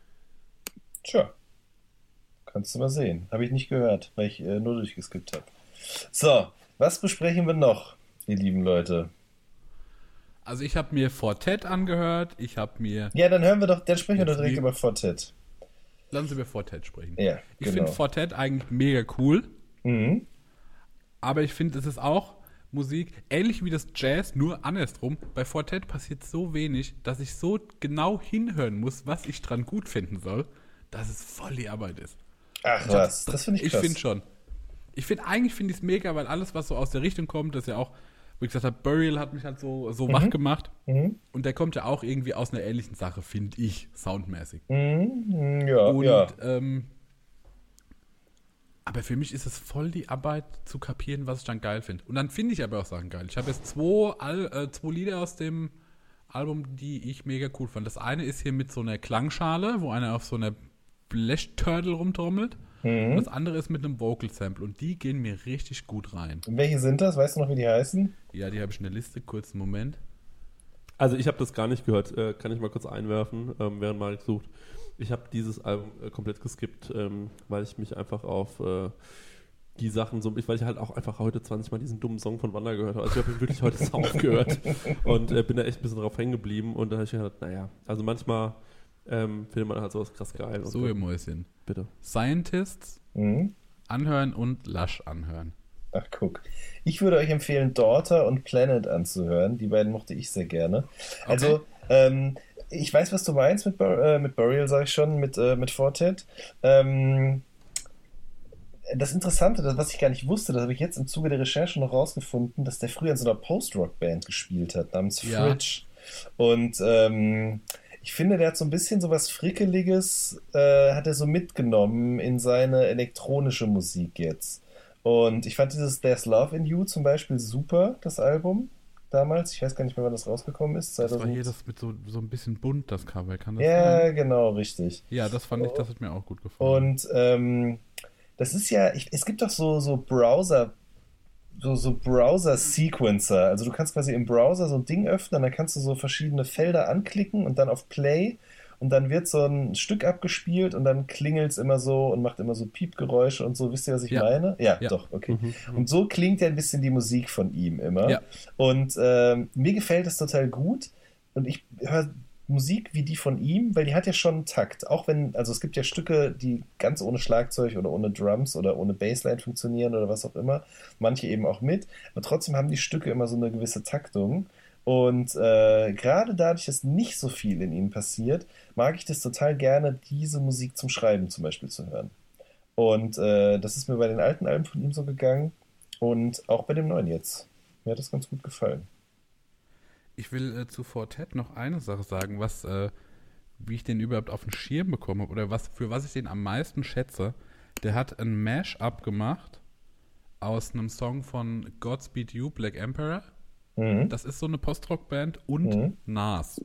Tja. Kannst du mal sehen. Habe ich nicht gehört, weil ich nur durchgeskippt habe. So, was besprechen wir noch, ihr lieben Leute? Also ich habe mir Fortet angehört, Ja, dann sprechen wir doch direkt über Fortet. Lassen Sie über Fortet sprechen. Ja, Ich genau. finde Fortet eigentlich mega cool. Mhm. Aber ich finde, es ist auch Musik, ähnlich wie das Jazz, nur andersrum. Bei Fortet passiert so wenig, dass ich so genau hinhören muss, was ich dran gut finden soll, dass es voll die Arbeit ist. Ach was, das finde ich krass. Ich finde schon. Eigentlich finde ich es mega, weil alles, was so aus der Richtung kommt, das ist ja auch, wo ich gesagt habe, Burial hat mich halt so wach gemacht. Mhm. Und der kommt ja auch irgendwie aus einer ähnlichen Sache, finde ich, soundmäßig. Mhm. Ja, Und, ja. Aber für mich ist es voll die Arbeit zu kapieren, was ich dann geil finde. Und dann finde ich aber auch Sachen geil. Ich habe jetzt zwei Lieder aus dem Album, die ich mega cool fand. Das eine ist hier mit so einer Klangschale, wo einer auf so einer Blechtörtel rumtrommelt. Und das andere ist mit einem Vocal Sample. Und die gehen mir richtig gut rein. Und welche sind das? Weißt du noch, wie die heißen? Ja, die habe ich in der Liste. Kurzen Moment. Also ich habe das gar nicht gehört. Kann ich mal kurz einwerfen, während Marek sucht. Ich habe dieses Album komplett geskippt, weil ich mich einfach auf die Sachen weil ich halt auch einfach heute 20 Mal diesen dummen Song von Wanda gehört habe. Also ich habe ihn wirklich heute aufgehört und bin da echt ein bisschen drauf hängen geblieben und da habe ich gedacht, naja, also manchmal findet man halt sowas krass geil. So, ihr Mäuschen. Bitte. Scientists anhören und Lush anhören. Ach, guck. Ich würde euch empfehlen, Daughter und Planet anzuhören. Die beiden mochte ich sehr gerne. Also, ich weiß, was du meinst mit Burial, sag ich schon, mit Fortet. Das Interessante, was ich gar nicht wusste, das habe ich jetzt im Zuge der Recherche noch rausgefunden, dass der früher in so einer Post-Rock-Band gespielt hat, namens Fridge. Und ich finde, der hat so ein bisschen so was Frickeliges, hat er so mitgenommen in seine elektronische Musik jetzt. Und ich fand dieses There's Love in You zum Beispiel super, das Album. damals. Ich weiß gar nicht mehr, wann das rausgekommen ist. Das war 2000. hier das mit so ein bisschen bunt, das Cover. Kann das Ja, sein? genau, richtig. Ja, das fand ich, das hat mir auch gut gefallen. Und das ist ja, es gibt doch so Browser, so Browser-Sequencer. Also du kannst quasi im Browser so ein Ding öffnen, dann kannst du so verschiedene Felder anklicken und dann auf Play und dann wird so ein Stück abgespielt und dann klingelt es immer so und macht immer so Piepgeräusche und so. Wisst ihr, was ich meine? Ja, Ja. doch, okay. Und so klingt ja ein bisschen die Musik von ihm immer. Ja. Und mir gefällt es total gut und ich höre Musik wie die von ihm, weil die hat ja schon einen Takt. Auch wenn, also es gibt ja Stücke, die ganz ohne Schlagzeug oder ohne Drums oder ohne Bassline funktionieren oder was auch immer. Manche eben auch mit. Aber trotzdem haben die Stücke immer so eine gewisse Taktung. Und gerade dadurch, dass nicht so viel in ihnen passiert, mag ich das total gerne, diese Musik zum Schreiben zum Beispiel zu hören. Und das ist mir bei den alten Alben von ihm so gegangen und auch bei dem neuen jetzt. Mir hat das ganz gut gefallen. Ich will zu Fortet noch eine Sache sagen, wie ich den überhaupt auf den Schirm bekomme oder für was ich den am meisten schätze. Der hat ein Mash-up gemacht aus einem Song von Godspeed You, Black Emperor. Mhm. Das ist so eine Post-Rock-Band und Nas.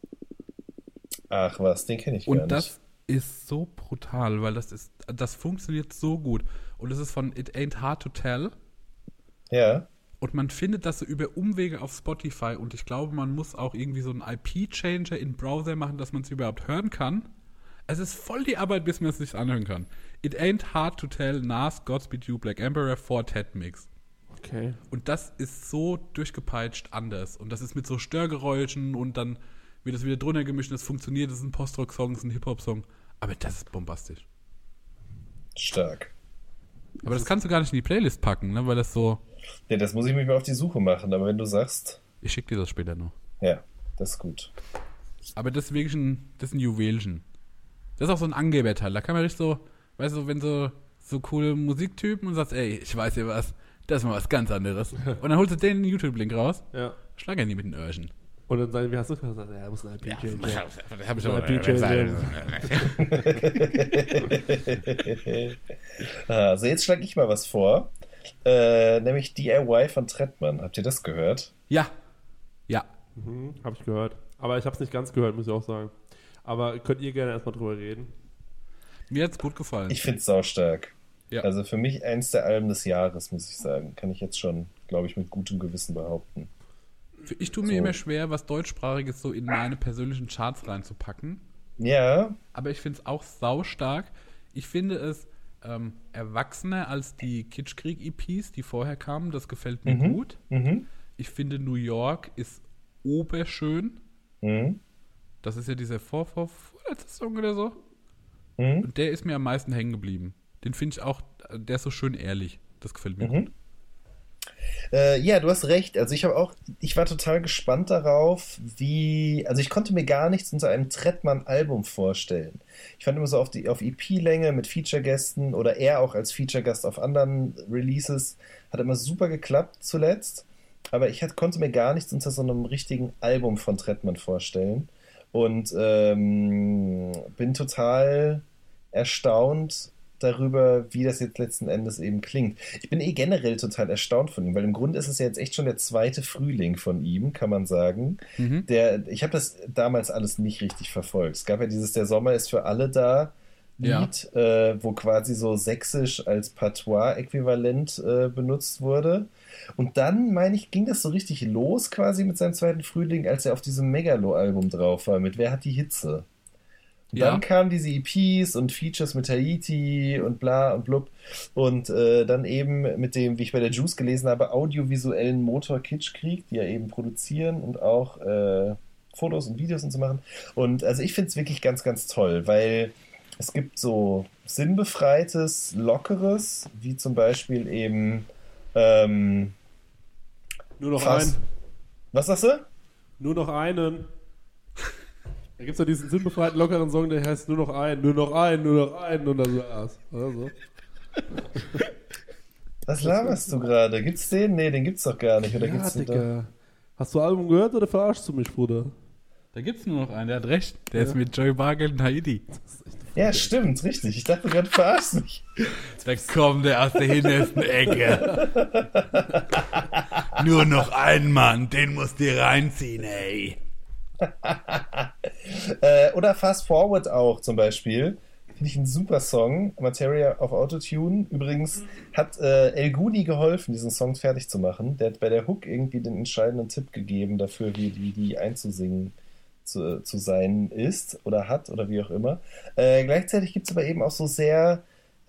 Ach was, den kenne ich gar nicht. Und das ist so brutal, weil das funktioniert so gut. Und es ist von It Ain't Hard to Tell. Ja. Und man findet das so über Umwege auf Spotify. Und ich glaube, man muss auch irgendwie so einen IP-Changer in Browser machen, dass man es überhaupt hören kann. Es ist voll die Arbeit, bis man es sich anhören kann. It Ain't Hard to Tell, Nas, Godspeed You, Black Emperor, Fortet Mix. Okay. Und das ist so durchgepeitscht anders. Und das ist mit so Störgeräuschen und dann wird es wieder drunter gemischt. Das funktioniert, das ist ein Post-Rock-Song, das ist ein Hip-Hop-Song. Aber das ist bombastisch. Stark. Aber das kannst du gar nicht in die Playlist packen, ne? Weil das so... Ja, das muss ich mich mal auf die Suche machen, aber wenn du sagst, Ich schicke dir das später noch. ja, das ist gut. Aber das ist wirklich das ist ein Juwelchen. Das ist auch so ein Angeberteil. Da kann man richtig so, weißt du, wenn so coole Musiktypen und sagst, ey, ich weiß ja was, das ist mal was ganz anderes. Und dann holst du den YouTube-Link raus, Ja. schlag ja nie mit den Öhrchen. Und dann sagen, wie hast du gesagt? Ja, muss ein IP changer. Das hab ich Also jetzt schlage ich mal was vor, nämlich DIY von Trettmann. Habt ihr das gehört? Ja. Ja. Habe ich gehört. Aber ich habe es nicht ganz gehört, muss ich auch sagen. Aber könnt ihr gerne erstmal drüber reden? Mir hat's gut gefallen. Ich finde es saustark. Ja. Also für mich eins der Alben des Jahres, muss ich sagen. Kann ich jetzt schon, glaube ich, mit gutem Gewissen behaupten. Ich tue mir immer schwer, was Deutschsprachiges so in meine persönlichen Charts reinzupacken. Ja, Aber ich finde es auch saustark. Ich finde es erwachsener als die Kitschkrieg-EPs, die vorher kamen. Das gefällt mir gut. Ich finde, New York ist oberschön. Das ist ja dieser vorletzte Song oder so. Und der ist mir am meisten hängen geblieben. Den finde ich auch, der ist so schön ehrlich. Das gefällt mir gut. Ja, du hast recht. Also ich war total gespannt darauf, also ich konnte mir gar nichts unter einem Trettmann-Album vorstellen. Ich fand immer so auf EP-Länge mit Feature-Gästen oder er auch als Feature-Gast auf anderen Releases, hat immer super geklappt zuletzt. Aber ich konnte mir gar nichts unter so einem richtigen Album von Trettmann vorstellen. Und bin total erstaunt darüber, wie das jetzt letzten Endes eben klingt. Ich bin generell total erstaunt von ihm, weil im Grunde ist es ja jetzt echt schon der zweite Frühling von ihm, kann man sagen. Ich habe das damals alles nicht richtig verfolgt. Es gab ja dieses Der Sommer ist für alle da Lied, wo quasi so Sächsisch als Patois-Äquivalent benutzt wurde. Und dann, meine ich, ging das so richtig los quasi mit seinem zweiten Frühling, als er auf diesem Megalo-Album drauf war, mit Wer hat die Hitze? Und dann kamen diese EPs und Features mit Tahiti und bla und blub. Und dann eben mit dem, wie ich bei der Juice gelesen habe, audiovisuellen Motor-Kitschkrieg, die ja eben produzieren und auch Fotos und Videos und so machen. Und also ich finde es wirklich ganz, ganz toll, weil es gibt so sinnbefreites, lockeres, wie zum Beispiel eben Nur noch einen. Was sagst du? Nur noch einen. Da gibt es ja diesen sinnbefreiten, lockeren Song, der heißt nur noch einen und das war's. Oder so. Was laberst du gerade? Gibt's den? Nee, den gibt's doch gar nicht. Oder gibt's den Digga. Hast du Album gehört oder verarschst du mich, Bruder? Da gibt's nur noch einen, der hat recht. Der ist mit Joey Bargeld und Haiti. Das ist echt eine Ja, stimmt, richtig. Ich dachte gerade, verarsch mich. Da kommt der aus der hintersten Ecke. Nur noch ein Mann, den musst du reinziehen, ey. Oder Fast Forward auch zum Beispiel. Finde ich ein super Song. Materia auf Autotune. Übrigens hat El Guni geholfen, diesen Song fertig zu machen. Der hat bei der Hook irgendwie den entscheidenden Tipp gegeben dafür, wie die einzusingen zu sein ist oder hat oder wie auch immer. Gleichzeitig gibt es aber eben auch so sehr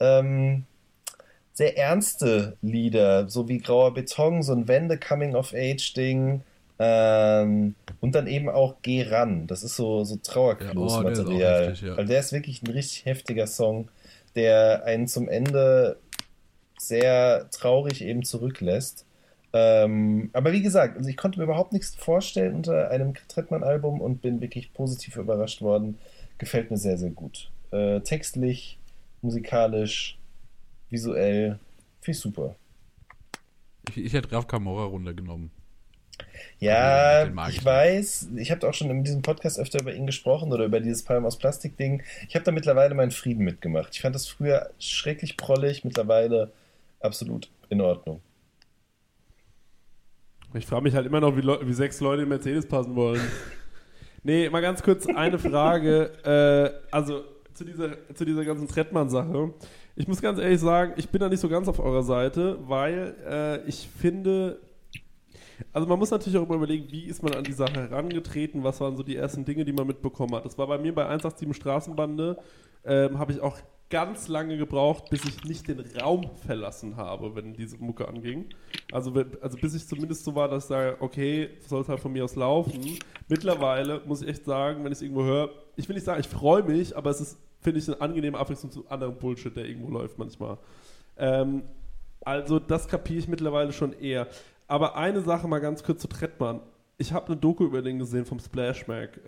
ernste Lieder, so wie Grauer Beton, so ein Wende-Coming-of-Age-Ding. Und dann eben auch Geh ran. Das ist so Trauerclues-Material. Ja, heftig, ja. Weil der ist wirklich ein richtig heftiger Song, der einen zum Ende sehr traurig eben zurücklässt. Aber wie gesagt, also ich konnte mir überhaupt nichts vorstellen unter einem Trettmann-Album und bin wirklich positiv überrascht worden. Gefällt mir sehr, sehr gut. Textlich, musikalisch, visuell, finde ich super. Ich hätte Raf Camora runtergenommen. Ja, Den mag ich ich weiß, ich habe auch schon in diesem Podcast öfter über ihn gesprochen oder über dieses Palm aus Plastik-Ding. Ich habe da mittlerweile meinen Frieden mitgemacht. Ich fand das früher schrecklich prollig, mittlerweile absolut in Ordnung. Ich frage mich halt immer noch, wie 6 Leute in Mercedes passen wollen. Nee, mal ganz kurz eine Frage. Also zu dieser ganzen Trettmann-Sache. Ich muss ganz ehrlich sagen, ich bin da nicht so ganz auf eurer Seite, weil ich finde, also man muss natürlich auch immer überlegen, wie ist man an die Sache herangetreten, was waren so die ersten Dinge, die man mitbekommen hat. Das war bei mir bei 187 Straßenbande, habe ich auch ganz lange gebraucht, bis ich nicht den Raum verlassen habe, wenn diese Mucke anging. Also bis ich zumindest so war, dass ich sage, okay, soll es halt von mir aus laufen. Mittlerweile muss ich echt sagen, wenn ich es irgendwo höre, ich will nicht sagen, ich freue mich, aber es ist, finde ich, eine angenehme Abwechslung zu anderem Bullshit, der irgendwo läuft manchmal. Also das kapiere ich mittlerweile schon eher. Aber eine Sache mal ganz kurz zu Trettmann. Ich habe eine Doku über den gesehen vom Splash Mag.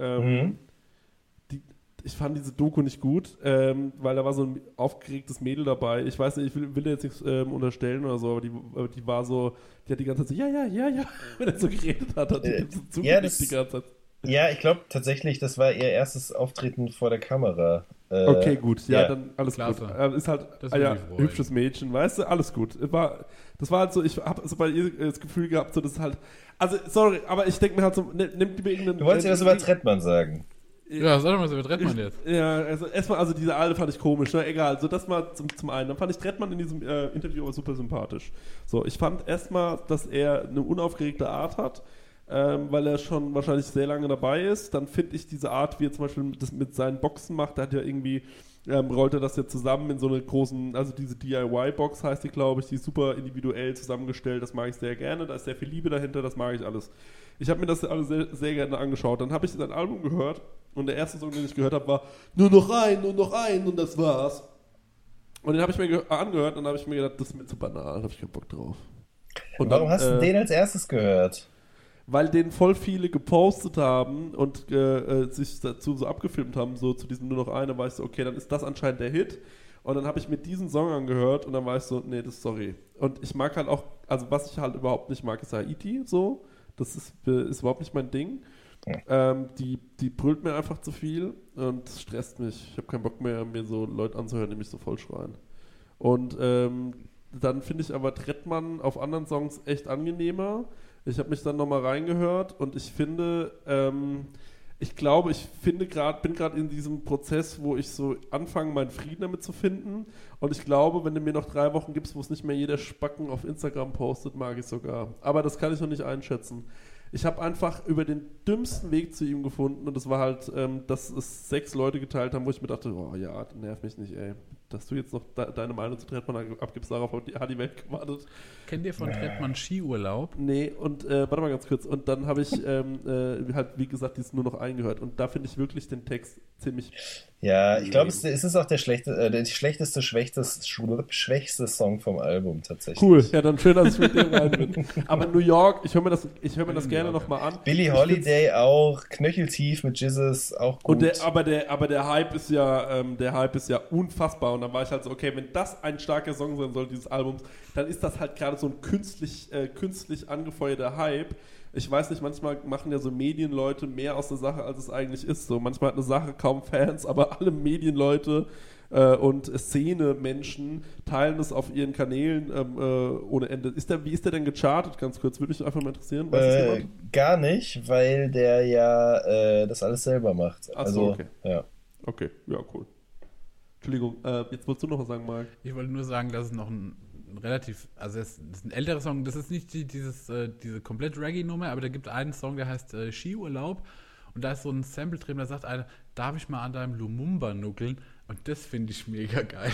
Ich fand diese Doku nicht gut, weil da war so ein aufgeregtes Mädel dabei. Ich weiß nicht, ich will jetzt nichts unterstellen oder so, aber die war so, die hat die ganze Zeit so, ja, wenn er so geredet hat die so zugenickt die ganze Zeit. Ja, ich glaube tatsächlich, das war ihr erstes Auftreten vor der Kamera. Okay, gut. Ja, dann alles Klasse. gut. Ist halt hübsches Mädchen, weißt du? Alles gut. Das war halt so, ich habe so bei ihr das Gefühl gehabt, so das ist halt, also sorry, aber ich denke mir halt so, nimmt mir irgendeinen... Du wolltest ja was über Trettmann sagen. Ja, sag doch mal, so über Trettmann jetzt. Ja, also erstmal, also diese Alte fand ich komisch, ne? Egal, so das mal zum einen. Dann fand ich Trettmann in diesem Interview aber super sympathisch. So, ich fand erstmal, dass er eine unaufgeregte Art hat, weil er schon wahrscheinlich sehr lange dabei ist. Dann finde ich diese Art, wie er zum Beispiel das mit seinen Boxen macht, der hat ja irgendwie, rollt er das ja zusammen in so eine großen, also diese DIY-Box heißt die, glaube ich, die ist super individuell zusammengestellt, das mag ich sehr gerne, da ist sehr viel Liebe dahinter, das mag ich alles. Ich habe mir das alles sehr, sehr gerne angeschaut. Dann habe ich sein Album gehört und der erste Song, den ich gehört habe, war nur noch ein und das war's. Und den habe ich mir angehört und dann habe ich mir gedacht, das ist mir zu banal, da habe ich keinen Bock drauf. Und warum dann, hast du den als erstes gehört? Weil den voll viele gepostet haben und sich dazu so abgefilmt haben, so zu diesem nur noch eine, war ich so, okay, dann ist das anscheinend der Hit. Und dann habe ich mir diesen Song angehört und dann war ich so, nee, das ist sorry. Und ich mag halt auch, also was ich halt überhaupt nicht mag, ist Haiti, so. Das ist überhaupt nicht mein Ding. Die brüllt mir einfach zu viel und das stresst mich. Ich habe keinen Bock mehr, mir so Leute anzuhören, die mich so voll schreien. Und dann finde ich aber Trettmann auf anderen Songs echt angenehmer. Ich habe mich dann nochmal reingehört und ich finde, bin gerade in diesem Prozess, wo ich so anfange, meinen Frieden damit zu finden. Und ich glaube, wenn du mir noch 3 Wochen gibst, wo es nicht mehr jeder Spacken auf Instagram postet, mag ich sogar. Aber das kann ich noch nicht einschätzen. Ich habe einfach über den dümmsten Weg zu ihm gefunden und das war halt, dass es 6 Leute geteilt haben, wo ich mir dachte, oh ja, nerv mich nicht, ey. Dass du jetzt noch deine Meinung zu Trettmann abgibst, darauf hat die Welt gewartet. Kennt ihr von Trettmann Skiurlaub? Nee, und warte mal ganz kurz. Und dann habe ich halt, wie gesagt, dieses nur noch eingehört. Und da finde ich wirklich den Text ziemlich... Ja, ich glaube, es ist auch der schwächste Song vom Album tatsächlich. Cool, ja, dann schön, dass ich mit dem rein bin. Aber New York, ich höre mir das gerne nochmal an. Billie Holiday auch, knöcheltief mit Jesus, auch gut. Und aber der Hype ist ja unfassbar. Und dann war ich halt so, okay, wenn das ein starker Song sein soll, dieses Albums, dann ist das halt gerade so ein künstlich angefeuerter Hype. ich weiß nicht, manchmal machen ja so Medienleute mehr aus der Sache, als es eigentlich ist. So, manchmal hat eine Sache kaum Fans, aber alle Medienleute und Szene-Menschen teilen es auf ihren Kanälen ohne Ende. Wie ist der denn gechartet? Ganz kurz, würde mich einfach mal interessieren. Weiß das jemand? Gar nicht, weil der ja das alles selber macht. Ach so, okay. Ja. Okay, ja, cool. Entschuldigung, jetzt wolltest du noch was sagen, Marc? Ich wollte nur sagen, dass es noch ein relativ, also es ist ein älterer Song, das ist nicht diese komplett Reggae-Nummer, aber da gibt es einen Song, der heißt Skiurlaub und da ist so ein Sample drin, da sagt einer, darf ich mal an deinem Lumumba nuckeln? Und das finde ich mega geil.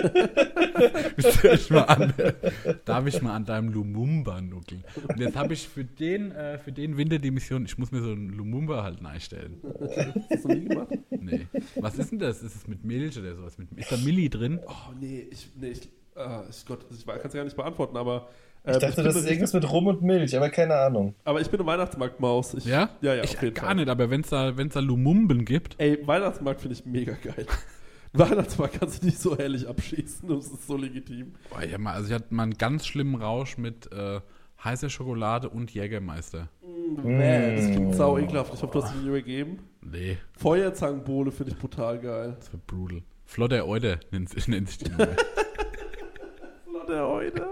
Darf ich mal an deinem Lumumba nuckeln? Und jetzt habe ich für den Winter die Mission, ich muss mir so einen Lumumba halt einstellen. Hast du nie gemacht? Nee. Was ist denn das? Ist es mit Milch oder sowas? Ist da Milli drin? Oh, nee, Gott, ich kann es gar nicht beantworten, aber ich dachte, das ist irgendwas mit Rum und Milch, aber keine Ahnung. Aber ich bin eine Weihnachtsmarktmaus. Ja? Ja, ich auf jeden gar Fall. nicht, aber wenn es da Lumumben gibt. Ey, Weihnachtsmarkt finde ich mega geil. Weihnachtsmarkt kannst du nicht so herrlich abschießen, das ist so legitim. Boah, ich hatte mal einen ganz schlimmen Rausch mit heißer Schokolade und Jägermeister. Das klingt sau ekelhaft. Ich hoffe, du hast dich nicht übergeben. Nee, Feuerzangenbowle finde ich brutal geil. das wird brutal. Flotter Eude nennt sich die Nummer. Der heute.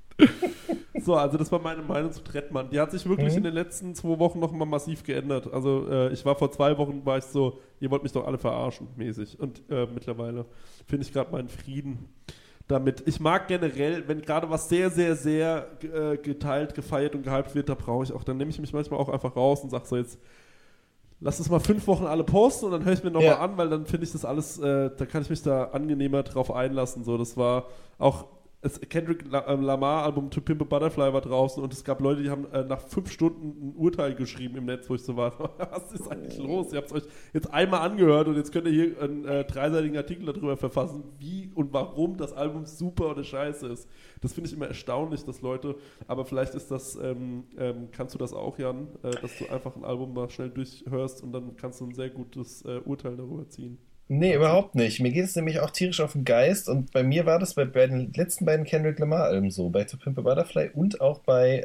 So, also das war meine Meinung zu Trettmann. Die hat sich wirklich in den letzten 2 Wochen noch mal massiv geändert. Also ich war vor 2 Wochen, war ich so, ihr wollt mich doch alle verarschen, mäßig. Und mittlerweile finde ich gerade meinen Frieden damit. Ich mag generell, wenn gerade was sehr, sehr, sehr geteilt, gefeiert und gehypt wird, da brauche ich auch, dann nehme ich mich manchmal auch einfach raus und sage so jetzt, lass es mal 5 Wochen alle posten und dann höre ich mir nochmal an, weil dann finde ich das alles, da kann ich mich da angenehmer drauf einlassen. So, das war auch das Kendrick Lamar-Album To Pimp a Butterfly war draußen und es gab Leute, die haben nach 5 Stunden ein Urteil geschrieben im Netz, wo ich so war, was ist eigentlich los? Ihr habt es euch jetzt einmal angehört und jetzt könnt ihr hier einen 3-seitigen Artikel darüber verfassen, wie und warum das Album super oder scheiße ist. Das finde ich immer erstaunlich, dass Leute, aber vielleicht ist das, kannst du das auch, Jan, dass du einfach ein Album mal schnell durchhörst und dann kannst du ein sehr gutes Urteil darüber ziehen. Nee, überhaupt nicht. Mir geht es nämlich auch tierisch auf den Geist und bei mir war das bei den letzten beiden Kendrick Lamar-Alben so, bei To Pimp a Butterfly und auch bei,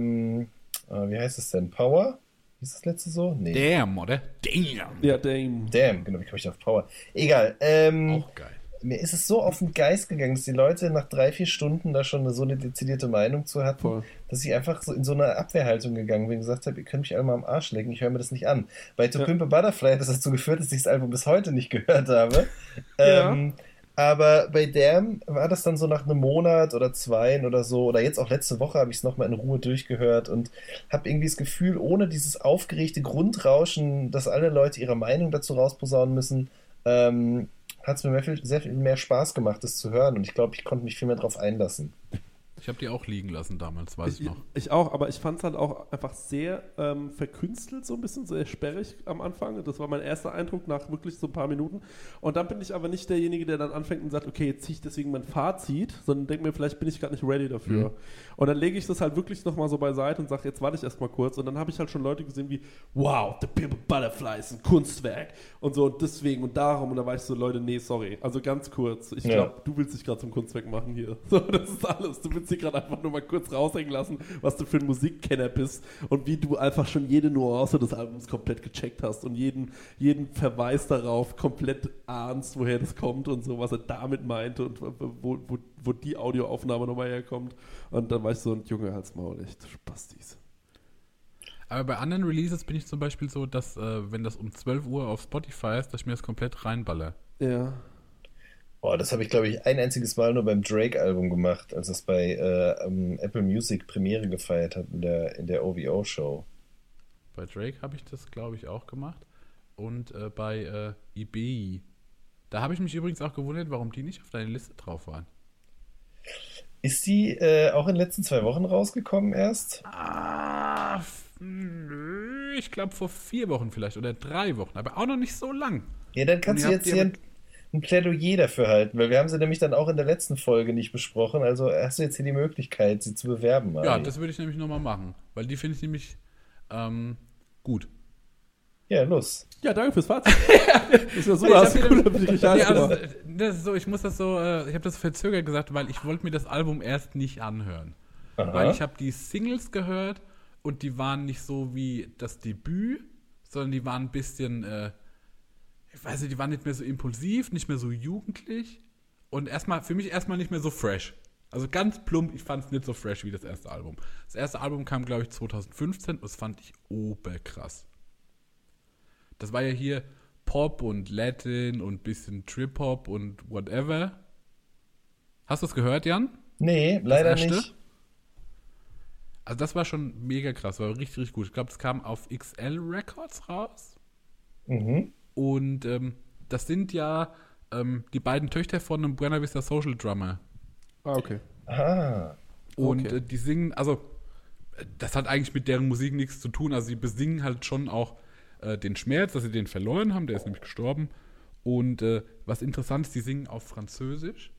wie heißt es denn, Power? Wie ist das letzte so? Nee. Damn, oder? Damn. Ja, Damn, genau, wie komme ich da auf Power? Egal. Auch geil. Mir ist es so auf den Geist gegangen, dass die Leute nach 3-4 Stunden da schon so eine dezidierte Meinung zu hatten, voll, dass ich einfach so in so eine Abwehrhaltung gegangen bin und gesagt habe, ihr könnt mich alle mal am Arsch lecken, ich höre mir das nicht an. Bei To Pimp a Butterfly hat das dazu geführt, dass ich das Album bis heute nicht gehört habe. Aber bei Damn war das dann so nach einem Monat oder 2 oder so, oder jetzt auch letzte Woche habe ich es nochmal in Ruhe durchgehört und habe irgendwie das Gefühl, ohne dieses aufgeregte Grundrauschen, dass alle Leute ihre Meinung dazu rausposaunen müssen, hat es mir sehr viel mehr Spaß gemacht, das zu hören. Und ich glaube, ich konnte mich viel mehr drauf einlassen. Ich habe die auch liegen lassen damals, weiß ich noch. Ich auch, aber ich fand es halt auch einfach sehr verkünstelt, so ein bisschen, sehr sperrig am Anfang. Das war mein erster Eindruck nach wirklich so ein paar Minuten. Und dann bin ich aber nicht derjenige, der dann anfängt und sagt, okay, jetzt ziehe ich deswegen mein Fazit, sondern denke mir, vielleicht bin ich gerade nicht ready dafür. Und dann lege ich das halt wirklich nochmal so beiseite und sage, jetzt warte ich erstmal kurz. Und dann habe ich halt schon Leute gesehen wie, wow, The Pimp a Butterfly ist ein Kunstwerk. Und so, und deswegen und darum. Und da war ich so, Leute, nee, sorry. Also ganz kurz. Ich glaube, du willst dich gerade zum Kunstwerk machen hier. So, das ist alles. Du willst dich gerade einfach nur mal kurz raushängen lassen, was du für ein Musikkenner bist und wie du einfach schon jede Nuance des Albums komplett gecheckt hast und jeden Verweis darauf komplett ahnst, woher das kommt und so, was er damit meinte und wo die Audioaufnahme nochmal herkommt. Und dann war ich so, ein Junge, halt's Maul, echt Spastis. Aber bei anderen Releases bin ich zum Beispiel so, dass, wenn das um 12 Uhr auf Spotify ist, dass ich mir das komplett reinballer. Ja. Boah, das habe ich, glaube ich, ein einziges Mal nur beim Drake-Album gemacht, als es bei Apple Music Premiere gefeiert hat in der OVO-Show. Bei Drake habe ich das, glaube ich, auch gemacht. Und bei eBay. Da habe ich mich übrigens auch gewundert, warum die nicht auf deiner Liste drauf waren. Ist die auch in den letzten 2 Wochen rausgekommen erst? Nö, ich glaube vor 4 Wochen vielleicht oder 3 Wochen, aber auch noch nicht so lang. Ja, dann kannst du jetzt hier ein Plädoyer dafür halten, weil wir haben sie nämlich dann auch in der letzten Folge nicht besprochen, also hast du jetzt hier die Möglichkeit, sie zu bewerben. Ja, das würde ich nämlich nochmal machen, weil die finde ich nämlich gut. Ja, los. Ja, danke fürs Fazit. Ist ja super, hast du cool, das ist so, ich muss das so, ich habe das verzögert gesagt, weil ich wollte mir das Album erst nicht anhören. Aha. Weil ich habe die Singles gehört und die waren nicht so wie das Debüt, sondern die waren ein bisschen, ich weiß nicht, die waren nicht mehr so impulsiv, nicht mehr so jugendlich und für mich erstmal nicht mehr so fresh. Also ganz plump, ich fand es nicht so fresh wie das erste Album. Das erste Album kam, glaube ich, 2015 und das fand ich oberkrass. Das war ja hier Pop und Latin und bisschen Trip-Hop und whatever. Hast du es gehört, Jan? Nee, leider Das erste? nicht. Also das war schon mega krass, war richtig, richtig gut. Ich glaube, das kam auf XL Records raus. Mhm. Und das sind ja die beiden Töchter von einem Buena Vista Social Drummer. Ah, okay. Ah. Und Okay. die singen, also das hat eigentlich mit deren Musik nichts zu tun. Also sie besingen halt schon auch den Schmerz, dass sie den verloren haben. Der ist nämlich gestorben. Und was interessant ist, die singen auf Französisch.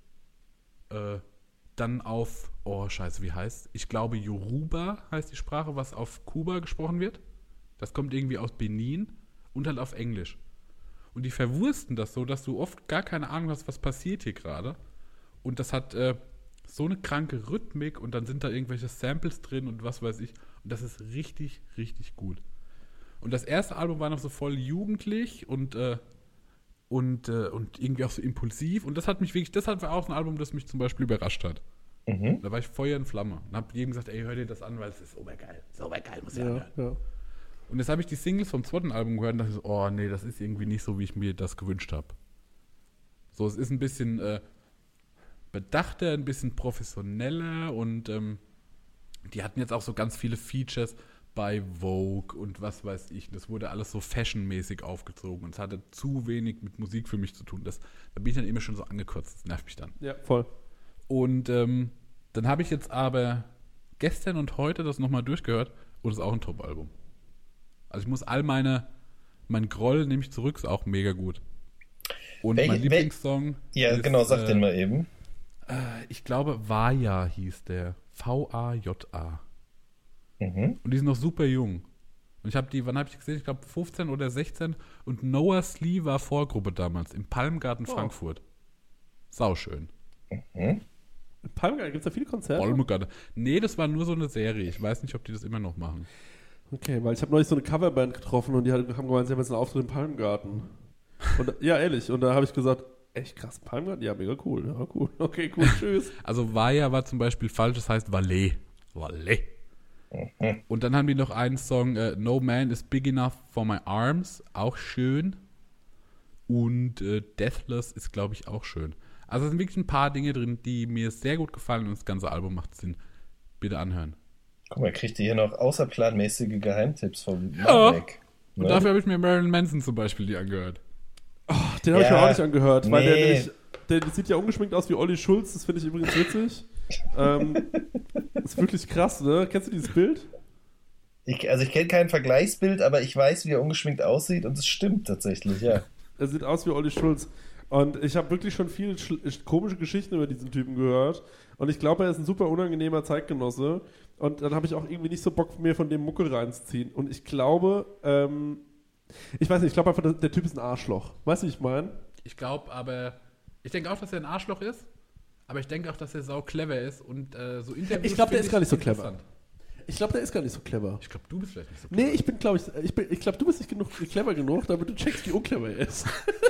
Dann auf, oh scheiße, wie heißt? Ich glaube Yoruba heißt die Sprache, was auf Kuba gesprochen wird. Das kommt irgendwie aus Benin und halt auf Englisch. Und die verwursten das so, dass du oft gar keine Ahnung hast, was passiert hier gerade. Und das hat so eine kranke Rhythmik und dann sind da irgendwelche Samples drin und was weiß ich. Und das ist richtig, richtig gut. Und das erste Album war noch so voll jugendlich und irgendwie auch so impulsiv. Und das hat war auch ein Album, das mich zum Beispiel überrascht hat. Mhm. Da war ich Feuer in Flamme und hab jedem gesagt, ey, hör dir das an, weil es ist obergeil, muss ich anhören. Ja. Und jetzt habe ich die Singles vom zweiten Album gehört und dachte so, oh nee, das ist irgendwie nicht so, wie ich mir das gewünscht habe. So, es ist ein bisschen bedachter, ein bisschen professioneller und die hatten jetzt auch so ganz viele Features bei Vogue und was weiß ich. Das wurde alles so fashionmäßig aufgezogen und es hatte zu wenig mit Musik für mich zu tun. Da bin ich dann immer schon so angekotzt, das nervt mich dann. Ja, voll. Und dann habe ich jetzt aber gestern und heute das nochmal durchgehört und es ist auch ein Top-Album. Also ich muss mein Groll nehme ich zurück, ist auch mega gut. Und mein Lieblingssong Ja, ist, genau, sag den mal eben. ich glaube, Vaya hieß der. V-A-J-A. Mhm. Und die sind noch super jung. Und wann habe ich die gesehen? Ich glaube 15 oder 16. Und Noah Slee war Vorgruppe damals im Palmgarten Frankfurt. Sauschön. Mhm. In Palmgarten gibt es da viele Konzerte? Palmgarten. Nee, das war nur so eine Serie. Ich weiß nicht, ob die das immer noch machen. Okay, weil ich habe neulich so eine Coverband getroffen und die haben gemeint, sie haben jetzt einen Auftritt im Palmgarten. Und, ja, ehrlich. Und da habe ich gesagt, echt krass, Palmgarten? Ja, mega cool. Ja, cool. Okay, cool, tschüss. Also Vaya war zum Beispiel falsch, das heißt Valais. Valais. Und dann haben die noch einen Song, No Man is Big Enough for My Arms, auch schön. Und Deathless ist, glaube ich, auch schön. Also es sind wirklich ein paar Dinge drin, die mir sehr gut gefallen und das ganze Album macht Sinn. Bitte anhören. Guck mal, kriegt ihr hier noch außerplanmäßige Geheimtipps vom Ja. Marek. Und dafür habe ich mir Marilyn Manson zum Beispiel die angehört. Den habe ich mir Ja, auch nicht angehört, weil nee. der sieht ja ungeschminkt aus wie Olli Schulz, das finde ich übrigens witzig. Ist wirklich krass, ne? Kennst du dieses Bild? Ich kenne kein Vergleichsbild, aber ich weiß, wie er ungeschminkt aussieht und es stimmt tatsächlich, ja. Er sieht aus wie Olli Schulz. Und ich habe wirklich schon viele komische Geschichten über diesen Typen gehört. Und ich glaube, er ist ein super unangenehmer Zeitgenosse. Und dann habe ich auch irgendwie nicht so Bock, mir von dem Mucke reinzuziehen. Und ich glaube, ich weiß nicht, ich glaube einfach, der Typ ist ein Arschloch. Weißt du, wie ich meine? Ich denke auch, dass er ein Arschloch ist, aber ich denke auch, dass er sau clever ist und so Interviews. Ich glaube, der finde ist gar nicht so interessant. clever. Ich glaube, der ist gar nicht so clever. Ich glaube, du bist vielleicht nicht so clever. Nee, ich glaube, du bist nicht clever genug, damit du checkst, wie unclever er ist.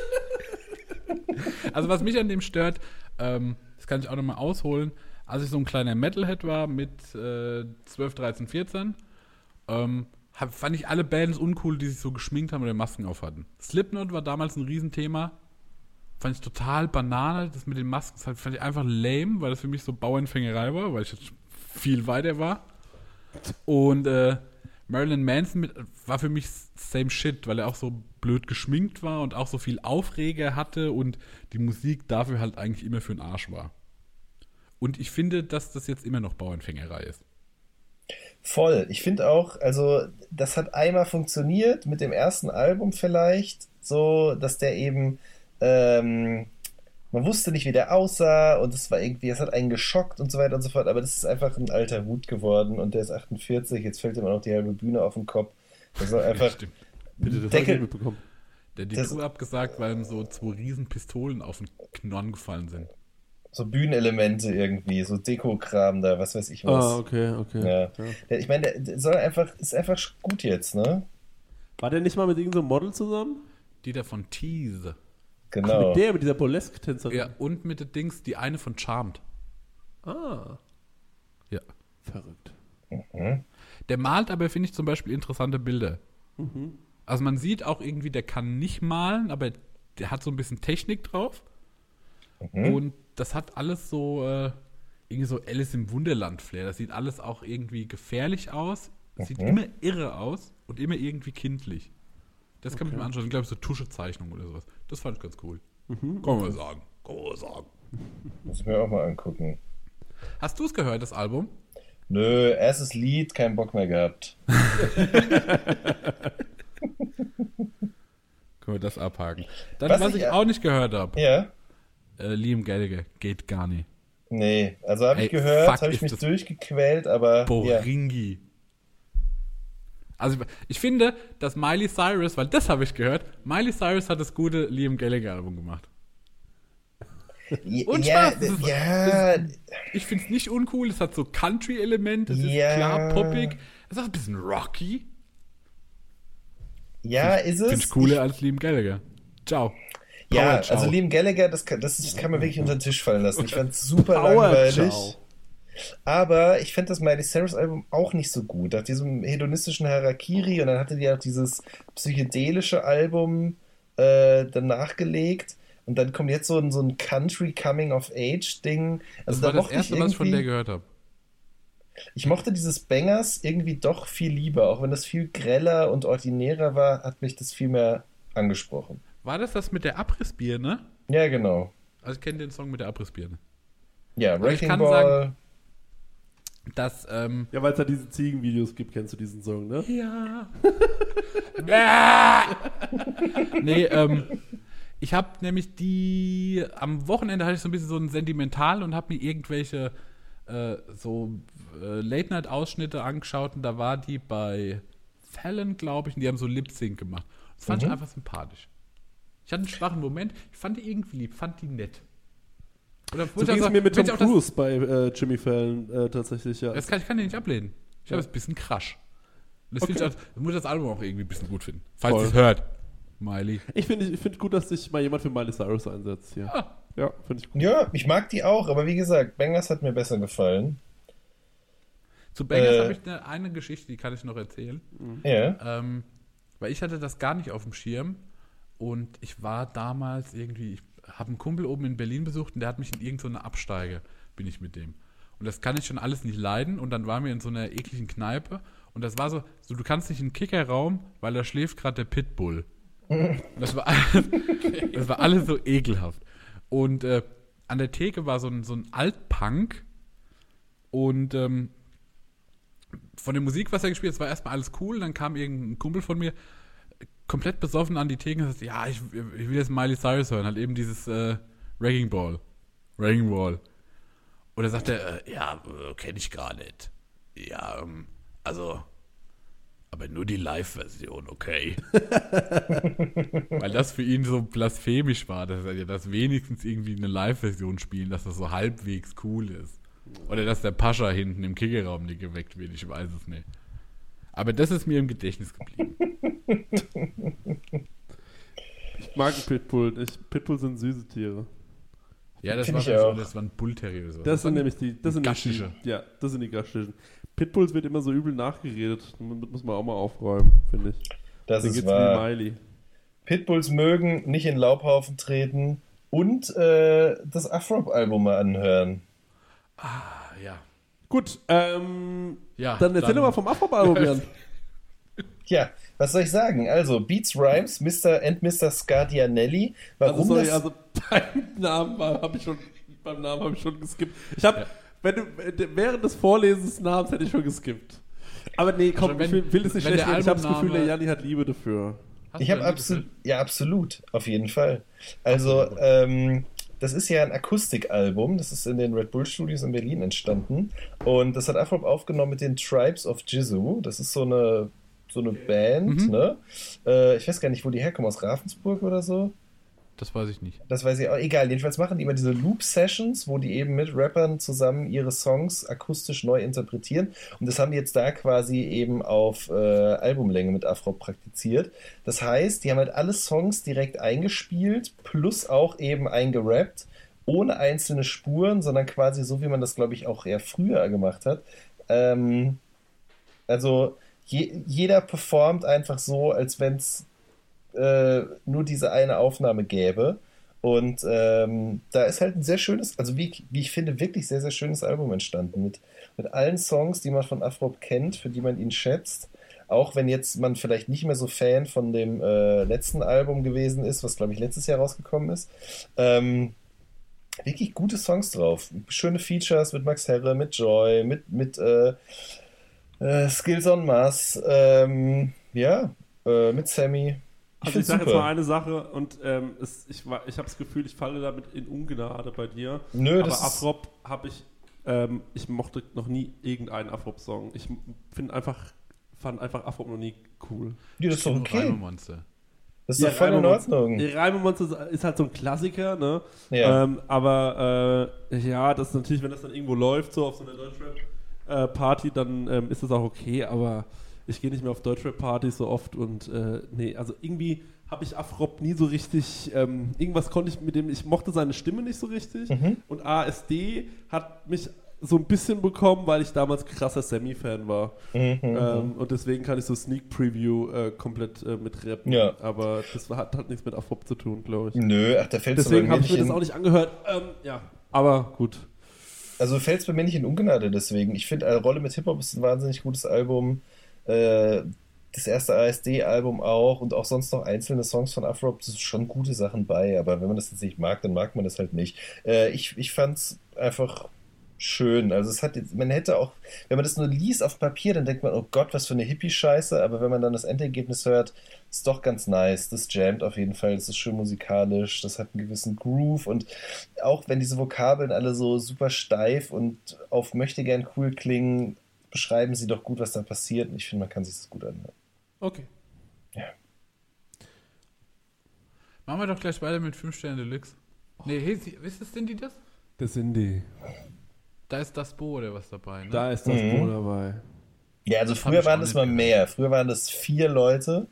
Also was mich an dem stört, das kann ich auch nochmal ausholen, als ich so ein kleiner Metalhead war mit 12, 13, 14, fand ich alle Bands uncool, die sich so geschminkt haben oder Masken auf hatten. Slipknot war damals ein Riesenthema. Fand ich total Banane. Das mit den Masken fand ich einfach lame, weil das für mich so Bauernfängerei war, weil ich jetzt viel weiter war. Und Marilyn Manson war für mich same shit, weil er auch so blöd geschminkt war und auch so viel Aufreger hatte und die Musik dafür halt eigentlich immer für den Arsch war. Und ich finde, dass das jetzt immer noch Bauernfängerei ist. Voll. Ich finde auch, also das hat einmal funktioniert mit dem ersten Album vielleicht, so, dass der eben, man wusste nicht, wie der aussah und es war irgendwie, es hat einen geschockt und so weiter und so fort, aber das ist einfach ein alter Hut geworden und der ist 48, jetzt fällt ihm auch noch die halbe Bühne auf den Kopf. Das soll einfach Stimmt. Bitte, das habe ich nicht mitbekommen. Der hat die Tour abgesagt, weil ihm so 2 riesen Pistolen auf den Knorren gefallen sind. so Bühnenelemente irgendwie, so Deko-Kram da, was weiß ich was. Ah, okay. Ja. Ich meine, der ist einfach gut jetzt, ne? War der nicht mal mit irgendeinem Model zusammen? Die da von Tease. Genau. Mit dieser Burlesque-Tänzerin? Ja, und mit der Dings, die eine von Charmed. Ah, Ja. verrückt. Der malt aber, finde ich, zum Beispiel interessante Bilder. Also man sieht auch irgendwie, der kann nicht malen, aber der hat so ein bisschen Technik drauf. Und das hat alles so irgendwie so Alice im Wunderland-Flair. Das sieht alles auch irgendwie gefährlich aus. Das sieht immer irre aus und immer irgendwie kindlich. Das kann man mir anschauen. Ich glaube, so Tuschezeichnung oder sowas. Das fand ich ganz cool. Kann man sagen. Muss ich mir auch mal angucken. Hast du es gehört, das Album? Nö, erstes Lied, keinen Bock mehr gehabt. Können wir das abhaken. Dann, Was was ich- ich auch nicht gehört habe, Ja? Liam Gallagher, geht gar nicht. Nee, also habe ich Ey, gehört, fuck, habe ich ist mich das- durchgequält, aber ja. Boringi. Also ich finde, dass Miley Cyrus, weil das habe ich gehört, Miley Cyrus hat das gute Liam Gallagher Album gemacht. Und ja, Spaß. Das ist- ja, Ich finde es nicht uncool, es hat so Country-Elemente, es Ja. ist klar poppig, es ist auch ein bisschen rocky. ja, ist es. Finde ich cooler als Liam Gallagher. Ciao. Ja, Power, ciao. also Liam Gallagher, das kann man wirklich unter den Tisch fallen lassen. Ich fand es super Power, langweilig. ciao. Aber ich fand das Miley Cyrus Album auch nicht so gut. Nach diesem hedonistischen Harakiri und dann hatte die auch dieses psychedelische Album dann nachgelegt. Und dann kommt jetzt so ein Country Coming-of-Age-Ding. Also das war da das mochte erste, ich was ich von der irgendwie, gehört habe. ich mochte dieses Bangers irgendwie doch viel lieber. Auch wenn das viel greller und ordinärer war, hat mich das viel mehr angesprochen. War das mit der Abrissbirne? Ja, genau. Also ich kenne den Song mit der Abrissbirne. Ja, ich Wrecking kann Ball. sagen- Das, Ja, weil es da diese Ziegenvideos gibt, kennst du diesen Song, ne? Ja. Nee, ich habe nämlich am Wochenende hatte ich so ein bisschen so ein Sentimental und habe mir irgendwelche Late-Night-Ausschnitte angeschaut und da war die bei Fallon, glaube ich, und die haben so Lip-Sync gemacht. Das fand ich einfach sympathisch. Ich hatte einen schwachen Moment, ich fand die irgendwie lieb, fand die nett. Oder So ging es mir mit will Tom ich auch Cruise bei Jimmy Fallon tatsächlich, ja. Das kann den nicht ablehnen. Ich habe es ein bisschen krasch. Und das, finde ich auch, das muss das Album auch irgendwie ein bisschen gut finden. Falls Voll. ihr es hört. Miley. Ich find gut, dass sich mal jemand für Miley Cyrus einsetzt hier. Ah. Ja, finde ich gut. Ja, ich mag die auch, aber wie gesagt, Bangers hat mir besser gefallen. Zu Bangers habe ich eine Geschichte, die kann ich noch erzählen. Ja. Weil ich hatte das gar nicht auf dem Schirm und ich war damals irgendwie, ich habe einen Kumpel oben in Berlin besucht und der hat mich in irgendeine Absteige, bin ich mit dem. Und das kann ich schon alles nicht leiden und dann waren wir in so einer ekligen Kneipe und das war so du kannst nicht in den Kickerraum, weil da schläft gerade der Pitbull. Und das war alles so ekelhaft. Und an der Theke war so ein Altpunk und von der Musik, was er gespielt hat, das war erstmal alles cool. Dann kam irgendein Kumpel von mir, komplett besoffen an die Theke und sagte, ja, ich will jetzt Miley Cyrus hören. Halt eben dieses Wrecking Ball. Und er sagte, kenne ich gar nicht. Ja, also, aber nur die Live-Version, okay. Weil das für ihn so blasphemisch war, dass er das wenigstens irgendwie eine Live-Version spielen, dass das so halbwegs cool ist. Oder dass der Pascha hinten im Kickerraum nicht geweckt wird, ich weiß es nicht. Aber das ist mir im Gedächtnis geblieben. Ich mag Pitbull. Pitbull sind süße Tiere. Ja, das Find war ich auch. das war ein Bullterrier oder so. Das sind war nämlich die Gaschische. Ja, das sind die Gaschischen. Pitbulls wird immer so übel nachgeredet. Damit muss man auch mal aufräumen, finde ich. Das Dann ist geht's wie wahr. Miley. Pitbulls mögen nicht in Laubhaufen treten und das Afrop-Album mal anhören. ja. Gut, Ja, dann erzähl doch mal vom Afro-Album, Jan. Ja, was soll ich sagen? Also, Beats Rhymes, Mr. Scardianelli. Warum Also, sorry, das? also beim Namen habe ich schon geskippt. Ich habe, während des Vorlesens des Namens hätte ich schon geskippt. Aber nee, komm, Also wenn- ich will es nicht wenn schlecht der reden. Ich habe das Albumname- Gefühl, der Janni hat Liebe dafür. Hast Ich du habe ein absolut, Lied ja, absolut, auf jeden Fall. Also, das ist ja ein Akustikalbum, das ist in den Red Bull Studios in Berlin entstanden und das hat Afrop aufgenommen mit den Tribes of Jizu. Das ist so eine Band, ne? Ich weiß gar nicht, wo die herkommen, aus Ravensburg oder so. Das weiß ich nicht. Das weiß ich auch. Egal, jedenfalls machen die immer diese Loop-Sessions, wo die eben mit Rappern zusammen ihre Songs akustisch neu interpretieren. Und das haben die jetzt da quasi eben auf Albumlänge mit Afro praktiziert. Das heißt, die haben halt alle Songs direkt eingespielt, plus auch eben eingerappt, ohne einzelne Spuren, sondern quasi so, wie man das, glaube ich, auch eher früher gemacht hat. Also jeder performt einfach so, als wenn es nur diese eine Aufnahme gäbe. Und da ist halt ein sehr schönes, also wie ich finde, wirklich sehr, sehr schönes Album entstanden. Mit allen Songs, die man von Afro kennt, für die man ihn schätzt. Auch wenn jetzt man vielleicht nicht mehr so Fan von dem letzten Album gewesen ist, was, glaube ich, letztes Jahr rausgekommen ist. Wirklich gute Songs drauf. Schöne Features mit Max Herre, mit Joy, mit Skills on Mars, mit Sammy. Also ich sage jetzt mal eine Sache und ich habe das Gefühl, ich falle damit in Ungnade bei dir. Nö, aber das Afrop habe ich mochte noch nie irgendeinen Afrop-Song. Ich fand einfach Afrop noch nie cool. Ja, das ist doch okay. Reimemonster. Das ist doch voll in Ordnung. Reimemonster ist halt so ein Klassiker, ne? Ja. Aber das ist natürlich, wenn das dann irgendwo läuft, so auf so einer Deutschrap-Party, dann ist das auch okay, aber ich gehe nicht mehr auf Deutschrap-Partys so oft und also irgendwie habe ich Afrop nie so richtig, irgendwas konnte ich mit dem, ich mochte seine Stimme nicht so richtig und ASD hat mich so ein bisschen bekommen, weil ich damals krasser Sammy-Fan war und deswegen kann ich so Sneak Preview komplett mitrappen, aber das hat halt nichts mit Afrop zu tun, glaube ich. Nö, da fällt es deswegen habe ich mir das auch nicht angehört, aber gut. Also fällt es bei mir nicht in Ungnade deswegen. Ich finde, Rolle mit Hip-Hop ist ein wahnsinnig gutes Album. Das erste ASD-Album auch und auch sonst noch einzelne Songs von Afro, das sind schon gute Sachen bei, aber wenn man das jetzt nicht mag, dann mag man das halt nicht. Ich fand's einfach schön. Also man hätte auch, wenn man das nur liest auf Papier, dann denkt man, oh Gott, was für eine Hippie-Scheiße, aber wenn man dann das Endergebnis hört, ist doch ganz nice. Das jammt auf jeden Fall, das ist schön musikalisch, das hat einen gewissen Groove und auch wenn diese Vokabeln alle so super steif und auf möchte gern cool klingen, beschreiben sie doch gut, was da passiert. Und ich finde, man kann sich das gut anhören. Okay. Ja. Machen wir doch gleich weiter mit 5 Sterne Deluxe. Nee, ist das denn das? Das sind die. Da ist das Bo oder was dabei, ne? Da ist das Bo dabei. Ja, also früher waren das mal mehr. Früher waren das 4 Leute.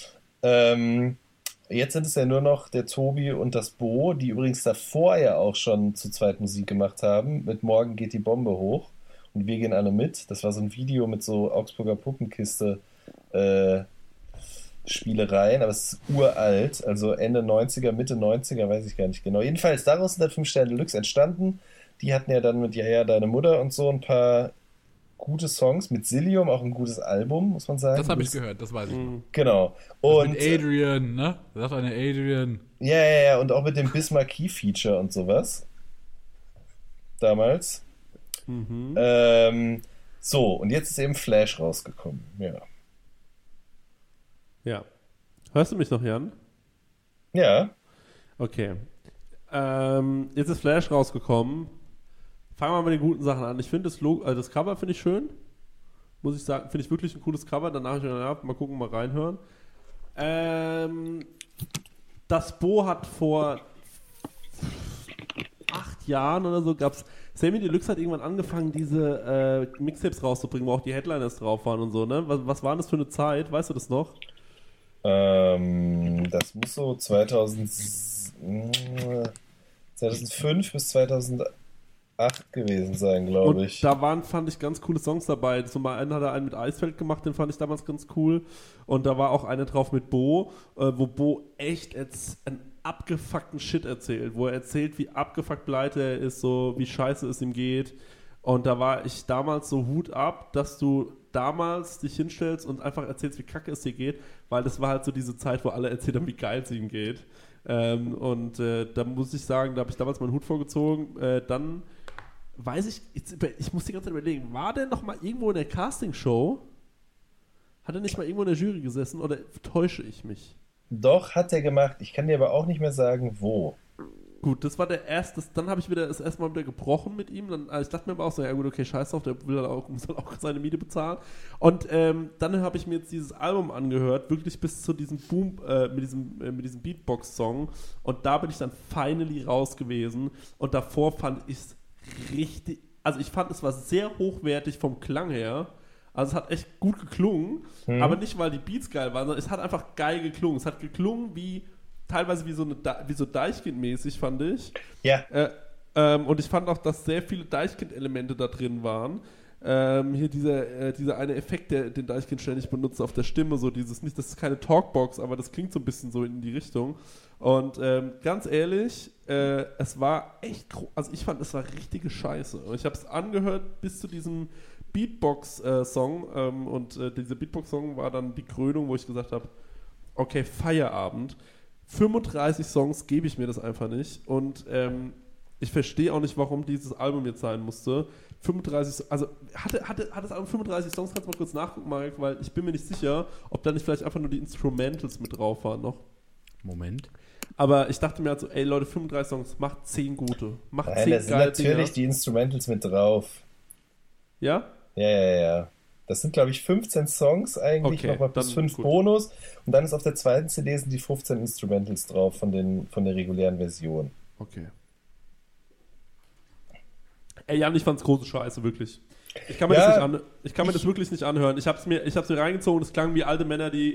Jetzt sind es ja nur noch der Tobi und das Bo, die übrigens davor ja auch schon zu zweit Musik gemacht haben. Mit Morgen geht die Bombe hoch. Und wir gehen alle mit. Das war so ein Video mit so Augsburger Puppenkiste Spielereien, aber es ist uralt, also Ende 90er, Mitte 90er, weiß ich gar nicht genau. Jedenfalls, daraus sind dann 5 Sterne Deluxe entstanden. Die hatten ja dann mit Ja, deine Mutter und so ein paar gute Songs. Mit Silium auch ein gutes Album, muss man sagen. Das habe ich gehört, das weiß ich noch. Genau. Und mit Adrian, ne? Das ist eine Adrian. Ja, und auch mit dem Bismarck-Feature und sowas. Damals. So, und jetzt ist eben Flash rausgekommen. Ja. Hörst du mich noch, Jan? Ja. Okay. Jetzt ist Flash rausgekommen. Fangen wir mal mit den guten Sachen an. Ich finde das Cover finde ich schön. Muss ich sagen, finde ich wirklich ein cooles Cover. Danach mal gucken, mal reinhören. Das Bo hat vor 8 Jahren oder so gab's. Sammy Deluxe hat irgendwann angefangen, diese Mixtapes rauszubringen, wo auch die Headliners drauf waren und so, ne? Was war das für eine Zeit? Weißt du das noch? Das muss so 2005 bis 2008 gewesen sein, glaube ich. Und da fand ich, ganz coole Songs dabei. Zum einen hat er einen mit Eisfeld gemacht, den fand ich damals ganz cool. Und da war auch eine drauf mit Bo, wo Bo echt jetzt einen abgefuckten Shit erzählt, wo er erzählt, wie abgefuckt pleite er ist, so wie scheiße es ihm geht. Und da war ich damals so Hut ab, dass du damals dich hinstellst und einfach erzählst, wie kacke es dir geht, weil das war halt so diese Zeit, wo alle erzählt haben, wie geil es ihm geht. Da muss ich sagen, da habe ich damals meinen Hut vorgezogen. Dann weiß ich muss die ganze Zeit überlegen, war der noch mal irgendwo in der Castingshow? Hat er nicht mal irgendwo in der Jury gesessen oder täusche ich mich? Doch, hat er gemacht. Ich kann dir aber auch nicht mehr sagen, wo. gut, das war der erste, dann habe ich das erste Mal wieder gebrochen mit ihm, ich dachte mir aber auch so, ja gut, okay, scheiß drauf, der muss halt auch seine Miete bezahlen. Und dann habe ich mir jetzt dieses Album angehört, wirklich bis zu diesem Boom, mit diesem Beatbox-Song, und da bin ich dann finally raus gewesen, und davor fand ich es richtig, also ich fand, es war sehr hochwertig vom Klang her. Also es hat echt gut geklungen, aber nicht, weil die Beats geil waren, sondern es hat einfach geil geklungen. Es hat geklungen wie, teilweise wie so Deichkind-mäßig, fand ich. Ja. Und ich fand auch, dass sehr viele Deichkind-Elemente da drin waren. Hier dieser eine Effekt, den Deichkind ständig benutzt auf der Stimme, so dieses, nicht, das ist keine Talkbox, aber das klingt so ein bisschen so in die Richtung. Und ganz ehrlich, es war echt, also ich fand, es war richtige Scheiße. Und ich habe es angehört bis zu diesem Beatbox-Song und dieser Beatbox-Song war dann die Krönung, wo ich gesagt habe, okay, Feierabend. 35 Songs gebe ich mir das einfach nicht und ich verstehe auch nicht, warum dieses Album jetzt sein musste. 35, also hatte das Album 35 Songs, kannst du mal kurz nachgucken, Marek, weil ich bin mir nicht sicher, ob da nicht vielleicht einfach nur die Instrumentals mit drauf waren noch. Moment. Aber ich dachte mir halt so, ey Leute, 35 Songs, macht 10 gute. Macht Nein, 10 da sind geile natürlich Dinger. die Instrumentals mit drauf. Ja? Ja. Das sind, glaube ich, 15 Songs eigentlich, Okay, nochmal plus dann 5 gut. Bonus. Und dann ist auf der zweiten CD sind die 15 Instrumentals drauf von der regulären Version. Okay. Ey, Jan, ich fand's große Scheiße, wirklich. Ich kann mir das wirklich nicht anhören. Ich hab's mir reingezogen, es klang wie alte Männer, die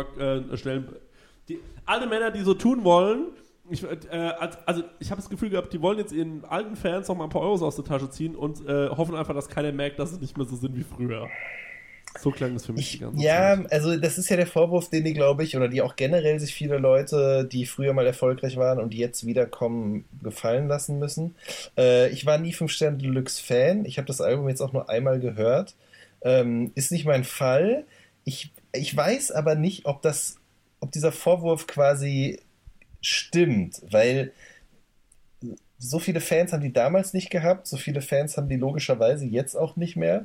alte Männer, die so tun wollen. Ich habe das Gefühl gehabt, die wollen jetzt ihren alten Fans noch mal ein paar Euros aus der Tasche ziehen und hoffen einfach, dass keiner merkt, dass sie nicht mehr so sind wie früher. So klang das für mich die ganze Zeit. Also das ist ja der Vorwurf, den die, glaube ich, oder die auch generell sich viele Leute, die früher mal erfolgreich waren und die jetzt wiederkommen, gefallen lassen müssen. Ich war nie 5-Sterne-Deluxe-Fan. Ich habe das Album jetzt auch nur einmal gehört. Ist nicht mein Fall. Ich weiß aber nicht, ob dieser Vorwurf quasi stimmt, weil so viele Fans haben die damals nicht gehabt, so viele Fans haben die logischerweise jetzt auch nicht mehr.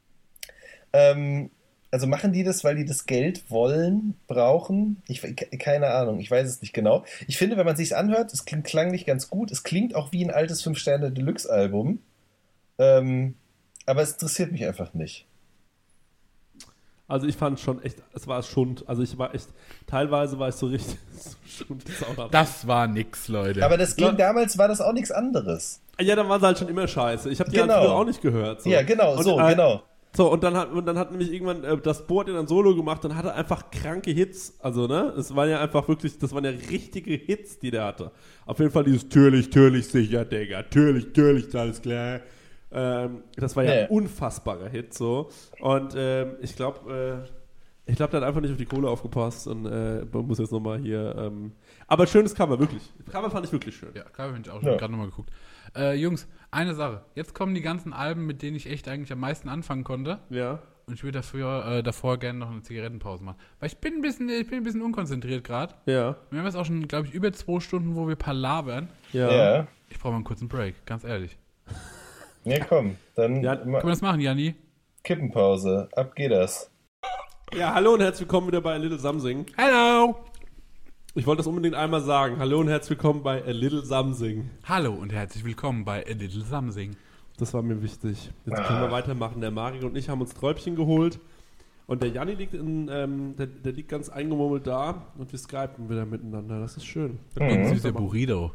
Also machen die das, weil die das Geld wollen, brauchen? Keine Ahnung, ich weiß es nicht genau. Ich finde, wenn man sich's anhört, es klang nicht ganz gut. Es klingt auch wie ein altes 5-Sterne-Deluxe-Album. Aber es interessiert mich einfach nicht. Also ich fand schon echt, es war Schund. Also ich war echt, teilweise war ich so richtig Schund. Das war nix, Leute. Aber damals war das auch nichts anderes. Ja, dann war es halt schon immer scheiße. Ich habe die Genau. halt früher auch nicht gehört. So. Ja, genau, und, genau. So, und dann hat nämlich irgendwann das Board dann Solo gemacht und hatte einfach kranke Hits. Also, ne? Das waren ja richtige Hits, die der hatte. Auf jeden Fall dieses Türlich, sicher, Digga. Türlich, alles klar. Das war ja ein unfassbarer Hit, so. Und ich glaube, der hat einfach nicht auf die Kohle aufgepasst und man muss jetzt nochmal hier. Aber schönes Cover, wirklich. Cover fand ich wirklich schön. Ja, Cover finde ich auch schon. Gerade nochmal geguckt. Jungs, eine Sache. Jetzt kommen die ganzen Alben, mit denen ich echt eigentlich am meisten anfangen konnte. Ja. Und ich würde davor gerne noch eine Zigarettenpause machen. Weil ich bin ein bisschen unkonzentriert gerade. Ja. Wir haben jetzt auch schon, glaube ich, über 2 Stunden, wo wir palabern. Ja. Ich brauche mal einen kurzen Break, ganz ehrlich. Ja, komm. Dann Können wir das machen, Janni? Kippenpause. Ab geht das. Ja, hallo und herzlich willkommen wieder bei A Little Something. Hallo! Ich wollte das unbedingt einmal sagen. Hallo und herzlich willkommen bei A Little Something. Hallo und herzlich willkommen bei A Little Something. Das war mir wichtig. Jetzt können wir weitermachen. Der Mario und ich haben uns Träubchen geholt. Und der Janni liegt der liegt ganz eingemummelt da und wir skypen wieder miteinander. Das ist schön. Ein süßer Burrito.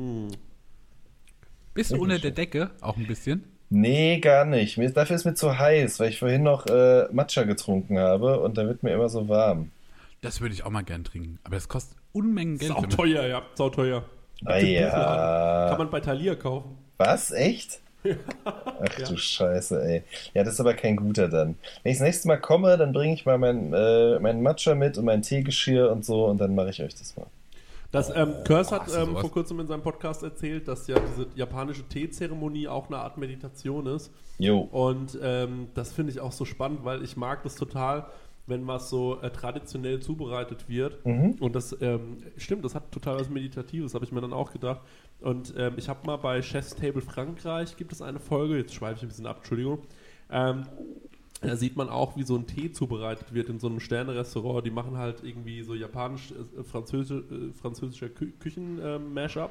Bist du unter der Decke? Auch ein bisschen? Nee, gar nicht. Dafür ist mir zu heiß, weil ich vorhin noch Matcha getrunken habe und da wird mir immer so warm. Das würde ich auch mal gern trinken. Aber das kostet Unmengen Geld. Sauteuer, ja. Sauteuer. Ja. Kann man bei Thalia kaufen. Was? Echt? Ach du Scheiße, ey. Ja, das ist aber kein guter dann. Wenn ich das nächste Mal komme, dann bringe ich mal mein Matcha mit und mein Teegeschirr und so und dann mache ich euch das mal. Curse hat vor kurzem in seinem Podcast erzählt, dass ja diese japanische Teezeremonie auch eine Art Meditation ist. Jo. Und das finde ich auch so spannend, weil ich mag das total, wenn was so traditionell zubereitet wird. Und das stimmt, das hat total was Meditatives, habe ich mir dann auch gedacht. Und ich habe mal bei Chef's Table Frankreich, gibt es eine Folge, jetzt schweife ich ein bisschen ab, Entschuldigung, da sieht man auch, wie so ein Tee zubereitet wird in so einem Sterne-Restaurant. Die machen halt irgendwie so japanisch-französischer Küchen-Mashup.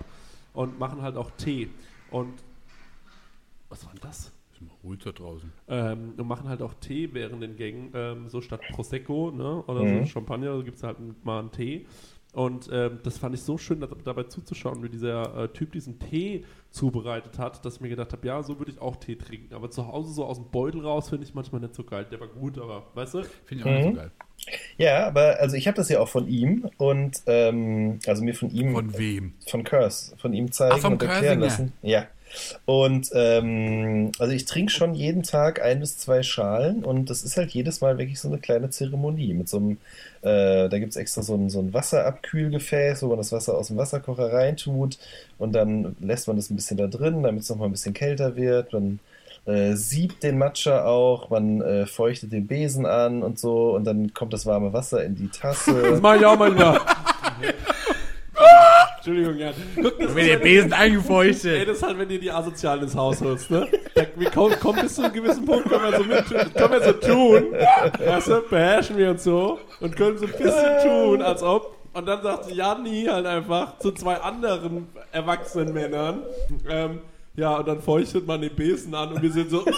und machen halt auch Tee. Und was war denn das? Ist mal ruhig da draußen. Und machen halt auch Tee während den Gängen, so statt Prosecco, ne, oder so Champagner, so gibt es halt mal einen Tee. Und das fand ich so schön, dabei zuzuschauen, wie dieser Typ diesen Tee zubereitet hat, dass ich mir gedacht habe, ja, so würde ich auch Tee trinken. Aber zu Hause so aus dem Beutel raus finde ich manchmal nicht so geil. Der war gut, aber weißt du? Finde ich auch nicht so geil. Ja, aber also ich habe das ja auch von ihm und also mir von ihm. Von wem? Von Curse. Von ihm zeigen vom und erklären Cursinger. lassen. Ja. Und also ich trinke schon jeden Tag 1 bis 2 Schalen und das ist halt jedes Mal wirklich so eine kleine Zeremonie mit so einem, da gibt es extra so ein Wasserabkühlgefäß, wo man das Wasser aus dem Wasserkocher reintut und dann lässt man das ein bisschen da drin, damit es nochmal ein bisschen kälter wird. Man siebt den Matcha auch, man feuchtet den Besen an und so und dann kommt das warme Wasser in die Tasse. Das mache ich auch manchmal. Entschuldigung, Jan. Mit den Besen eingefeuchtet. Ey, das ist halt, wenn dir die Asozialen ins Haus holst, ne? Wir kommen bis zu einem gewissen Punkt, können wir so tun, weißt du, beherrschen wir uns so und können so ein bisschen tun, als ob. Und dann sagt Janni halt einfach zu 2 anderen erwachsenen Männern, ja, und dann feuchtet man den Besen an und wir sind so.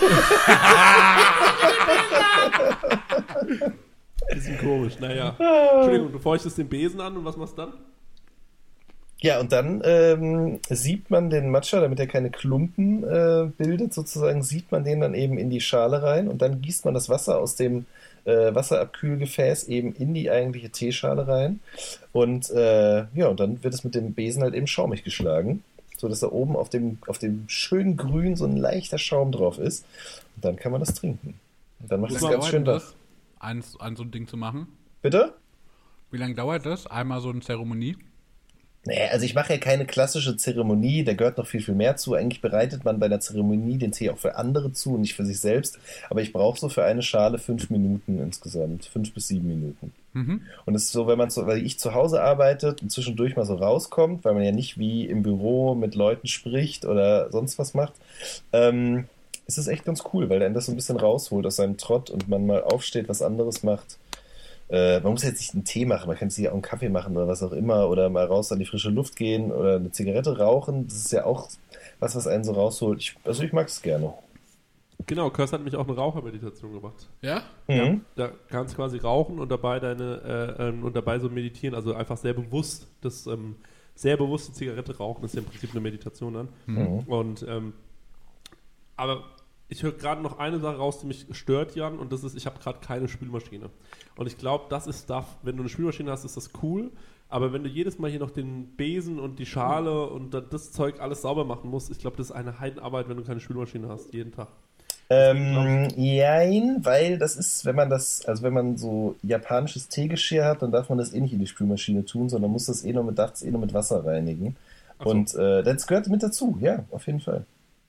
Bisschen komisch, naja. Entschuldigung, du feuchtest den Besen an und was machst du dann? Ja, und dann siebt man den Matcha, damit er keine Klumpen bildet, sozusagen, siebt man den dann eben in die Schale rein und dann gießt man das Wasser aus dem Wasserabkühlgefäß eben in die eigentliche Teeschale rein und ja, und dann wird es mit dem Besen halt eben schaumig geschlagen, sodass da oben auf dem schönen Grün so ein leichter Schaum drauf ist und dann kann man das trinken. Und dann macht es ganz schön das. Ein so ein Ding zu machen? Bitte? Wie lange dauert das? Einmal so eine Zeremonie? Nee, also ich mache ja keine klassische Zeremonie, da gehört noch viel, viel mehr zu. Eigentlich bereitet man bei der Zeremonie den Tee auch für andere zu und nicht für sich selbst. Aber ich brauche so für eine Schale 5 Minuten insgesamt, 5 bis 7 Minuten. Und es ist so, weil ich zu Hause arbeite und zwischendurch mal so rauskommt, weil man ja nicht wie im Büro mit Leuten spricht oder sonst was macht, ist es echt ganz cool, weil der einen das so ein bisschen rausholt aus seinem Trott und man mal aufsteht, was anderes macht. Man muss jetzt nicht einen Tee machen, man kann sich auch einen Kaffee machen oder was auch immer oder mal raus an die frische Luft gehen oder eine Zigarette rauchen. Das ist ja auch was einen so rausholt. Ich mag es gerne. Genau, Curse hat mich auch eine Rauchermeditation gemacht. Ja? Mhm. Da kannst du quasi rauchen und dabei dabei so meditieren, also einfach sehr bewusst sehr bewusste Zigarette rauchen, ist ja im Prinzip eine Meditation dann. Und aber ich höre gerade noch eine Sache raus, die mich stört, Jan, und das ist, ich habe gerade keine Spülmaschine. Und ich glaube, das ist Stuff, wenn du eine Spülmaschine hast, ist das cool, aber wenn du jedes Mal hier noch den Besen und die Schale und das Zeug alles sauber machen musst, ich glaube, das ist eine Heidenarbeit, wenn du keine Spülmaschine hast, jeden Tag. Jein, weil das ist, wenn man so japanisches Teegeschirr hat, dann darf man das eh nicht in die Spülmaschine tun, sondern muss das nachts mit Wasser reinigen. Ach so. Und das gehört mit dazu, ja, auf jeden Fall.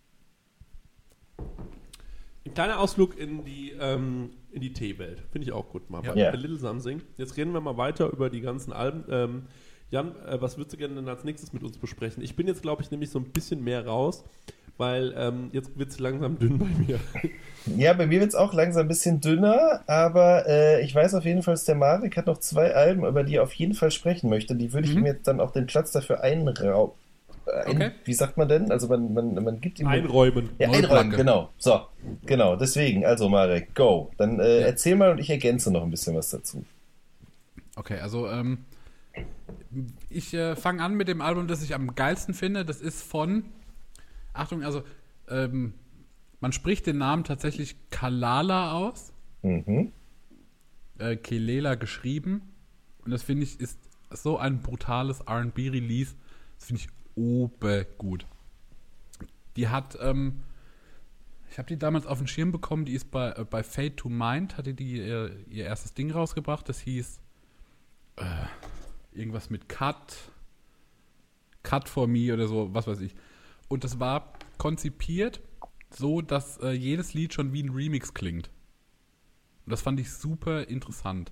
Ein kleiner Ausflug in die Teewelt. Finde ich auch gut. Mal Ja. A Little Something. Jetzt reden wir mal weiter über die ganzen Alben. Jan, was würdest du gerne denn als nächstes mit uns besprechen? Ich bin jetzt, glaube ich, nämlich so ein bisschen mehr raus, weil jetzt wird es langsam dünn bei mir. Ja, bei mir wird es auch langsam ein bisschen dünner, aber ich weiß auf jeden Fall, dass der Marek hat noch 2 Alben, über die er auf jeden Fall sprechen möchte. Die würde ich ihm jetzt dann auch den Platz dafür einrauben. Okay. Wie sagt man denn? Also man gibt ihm... Einräumen. Ja, einräumen, genau. So, genau. Deswegen, also Marek, go. Dann erzähl mal und ich ergänze noch ein bisschen was dazu. Okay, also ich fange an mit dem Album, das ich am geilsten finde. Das ist von, Achtung, also man spricht den Namen tatsächlich Kalala aus. Kelela geschrieben. Und das finde ich ist so ein brutales R&B-Release. Das finde ich obergut. Die hat, ich habe die damals auf den Schirm bekommen, die ist bei Fade to Mind, hatte die ihr erstes Ding rausgebracht, das hieß irgendwas mit Cut for Me oder so, was weiß ich. Und das war konzipiert so, dass jedes Lied schon wie ein Remix klingt. Und das fand ich super interessant.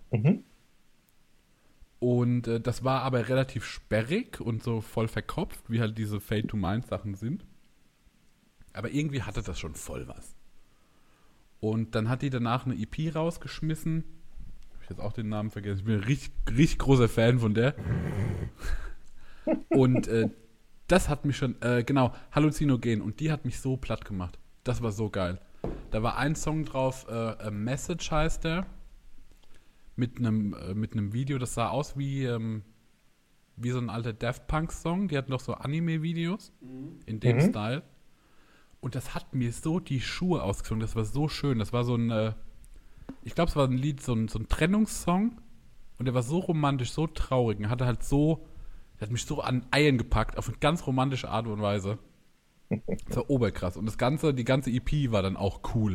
Und das war aber relativ sperrig und so voll verkopft, wie halt diese Fade to Mind Sachen sind. Aber irgendwie hatte das schon voll was. Und dann hat die danach eine EP rausgeschmissen. Hab ich jetzt auch den Namen vergessen. Ich bin ein richtig großer Fan von der. Und Das hat mich schon, genau, Halluzinogen. Und die hat mich so platt gemacht. Das war so geil. Da war ein Song drauf, A Message heißt der. Mit einem Video, das sah aus wie so ein alter Daft Punk-Song. Die hatten doch so Anime-Videos in dem Style. Und das hat mir so die Schuhe ausgezogen. Das war so schön. Das war so ein, ich glaube, es war ein Lied, so ein Trennungssong. Und der war so romantisch, so traurig. Und der hat mich so an Eiern gepackt, auf eine ganz romantische Art und Weise. Das war oberkrass. Und die ganze EP war dann auch cool.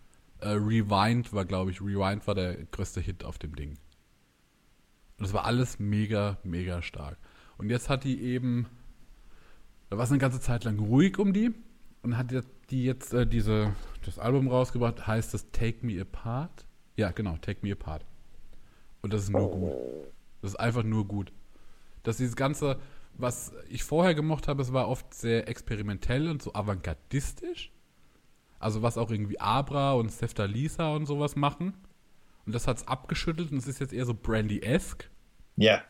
Rewind war der größte Hit auf dem Ding. Und das war alles mega, mega stark. Und jetzt hat die eben, da war es eine ganze Zeit lang ruhig um die. Und hat die jetzt das Album rausgebracht, heißt das Take Me Apart? Ja, genau, Take Me Apart. Und das ist nur gut. Das ist einfach nur gut. Dass dieses Ganze, was ich vorher gemocht habe, es war oft sehr experimentell und so avantgardistisch. Also was auch irgendwie Abra und Sefta Lisa und sowas machen. Und das hat es abgeschüttelt und es ist jetzt eher so Brandy-esque. Ja.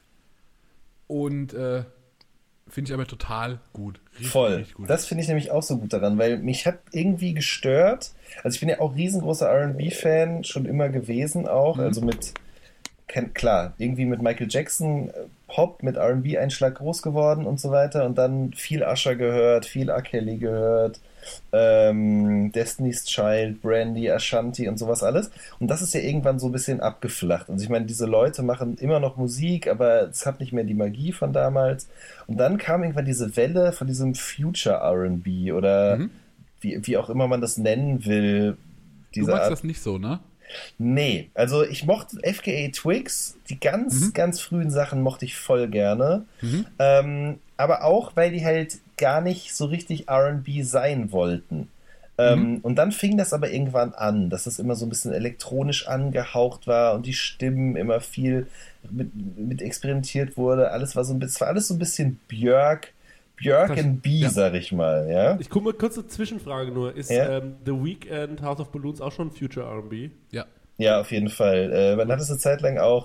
Und finde ich aber total gut. Voll. Richtig gut. Das finde ich nämlich auch so gut daran, weil mich hat irgendwie gestört. Also ich bin ja auch riesengroßer R&B-Fan, schon immer gewesen auch. Also klar, irgendwie mit Michael Jackson Pop, mit R&B-Einschlag groß geworden und so weiter. Und dann viel Usher gehört, viel R. Kelly gehört. Destiny's Child, Brandy, Ashanti und sowas alles. Und das ist ja irgendwann so ein bisschen abgeflacht. Also ich meine, diese Leute machen immer noch Musik, aber es hat nicht mehr die Magie von damals. Und dann kam irgendwann diese Welle von diesem Future R&B oder wie auch immer man das nennen will. Du magst das nicht so, ne? Nee, also ich mochte FKA Twigs, die ganz frühen Sachen mochte ich voll gerne. Aber auch, weil die halt gar nicht so richtig R&B sein wollten. Und dann fing das aber irgendwann an, dass das immer so ein bisschen elektronisch angehaucht war und die Stimmen immer viel mit experimentiert wurde. Es war alles so ein bisschen Björk and B, sag ich mal. Ja? Ich gucke mal kurz eine Zwischenfrage nur. Ist The Weeknd, House of Balloons auch schon Future R&B? Ja. Ja, auf jeden Fall. Man hat es eine Zeit lang auch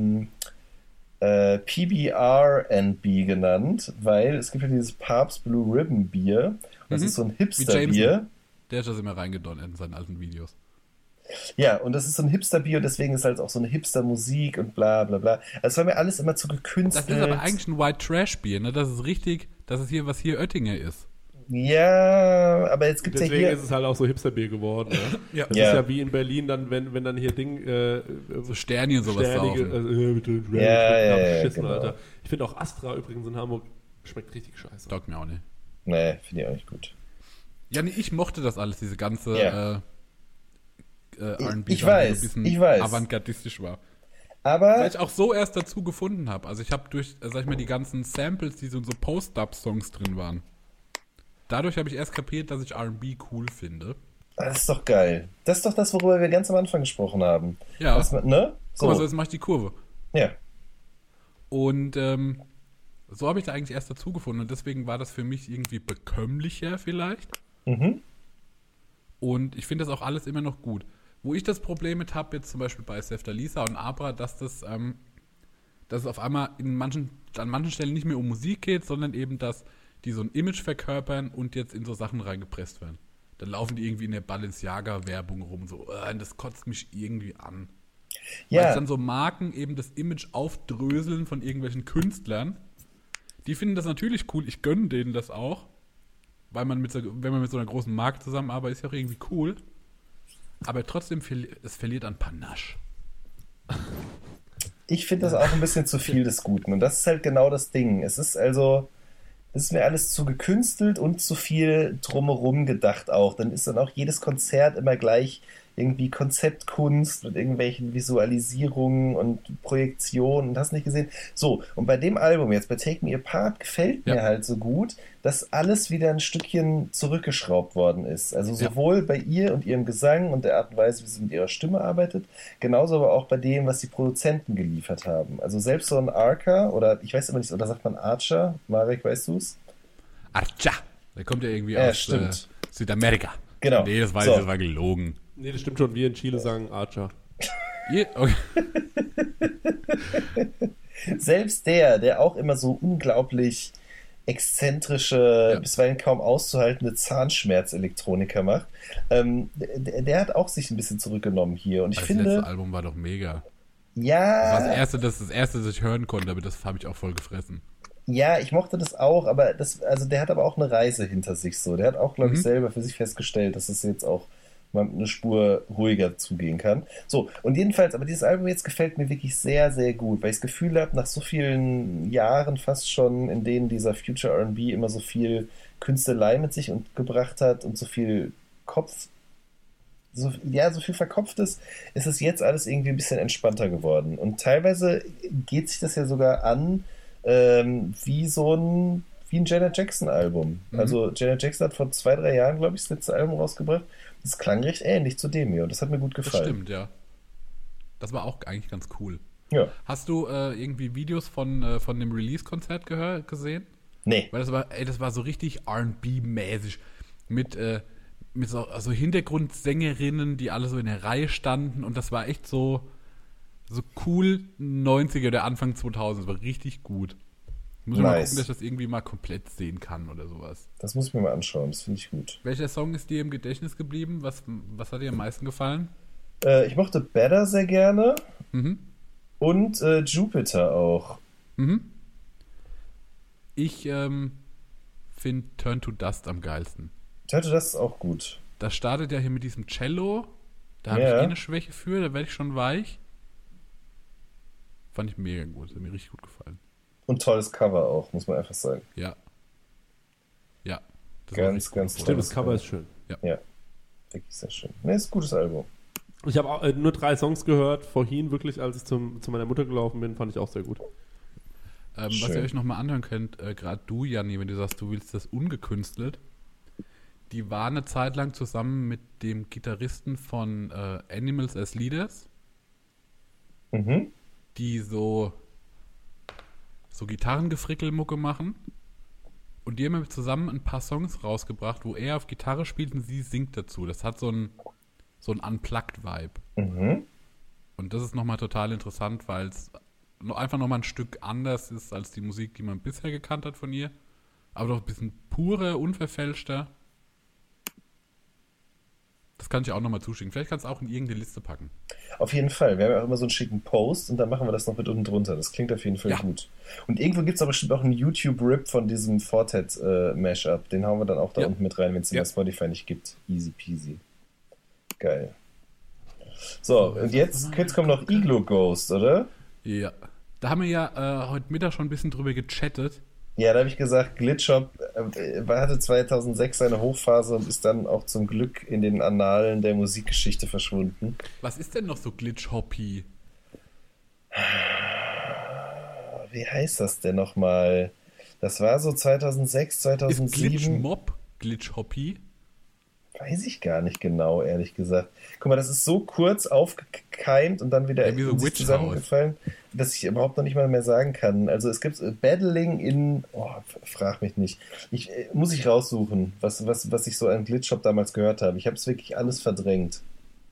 PBR&B genannt, weil es gibt ja dieses Pabst Blue Ribbon Bier. Das ist so ein Hipster-Bier. Der hat das immer reingedonnert in seinen alten Videos. Ja, und das ist so ein Hipster-Bier und deswegen ist halt auch so eine Hipster-Musik und bla bla bla. Also es war mir alles immer zu gekünstelt. Das ist aber eigentlich ein White Trash-Bier, ne? Das ist richtig, das ist hier, was hier Oettinger ist. Ja, aber jetzt gibt es ja hier... Deswegen ist es halt auch so Hipster-Bier geworden. Ne? Ja. Das ist ja wie in Berlin, dann, wenn dann hier so Sterni und sowas saufen. Beschissen, genau. Alter. Ich finde auch Astra übrigens in Hamburg schmeckt richtig scheiße. Taugt mir auch nicht. Nee, finde ich auch nicht gut. Ja, nee, ich mochte das alles, diese ganze R&B, ich weiß, ein bisschen avantgardistisch war. Aber weil ich auch so erst dazu gefunden habe. Also ich habe durch, sag ich mal, die ganzen Samples, die so in so Post-Dub-Songs drin waren. Dadurch habe ich erst kapiert, dass ich R&B cool finde. das ist doch geil. Das ist doch das, worüber wir ganz am Anfang gesprochen haben. Ja. Ne? So. Guck mal, so jetzt mache ich die Kurve. Ja. Und so habe ich da eigentlich erst dazu gefunden. Und deswegen war das für mich irgendwie bekömmlicher vielleicht. Und ich finde das auch alles immer noch gut. Wo ich das Problem mit habe, jetzt zum Beispiel bei Sefta Lisa und Abra, dass es auf einmal an manchen Stellen nicht mehr um Musik geht, sondern eben, dass die so ein Image verkörpern und jetzt in so Sachen reingepresst werden. Dann laufen die irgendwie in der Balenciaga-Werbung rum, so, das kotzt mich irgendwie an. Ja. Weil es dann so Marken eben das Image aufdröseln von irgendwelchen Künstlern. Die finden das natürlich cool, ich gönne denen das auch. Weil wenn man mit so einer großen Marke zusammenarbeitet, ist ja auch irgendwie cool. Aber trotzdem, es verliert an Panache. Ich finde das auch ein bisschen zu viel des Guten. Und das ist halt genau das Ding. Es ist mir alles zu gekünstelt und zu viel drumherum gedacht auch. Dann ist dann auch jedes Konzert immer gleich irgendwie Konzeptkunst mit irgendwelchen Visualisierungen und Projektionen und hast nicht gesehen. So, und bei dem Album jetzt, bei Take Me Apart, gefällt mir halt so gut, dass alles wieder ein Stückchen zurückgeschraubt worden ist. Also sowohl bei ihr und ihrem Gesang und der Art und Weise, wie sie mit ihrer Stimme arbeitet, genauso aber auch bei dem, was die Produzenten geliefert haben. Also selbst so ein Arca, oder ich weiß immer nicht, oder sagt man Archer? Marek, weißt du's? Archa! Der kommt ja irgendwie aus Südamerika. Genau. Nee, das war gelogen. Nee, das stimmt schon. Wir in Chile sagen Archer. Okay. Selbst der auch immer so unglaublich exzentrische, bisweilen kaum auszuhaltende Zahnschmerzelektroniker macht. Der hat auch sich ein bisschen zurückgenommen hier. Und ich finde, das letzte Album war doch mega. Ja. Das war das erste, das ich hören konnte, aber das habe ich auch voll gefressen. Ja, ich mochte das auch, aber der hat aber auch eine Reise hinter sich so. Der hat auch, glaube ich, selber für sich festgestellt, dass es jetzt auch mal eine Spur ruhiger zugehen kann. So, und jedenfalls, aber dieses Album jetzt gefällt mir wirklich sehr, sehr gut, weil ich das Gefühl habe, nach so vielen Jahren fast schon, in denen dieser Future R&B immer so viel Künstelei mit sich gebracht hat und so viel so viel Verkopftes, ist es jetzt alles irgendwie ein bisschen entspannter geworden. Und teilweise geht sich das ja sogar an, wie ein Janet Jackson-Album. Also Janet Jackson hat vor 2-3 Jahren, glaube ich, das letzte Album rausgebracht. Das klang recht ähnlich zu dem hier und das hat mir gut gefallen. Das stimmt, ja. Das war auch eigentlich ganz cool. Ja. Hast du irgendwie Videos von dem Release-Konzert gesehen? Nee. Weil das war so richtig R&B-mäßig. Mit so Hintergrundsängerinnen, die alle so in der Reihe standen und das war echt so cool 90er oder Anfang 2000. Das war richtig gut. Muss ich mal gucken, dass ich das irgendwie mal komplett sehen kann oder sowas. Das muss ich mir mal anschauen, das finde ich gut. Welcher Song ist dir im Gedächtnis geblieben? Was hat dir am meisten gefallen? Ich mochte Better sehr gerne und Jupiter auch. Ich finde Turn to Dust am geilsten. Turn to Dust ist auch gut. Das startet ja hier mit diesem Cello. Da habe ich eine Schwäche für, da werde ich schon weich. Fand ich mega gut, hat mir richtig gut gefallen. Und tolles Cover auch, muss man einfach sagen. Ja. Ja. Ganz toll. Stimmt, das Cover ist schön. Ja. Wirklich sehr schön. Ne, ist ein gutes Album. Ich habe auch nur 3 Songs gehört, vorhin wirklich, als ich zu meiner Mutter gelaufen bin, fand ich auch sehr gut. Was ihr euch nochmal anhören könnt, gerade du, Janni, wenn du sagst, du willst das ungekünstelt, die war eine Zeit lang zusammen mit dem Gitarristen von Animals as Leaders, die so Gitarrengefrickelmucke machen. Und die haben zusammen ein paar Songs rausgebracht, wo er auf Gitarre spielt und sie singt dazu. Das hat so ein Unplugged-Vibe. Und das ist nochmal total interessant, weil es einfach nochmal ein Stück anders ist als die Musik, die man bisher gekannt hat von ihr. Aber doch ein bisschen purer, unverfälschter. Das kann ich auch nochmal zuschicken. Vielleicht kannst du auch in irgendeine Liste packen. Auf jeden Fall. Wir haben ja auch immer so einen schicken Post und dann machen wir das noch mit unten drunter. Das klingt auf jeden Fall gut. Und irgendwo gibt es aber bestimmt auch einen YouTube-Rip von diesem Fortet-Mashup. Den hauen wir dann auch da unten mit rein, wenn es den bei Spotify nicht gibt. Easy peasy. Geil. So, und jetzt kommt noch Iglo Ghost, oder? Ja. Da haben wir ja heute Mittag schon ein bisschen drüber gechattet. Ja, da habe ich gesagt, Glitchhop hatte 2006 seine Hochphase und ist dann auch zum Glück in den Annalen der Musikgeschichte verschwunden. Was ist denn noch so Glitchhoppy? Wie heißt das denn nochmal? Das war so 2006, 2007. Ist Glitchmob Glitchhoppy? Weiß ich gar nicht genau, ehrlich gesagt. Guck mal, das ist so kurz aufgekeimt und dann wieder in sich zusammengefallen, dass ich überhaupt noch nicht mal mehr sagen kann. Also es gibt Battling in... Oh, frag mich nicht. Muss ich raussuchen, was ich so an Glitchhop damals gehört habe. Ich habe es wirklich alles verdrängt.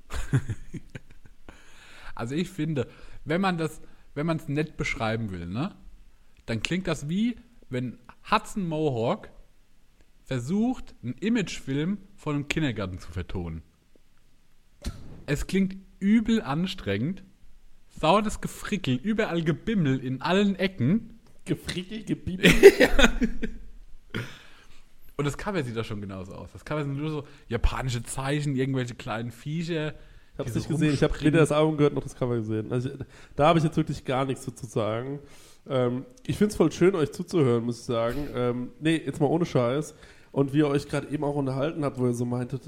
Also ich finde, wenn man es nett beschreiben will, ne, dann klingt das wie, wenn Hudson Mohawk versucht, einen Imagefilm von einem Kindergarten zu vertonen. Es klingt übel anstrengend, saures Gefrickel, überall Gebimmel in allen Ecken. Gefrickel, gebimmel? Und das Cover sieht da schon genauso aus. Das Cover sind nur so japanische Zeichen, irgendwelche kleinen Viecher. Ich habe es nicht gesehen, ich habe weder das Album gehört noch das Cover gesehen. Also da habe ich jetzt wirklich gar nichts zu sagen. Ich finde es voll schön, euch zuzuhören, muss ich sagen. Nee, jetzt mal ohne Scheiß. Und wie ihr euch gerade eben auch unterhalten habt, wo ihr so meintet,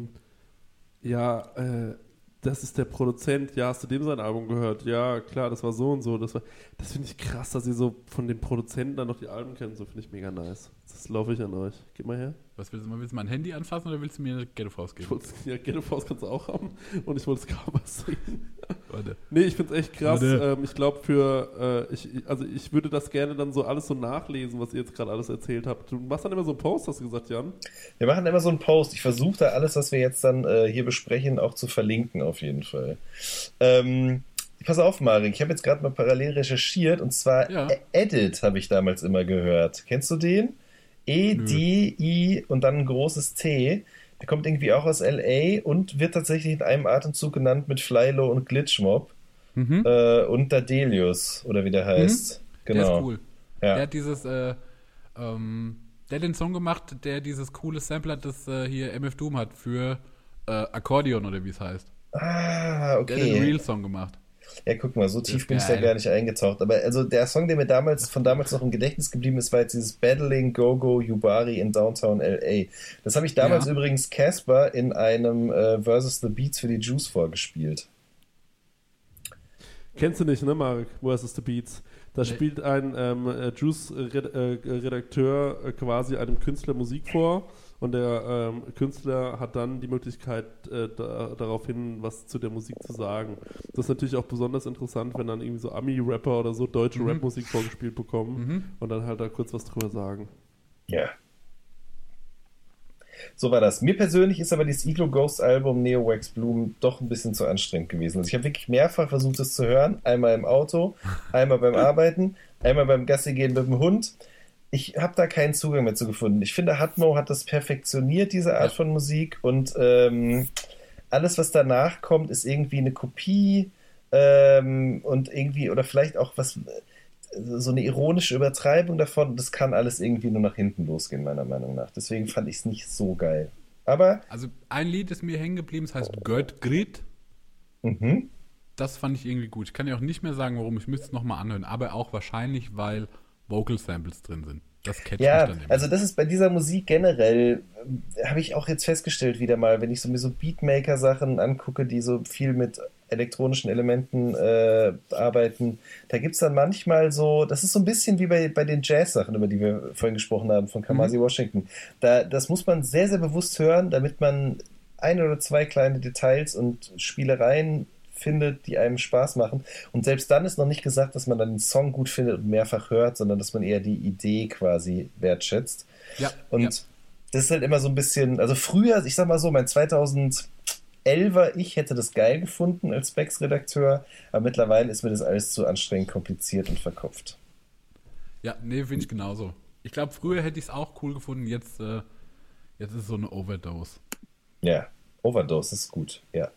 das ist der Produzent, ja, hast du dem sein Album gehört? Ja, klar, das war so und so. Das finde ich krass, dass ihr so von den Produzenten dann noch die Alben kennt. So finde ich mega nice. Das laufe ich an euch. Geh mal her. Was willst du mein Handy anfassen oder willst du mir eine Ghetto Faust geben? Ghetto Faust kannst du auch haben und ich wollte das Cover sehen. Warte. Nee, ich finde es echt krass. Ich glaube ich würde das gerne dann so alles so nachlesen, was ihr jetzt gerade alles erzählt habt. Du machst dann immer so einen Post, hast du gesagt, Jan? Wir machen immer so einen Post. Ich versuche da alles, was wir jetzt dann hier besprechen, auch zu verlinken auf jeden Fall. pass auf, Marek, ich habe jetzt gerade mal parallel recherchiert und zwar Ja. Edit habe ich damals immer gehört. Kennst du den? E-D-I und dann ein großes T. Der kommt irgendwie auch aus L.A. und wird tatsächlich in einem Atemzug genannt mit Flylo und Glitchmob und Dadelius, oder wie der heißt. Genau. Der ist cool. Ja. Der hat der hat den Song gemacht, der dieses coole Sample hat, das hier MF Doom hat für Akkordeon oder wie es heißt. Ah, Der hat den okay. Real-Song gemacht. Ja, guck mal, so tief ist bin ich da geil. gar nicht eingetaucht. Aber also der Song, der mir von damals noch im Gedächtnis geblieben ist, war jetzt dieses Battling Go-Go Yubari in Downtown L.A. Das habe ich damals Ja. übrigens Casper in einem Versus the Beats für die Juice vorgespielt. Kennst du nicht, ne, Marek? Versus the Beats. Da spielt ein Juice-Redakteur quasi einem Künstler Musik vor und der Künstler hat dann die Möglichkeit, daraufhin was zu der Musik zu sagen. Das ist natürlich auch besonders interessant, wenn dann irgendwie so Ami-Rapper oder so deutsche Rapmusik vorgespielt bekommen und dann halt da kurz was drüber sagen. Ja. So war das. Mir persönlich ist aber dieses Iglo Ghost Album Neo Wax Bloom doch ein bisschen zu anstrengend gewesen. Also ich habe wirklich mehrfach versucht, es zu hören. Einmal im Auto, einmal beim Arbeiten, einmal beim Gassi gehen mit dem Hund. Ich habe da keinen Zugang mehr zu gefunden. Ich finde, Hatmo hat das perfektioniert, diese Art von Musik. Und alles, was danach kommt, ist irgendwie eine Kopie und irgendwie, oder vielleicht auch was, so eine ironische Übertreibung davon. Das kann alles irgendwie nur nach hinten losgehen, meiner Meinung nach. Deswegen fand ich es nicht so geil. Aber Also ein Lied ist mir hängen geblieben, das heißt Gött Grit. Das fand ich irgendwie gut. Ich kann ja auch nicht mehr sagen, warum. Ich müsste es nochmal anhören. Aber auch wahrscheinlich, weil Vocal Samples drin sind. Das catcht mich ja, dann immer. also das ist bei dieser Musik generell, habe ich auch jetzt festgestellt wieder mal, wenn ich mir so Beatmaker-Sachen angucke, die so viel mit elektronischen Elementen arbeiten, da gibt es dann manchmal so, das ist so ein bisschen wie bei den Jazz-Sachen, über die wir vorhin gesprochen haben, von Kamasi Washington. Das muss man sehr, sehr bewusst hören, damit man ein oder zwei kleine Details und Spielereien findet, die einem Spaß machen. Und selbst dann ist noch nicht gesagt, dass man dann den Song gut findet und mehrfach hört, sondern dass man eher die Idee quasi wertschätzt. Ja, Und ja. das ist halt immer so ein bisschen, also früher, ich sag mal so, mein 2011er Ich hätte das geil gefunden als Specs-Redakteur, aber mittlerweile ist mir das alles zu anstrengend, kompliziert und verkopft. Ja, nee, finde ich genauso. Ich glaube, früher hätte ich es auch cool gefunden, jetzt ist es so eine Overdose. Ja, Overdose ist gut, ja.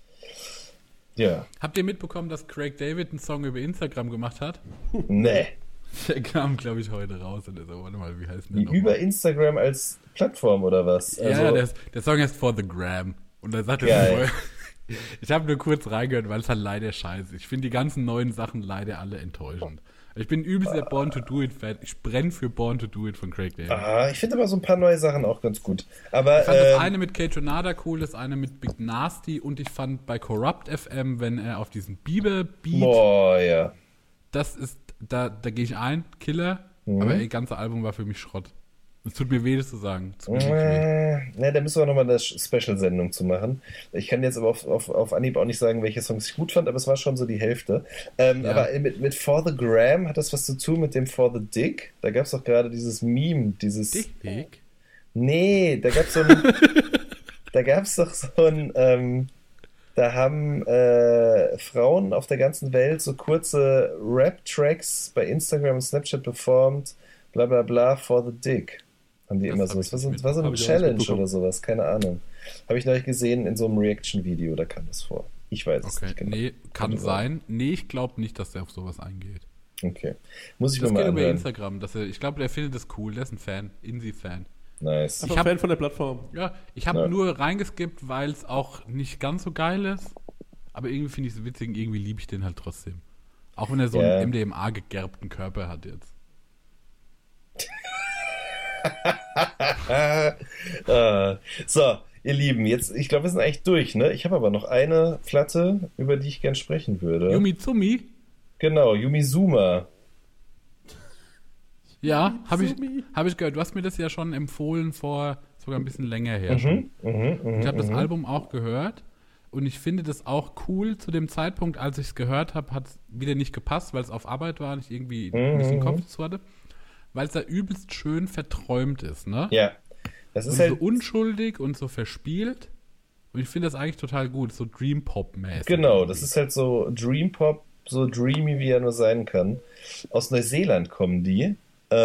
Ja, Habt ihr mitbekommen, dass Craig David einen Song über Instagram gemacht hat? nee. Der kam, glaube ich, heute raus. Und so, warte mal, wie heißt denn der Über nochmal? Instagram als Plattform oder was? Also, Ja, der Song heißt For the Gram. Und da sagt er Geil. so, ich habe nur kurz reingehört, weil es halt leider scheiße ist. Ich finde die ganzen neuen Sachen leider alle enttäuschend. Ich bin übelst der Born to Do It Fan. Ich brenne für Born to Do It von Craig David. ich finde aber so ein paar neue Sachen auch ganz gut. Aber Ich fand das eine mit Kate Jonada cool, das eine mit Big Nasty und ich fand bei Corrupt FM, wenn er auf diesen Bieber-Beat, boah, ja. das ist, da gehe ich ein, Killer, aber ey, ganze Album war für mich Schrott. Es tut mir weh, das zu sagen. Es tut mir wirklich weh. Ne, da müssen wir nochmal eine Special-Sendung zu machen. Ich kann jetzt aber auf Anhieb auch nicht sagen, welche Songs ich gut fand, aber es war schon so die Hälfte. Aber mit For the Gram hat das was zu tun mit dem For the Dick? Da gab es doch gerade dieses Meme, dieses... Dick? Nee, da gab es so ein... da gab es doch so ein... da haben Frauen auf der ganzen Welt so kurze Rap-Tracks bei Instagram und Snapchat performt, bla bla bla, For the Dick. Haben die Das immer hab so. ich Das nicht war so eine hab ich auch nicht Challenge mitbekommen. oder sowas, keine Ahnung. Habe ich neulich gesehen in so einem Reaction-Video, da kam das vor. Ich weiß es Okay, nicht genau. nee, kann Könnte sein. Nee, ich glaube nicht, dass der auf sowas eingeht. Okay. Muss ich mir Das mal geht über anhören. Instagram. Ich glaube, der findet das cool. Der ist ein Fan. Insi-Fan. Nice. Einfach hab- Fan von der Plattform. Ja, ich habe Ja. nur reingeskippt, weil es auch nicht ganz so geil ist. Aber irgendwie finde ich es witzig und irgendwie liebe ich den halt trotzdem. Auch wenn er so Ja. einen MDMA-gegerbten Körper hat jetzt. So, ihr Lieben, jetzt, ich glaube, wir sind eigentlich durch, ne? Ich habe aber noch eine Platte, über die ich gern sprechen würde. Yumi Tsumi? Genau, Yumizuma. Ja, habe ich gehört. Du hast mir das ja schon empfohlen vor sogar ein bisschen länger her. schon. Ich habe das Album auch gehört und ich finde das auch cool. Zu dem Zeitpunkt, als ich es gehört habe, hat es wieder nicht gepasst, weil es auf Arbeit war und ich irgendwie nicht den Kopf dazu hatte. Weil es da übelst schön verträumt ist, ne? Ja. Das ist Und halt. so unschuldig und so verspielt. Und ich finde das eigentlich total gut, so Dream Pop-mäßig. Genau, das ist halt so Dream Pop, so dreamy, wie er nur sein kann. Aus Neuseeland kommen die.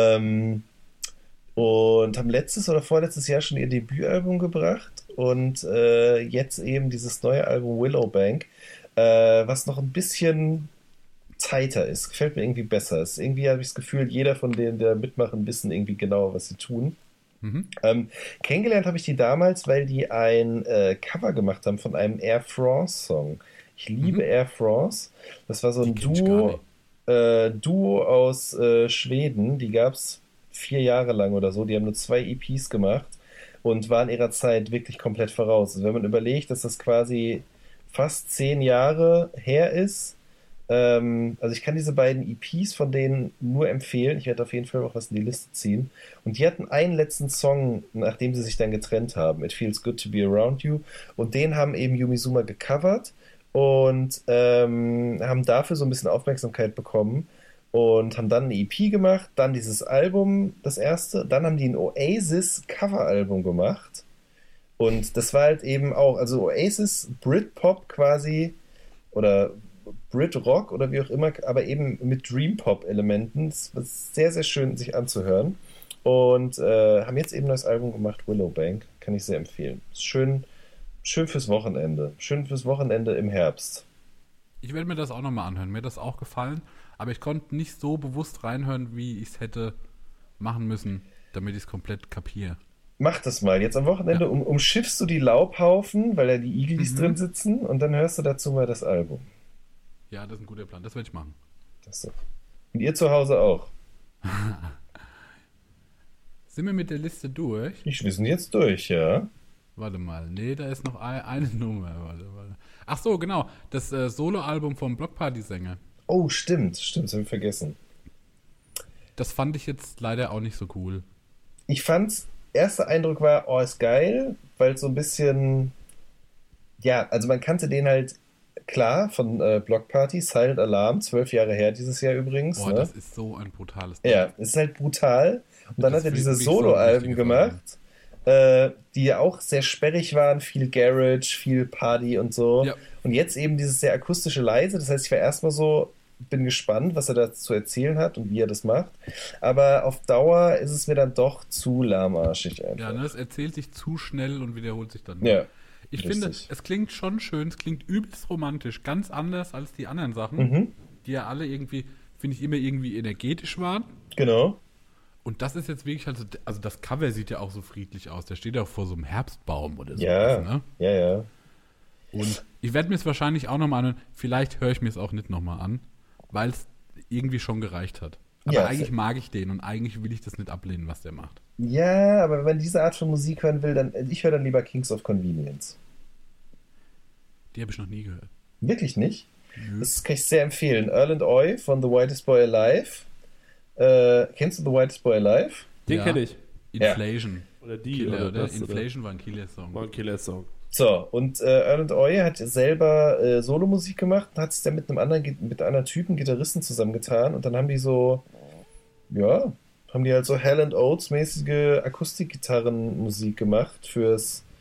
Und haben letztes oder vorletztes Jahr schon ihr Debütalbum gebracht. Und jetzt eben dieses neue Album Willowbank, was noch ein bisschen tighter ist. Gefällt mir irgendwie besser. Irgendwie habe ich das Gefühl, jeder von denen, der mitmachen, wissen irgendwie genau, was sie tun. Kennengelernt habe ich die damals, weil die ein Cover gemacht haben von einem Air France-Song. Ich liebe Air France. Das war so ein Duo aus Schweden. Die gab es 4 Jahre lang oder so. Die haben nur 2 EPs gemacht und waren ihrer Zeit wirklich komplett voraus. Also wenn man überlegt, dass das quasi fast 10 Jahre her ist, also ich kann diese beiden EPs von denen nur empfehlen. Ich werde auf jeden Fall auch was in die Liste ziehen. Und die hatten einen letzten Song, nachdem sie sich dann getrennt haben. It Feels Good to Be Around You. Und den haben eben Yumizuma gecovert und haben dafür so ein bisschen Aufmerksamkeit bekommen und haben dann eine EP gemacht, dann dieses Album, das erste. Dann haben die ein Oasis-Coveralbum gemacht. Und das war halt eben auch, also Oasis, Britpop quasi, oder Brit-Rock oder wie auch immer, aber eben mit Dream-Pop-Elementen. Das war sehr, sehr schön, sich anzuhören. Und haben jetzt eben ein neues Album gemacht, Willowbank. Kann ich sehr empfehlen. Ist schön fürs Wochenende. Schön fürs Wochenende im Herbst. Ich werde mir das auch nochmal anhören. Mir hat das auch gefallen, aber ich konnte nicht so bewusst reinhören, wie ich es hätte machen müssen, damit ich es komplett kapiere. Mach das mal. Jetzt am Wochenende umschiffst du die Laubhaufen, weil da die Iglis drin sitzen und dann hörst du dazu mal das Album. Ja, das ist ein guter Plan. Das werde ich machen. So. Und ihr zu Hause auch. Sind wir mit der Liste durch? Wir sind jetzt durch, ja. Warte mal. Nee, da ist noch eine Nummer. Warte. Ach so, genau. Das Soloalbum vom Blockparty-Sänger. Oh, stimmt. Das habe ich vergessen. Das fand ich jetzt leider auch nicht so cool. Ich fand's, erster Eindruck war, oh, ist geil, weil so ein bisschen, ja, also man kannte den halt klar von Block Party, Silent Alarm, 12 Jahre her dieses Jahr übrigens. Boah, ne? das ist so ein brutales Ding. Ja, es ist halt brutal. Und dann Das hat er fühlt diese mich so Solo-Alben richtig gemacht, die ja auch sehr sperrig waren, viel Garage, viel Party und so. Ja. Und jetzt eben dieses sehr akustische Leise. Das heißt, ich war erstmal so, bin gespannt, was er da zu erzählen hat und wie er das macht. Aber auf Dauer ist es mir dann doch zu lahmarschig einfach. Ja, ne, es erzählt sich zu schnell und wiederholt sich dann. Ja. Ich richtig. finde, es klingt schon schön, es klingt übelst romantisch, ganz anders als die anderen Sachen, die ja alle irgendwie, finde ich, immer irgendwie energetisch waren. Genau. Und das ist jetzt wirklich halt so, also das Cover sieht ja auch so friedlich aus. Der steht ja auch vor so einem Herbstbaum oder so. Ja, ne? ja. Und ich werde mir es wahrscheinlich auch nochmal anhören. Vielleicht höre ich mir es auch nicht nochmal an, weil es irgendwie schon gereicht hat. Aber Ja, eigentlich mag ich den und eigentlich will ich das nicht ablehnen, was der macht. Ja, aber wenn man diese Art von Musik hören will, dann ich höre dann lieber Kings of Convenience. Die habe ich noch nie gehört. Wirklich nicht? Das kann ich sehr empfehlen. Erland Oy von The Whitest Boy Alive. Kennst du The Whitest Boy Alive? Den Ja. kenne ich. Inflation. Oder die. Killer, oder? das, Inflation war ein Killer-Song. War ein Killer-Song. So, und Erland Oy hat selber Solomusik gemacht und hat es dann mit einem anderen Typen, Gitarristen, zusammengetan und dann haben die so, ja, haben die halt so Hell and Oates mäßige Akustikgitarrenmusik gemacht für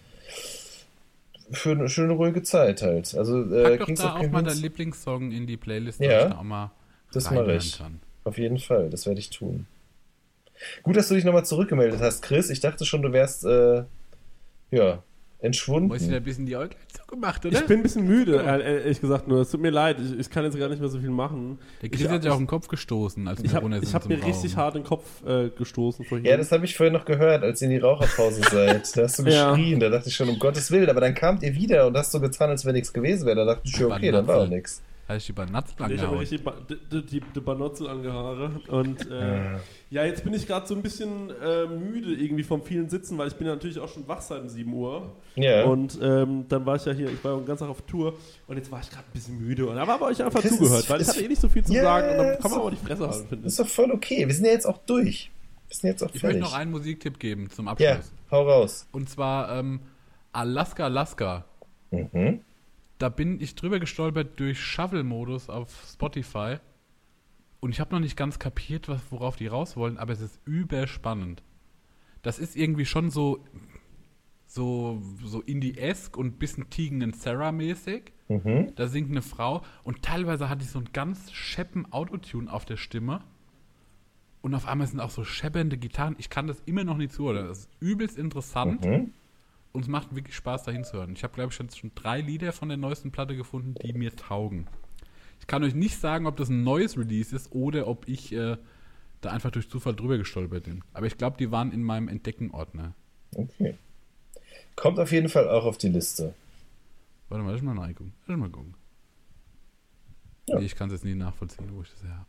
eine schöne ruhige Zeit halt. Also Pack doch Kings da of auch mal deinen Convenience, Lieblingssong in die Playlist, Ja, dass ich da auch mal das mache reinhören ich. kann. Auf jeden Fall, das werde ich tun. Gut, dass du dich nochmal zurückgemeldet hast, Chris. Ich dachte schon, du wärst entschwunden. Du hast wieder ein bisschen die Äuglein zugemacht, oder? Ich bin ein bisschen müde, ehrlich gesagt nur. Es tut mir leid, ich kann jetzt gar nicht mehr so viel machen. Der Chris hat ja auch den Kopf gestoßen, als wir Ich runter sind hab zum mir Raum. richtig hart den Kopf gestoßen vorhin. Ja, das habe ich vorhin noch gehört, als ihr in die Raucherpause seid. Da hast du Ja. geschrien, da dachte ich schon, um Gottes Willen. Aber dann kamt ihr wieder und hast so getan, als wäre nichts gewesen wäre. Da dachte ich schon, okay, dann war auch nichts. Hast du die Banatzel Ich habe angehauen? richtig die Banotzel angehaare. Und ja, jetzt bin ich gerade so ein bisschen müde irgendwie vom vielen Sitzen, weil ich bin ja natürlich auch schon wach seit um 7 Uhr. Ja. Und dann war ich ja hier, ich war ja den ganzen Tag auf Tour und jetzt war ich gerade ein bisschen müde. Und da habe ich einfach Das zugehört, ist- weil ich ist- hatte eh nicht so viel zu Ja, sagen und dann kann ist man doch- auch die Fresse halten, finde Das ich. ist doch voll okay. Wir sind ja jetzt auch durch. Wir sind jetzt auch Ich möchte fertig. noch einen Musiktipp geben zum Abschluss. Ja, hau raus. Und zwar Alaska. Mhm. Da bin ich drüber gestolpert durch Shuffle-Modus auf Spotify. Und ich habe noch nicht ganz kapiert, worauf die raus wollen, aber es ist überspannend. Das ist irgendwie schon so so Indie-esque und ein bisschen Tegan and Sarah-mäßig. Da singt eine Frau und teilweise hatte ich so einen ganz scheppen Autotune auf der Stimme. Und auf einmal sind auch so scheppernde Gitarren. Ich kann das immer noch nicht zuhören. Das ist übelst interessant. Und es macht wirklich Spaß, da hinzuhören. Ich habe, glaube ich, schon 3 Lieder von der neuesten Platte gefunden, die mir taugen. Ich kann euch nicht sagen, ob das ein neues Release ist oder ob ich da einfach durch Zufall drüber gestolpert bin. Aber ich glaube, die waren in meinem Entdecken-Ordner. Okay. Kommt auf jeden Fall auch auf die Liste. Warte mal, lass mal reingucken. Lass mal gucken. Ja. Nee, ich kann es jetzt nie nachvollziehen, wo ich das her habe.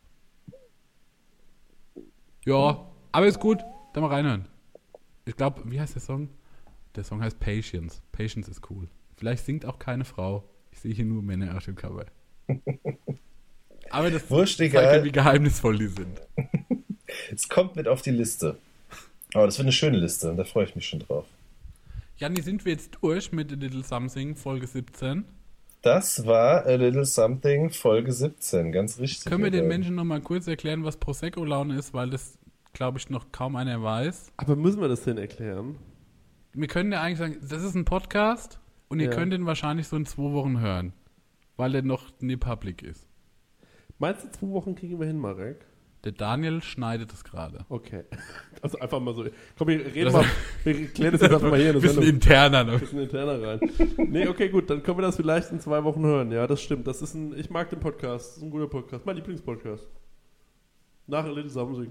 Ja, aber ist gut. Da mal reinhören. Ich glaube, wie heißt der Song? Der Song heißt Patience. Patience ist cool. Vielleicht singt auch keine Frau. Ich sehe hier nur Männer auf dem Cover. Aber das Wurscht, zeigt egal. ja, wie geheimnisvoll die sind. Es kommt mit auf die Liste. Aber das wird eine schöne Liste. Da freue ich mich schon drauf. Janni, sind wir jetzt durch mit A Little Something, Folge 17? Das war A Little Something, Folge 17. Ganz richtig. Können wir den Leute. Menschen noch mal kurz erklären, was Prosecco-Laune ist, weil das, glaube ich, noch kaum einer weiß. Aber müssen wir das denn erklären? Wir können ja eigentlich sagen, das ist ein Podcast und ihr könnt den wahrscheinlich so in 2 Wochen hören, weil der noch nicht public ist. Meinst du, 2 Wochen kriegen wir hin, Marek? Der Daniel schneidet es gerade. Okay. Also einfach mal so. Komm, wir reden mal. Wir klären das jetzt einfach mal hier in der Bisschen Sendung. interner noch. Ein bisschen interner rein. Nee, okay, gut. Dann können wir das vielleicht in 2 Wochen hören. Ja, das stimmt. Das ist ich mag den Podcast. Das ist ein guter Podcast. Mein Lieblingspodcast. Nach A Little Something.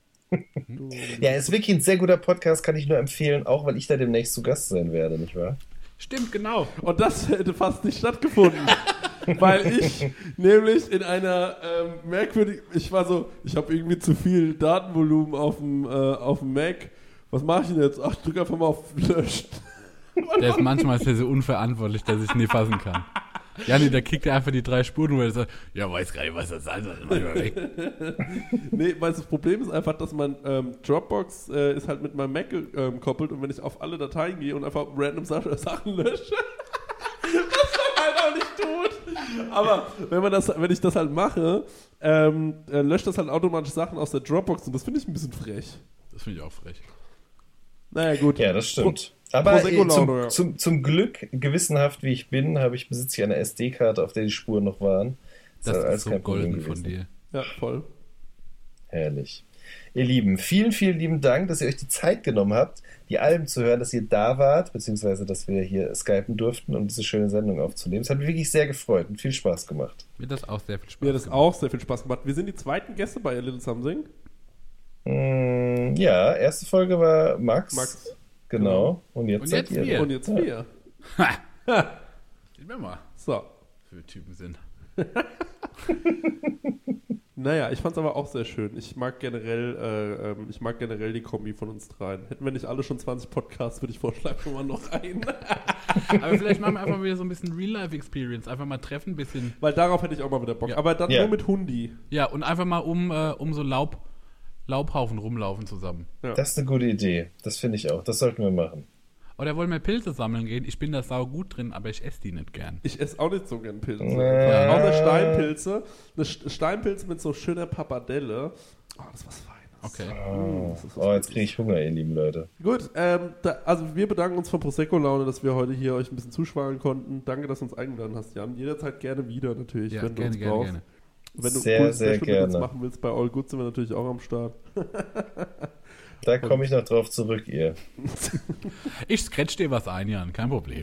Ja, ist wirklich ein sehr guter Podcast, kann ich nur empfehlen, auch weil ich da demnächst zu Gast sein werde, nicht wahr? Stimmt, genau. Und das hätte fast nicht stattgefunden. Weil ich nämlich in einer ich habe irgendwie zu viel Datenvolumen auf dem Mac. Was mache ich denn jetzt? Ach, ich drücke einfach mal auf Löschen. Der ist manchmal so unverantwortlich, dass ich es nie fassen kann. Janni, da kickt er einfach die 3 Spuren, wo er sagt, ja, weiß gar nicht, was das sein soll. Nee, weil das Problem ist einfach, dass mein Dropbox ist halt mit meinem Mac gekoppelt und wenn ich auf alle Dateien gehe und einfach random Sachen lösche, was man halt auch nicht tut. Aber wenn ich das halt mache, löscht das halt automatisch Sachen aus der Dropbox und das finde ich ein bisschen frech. Das finde ich auch frech. Naja, gut. Ja, das stimmt. Aber Prosecco-Laune, ja. zum Glück, gewissenhaft wie ich bin, besitze ich eine SD-Karte, auf der die Spuren noch waren. Das hat ist so golden von dir. Ja, voll. Herrlich. Ihr Lieben, vielen, vielen lieben Dank, dass ihr euch die Zeit genommen habt, die Alben zu hören, dass ihr da wart, beziehungsweise dass wir hier skypen durften, um diese schöne Sendung aufzunehmen. Es hat mich wirklich sehr gefreut und viel Spaß gemacht. Mir hat das auch sehr viel Spaß Mir hat das auch sehr viel Spaß gemacht. Wir sind die zweiten Gäste bei A Little Something. Ja, erste Folge war Max. Genau. Und jetzt seid ihr. wir. Und jetzt wir. Sehen wir mal, So. was für Typen sind. Naja, ich fand's aber auch sehr schön. Ich mag generell die Kombi von uns dreien. Hätten wir nicht alle schon 20 Podcasts, würde ich vorschlagen, schon mal noch einen. Aber vielleicht machen wir einfach wieder so ein bisschen Real-Life-Experience. Einfach mal treffen, ein bisschen. Weil darauf hätte ich auch mal wieder Bock. Ja. Aber dann Ja. nur mit Hundi. Ja, und einfach mal um so Laubhaufen rumlaufen zusammen. Das ist eine gute Idee. Das finde ich auch. Das sollten wir machen. Oder wollen wir Pilze sammeln gehen? Ich bin da sau gut drin, aber ich esse die nicht gern. Ich esse auch nicht so gern Pilze. Ja. Außer Steinpilze. Eine Steinpilze mit so schöner Pappardelle. Oh, das ist was Feines. Okay. Oh, jetzt kriege ich Hunger, ihr lieben Leute. Gut, also wir bedanken uns von Prosecco-Laune, dass wir heute hier euch ein bisschen zuschwalen konnten. Danke, dass du uns eingeladen hast, Jan. Jederzeit gerne wieder natürlich, Ja, wenn du gerne, uns gerne, brauchst. gerne. Wenn du Sehr, cooles sehr Special mit uns gerne. machen willst, bei All Good sind wir natürlich auch am Start. Da komme ich noch drauf zurück, ihr. Ich scratch dir was ein, Jan, kein Problem.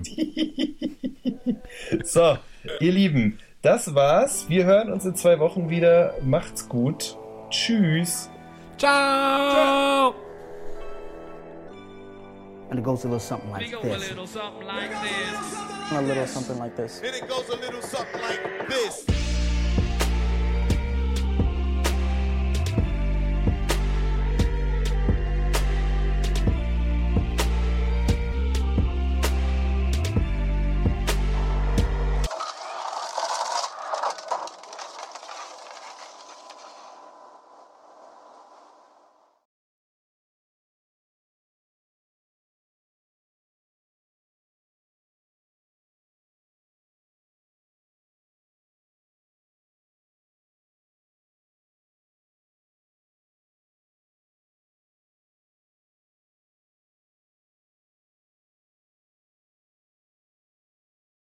So, ihr Lieben, das war's. Wir hören uns in 2 Wochen wieder. Macht's gut. Tschüss. Ciao! And it goes a little something We like go a this. little something like this. A little something like this. And it goes a little something like this.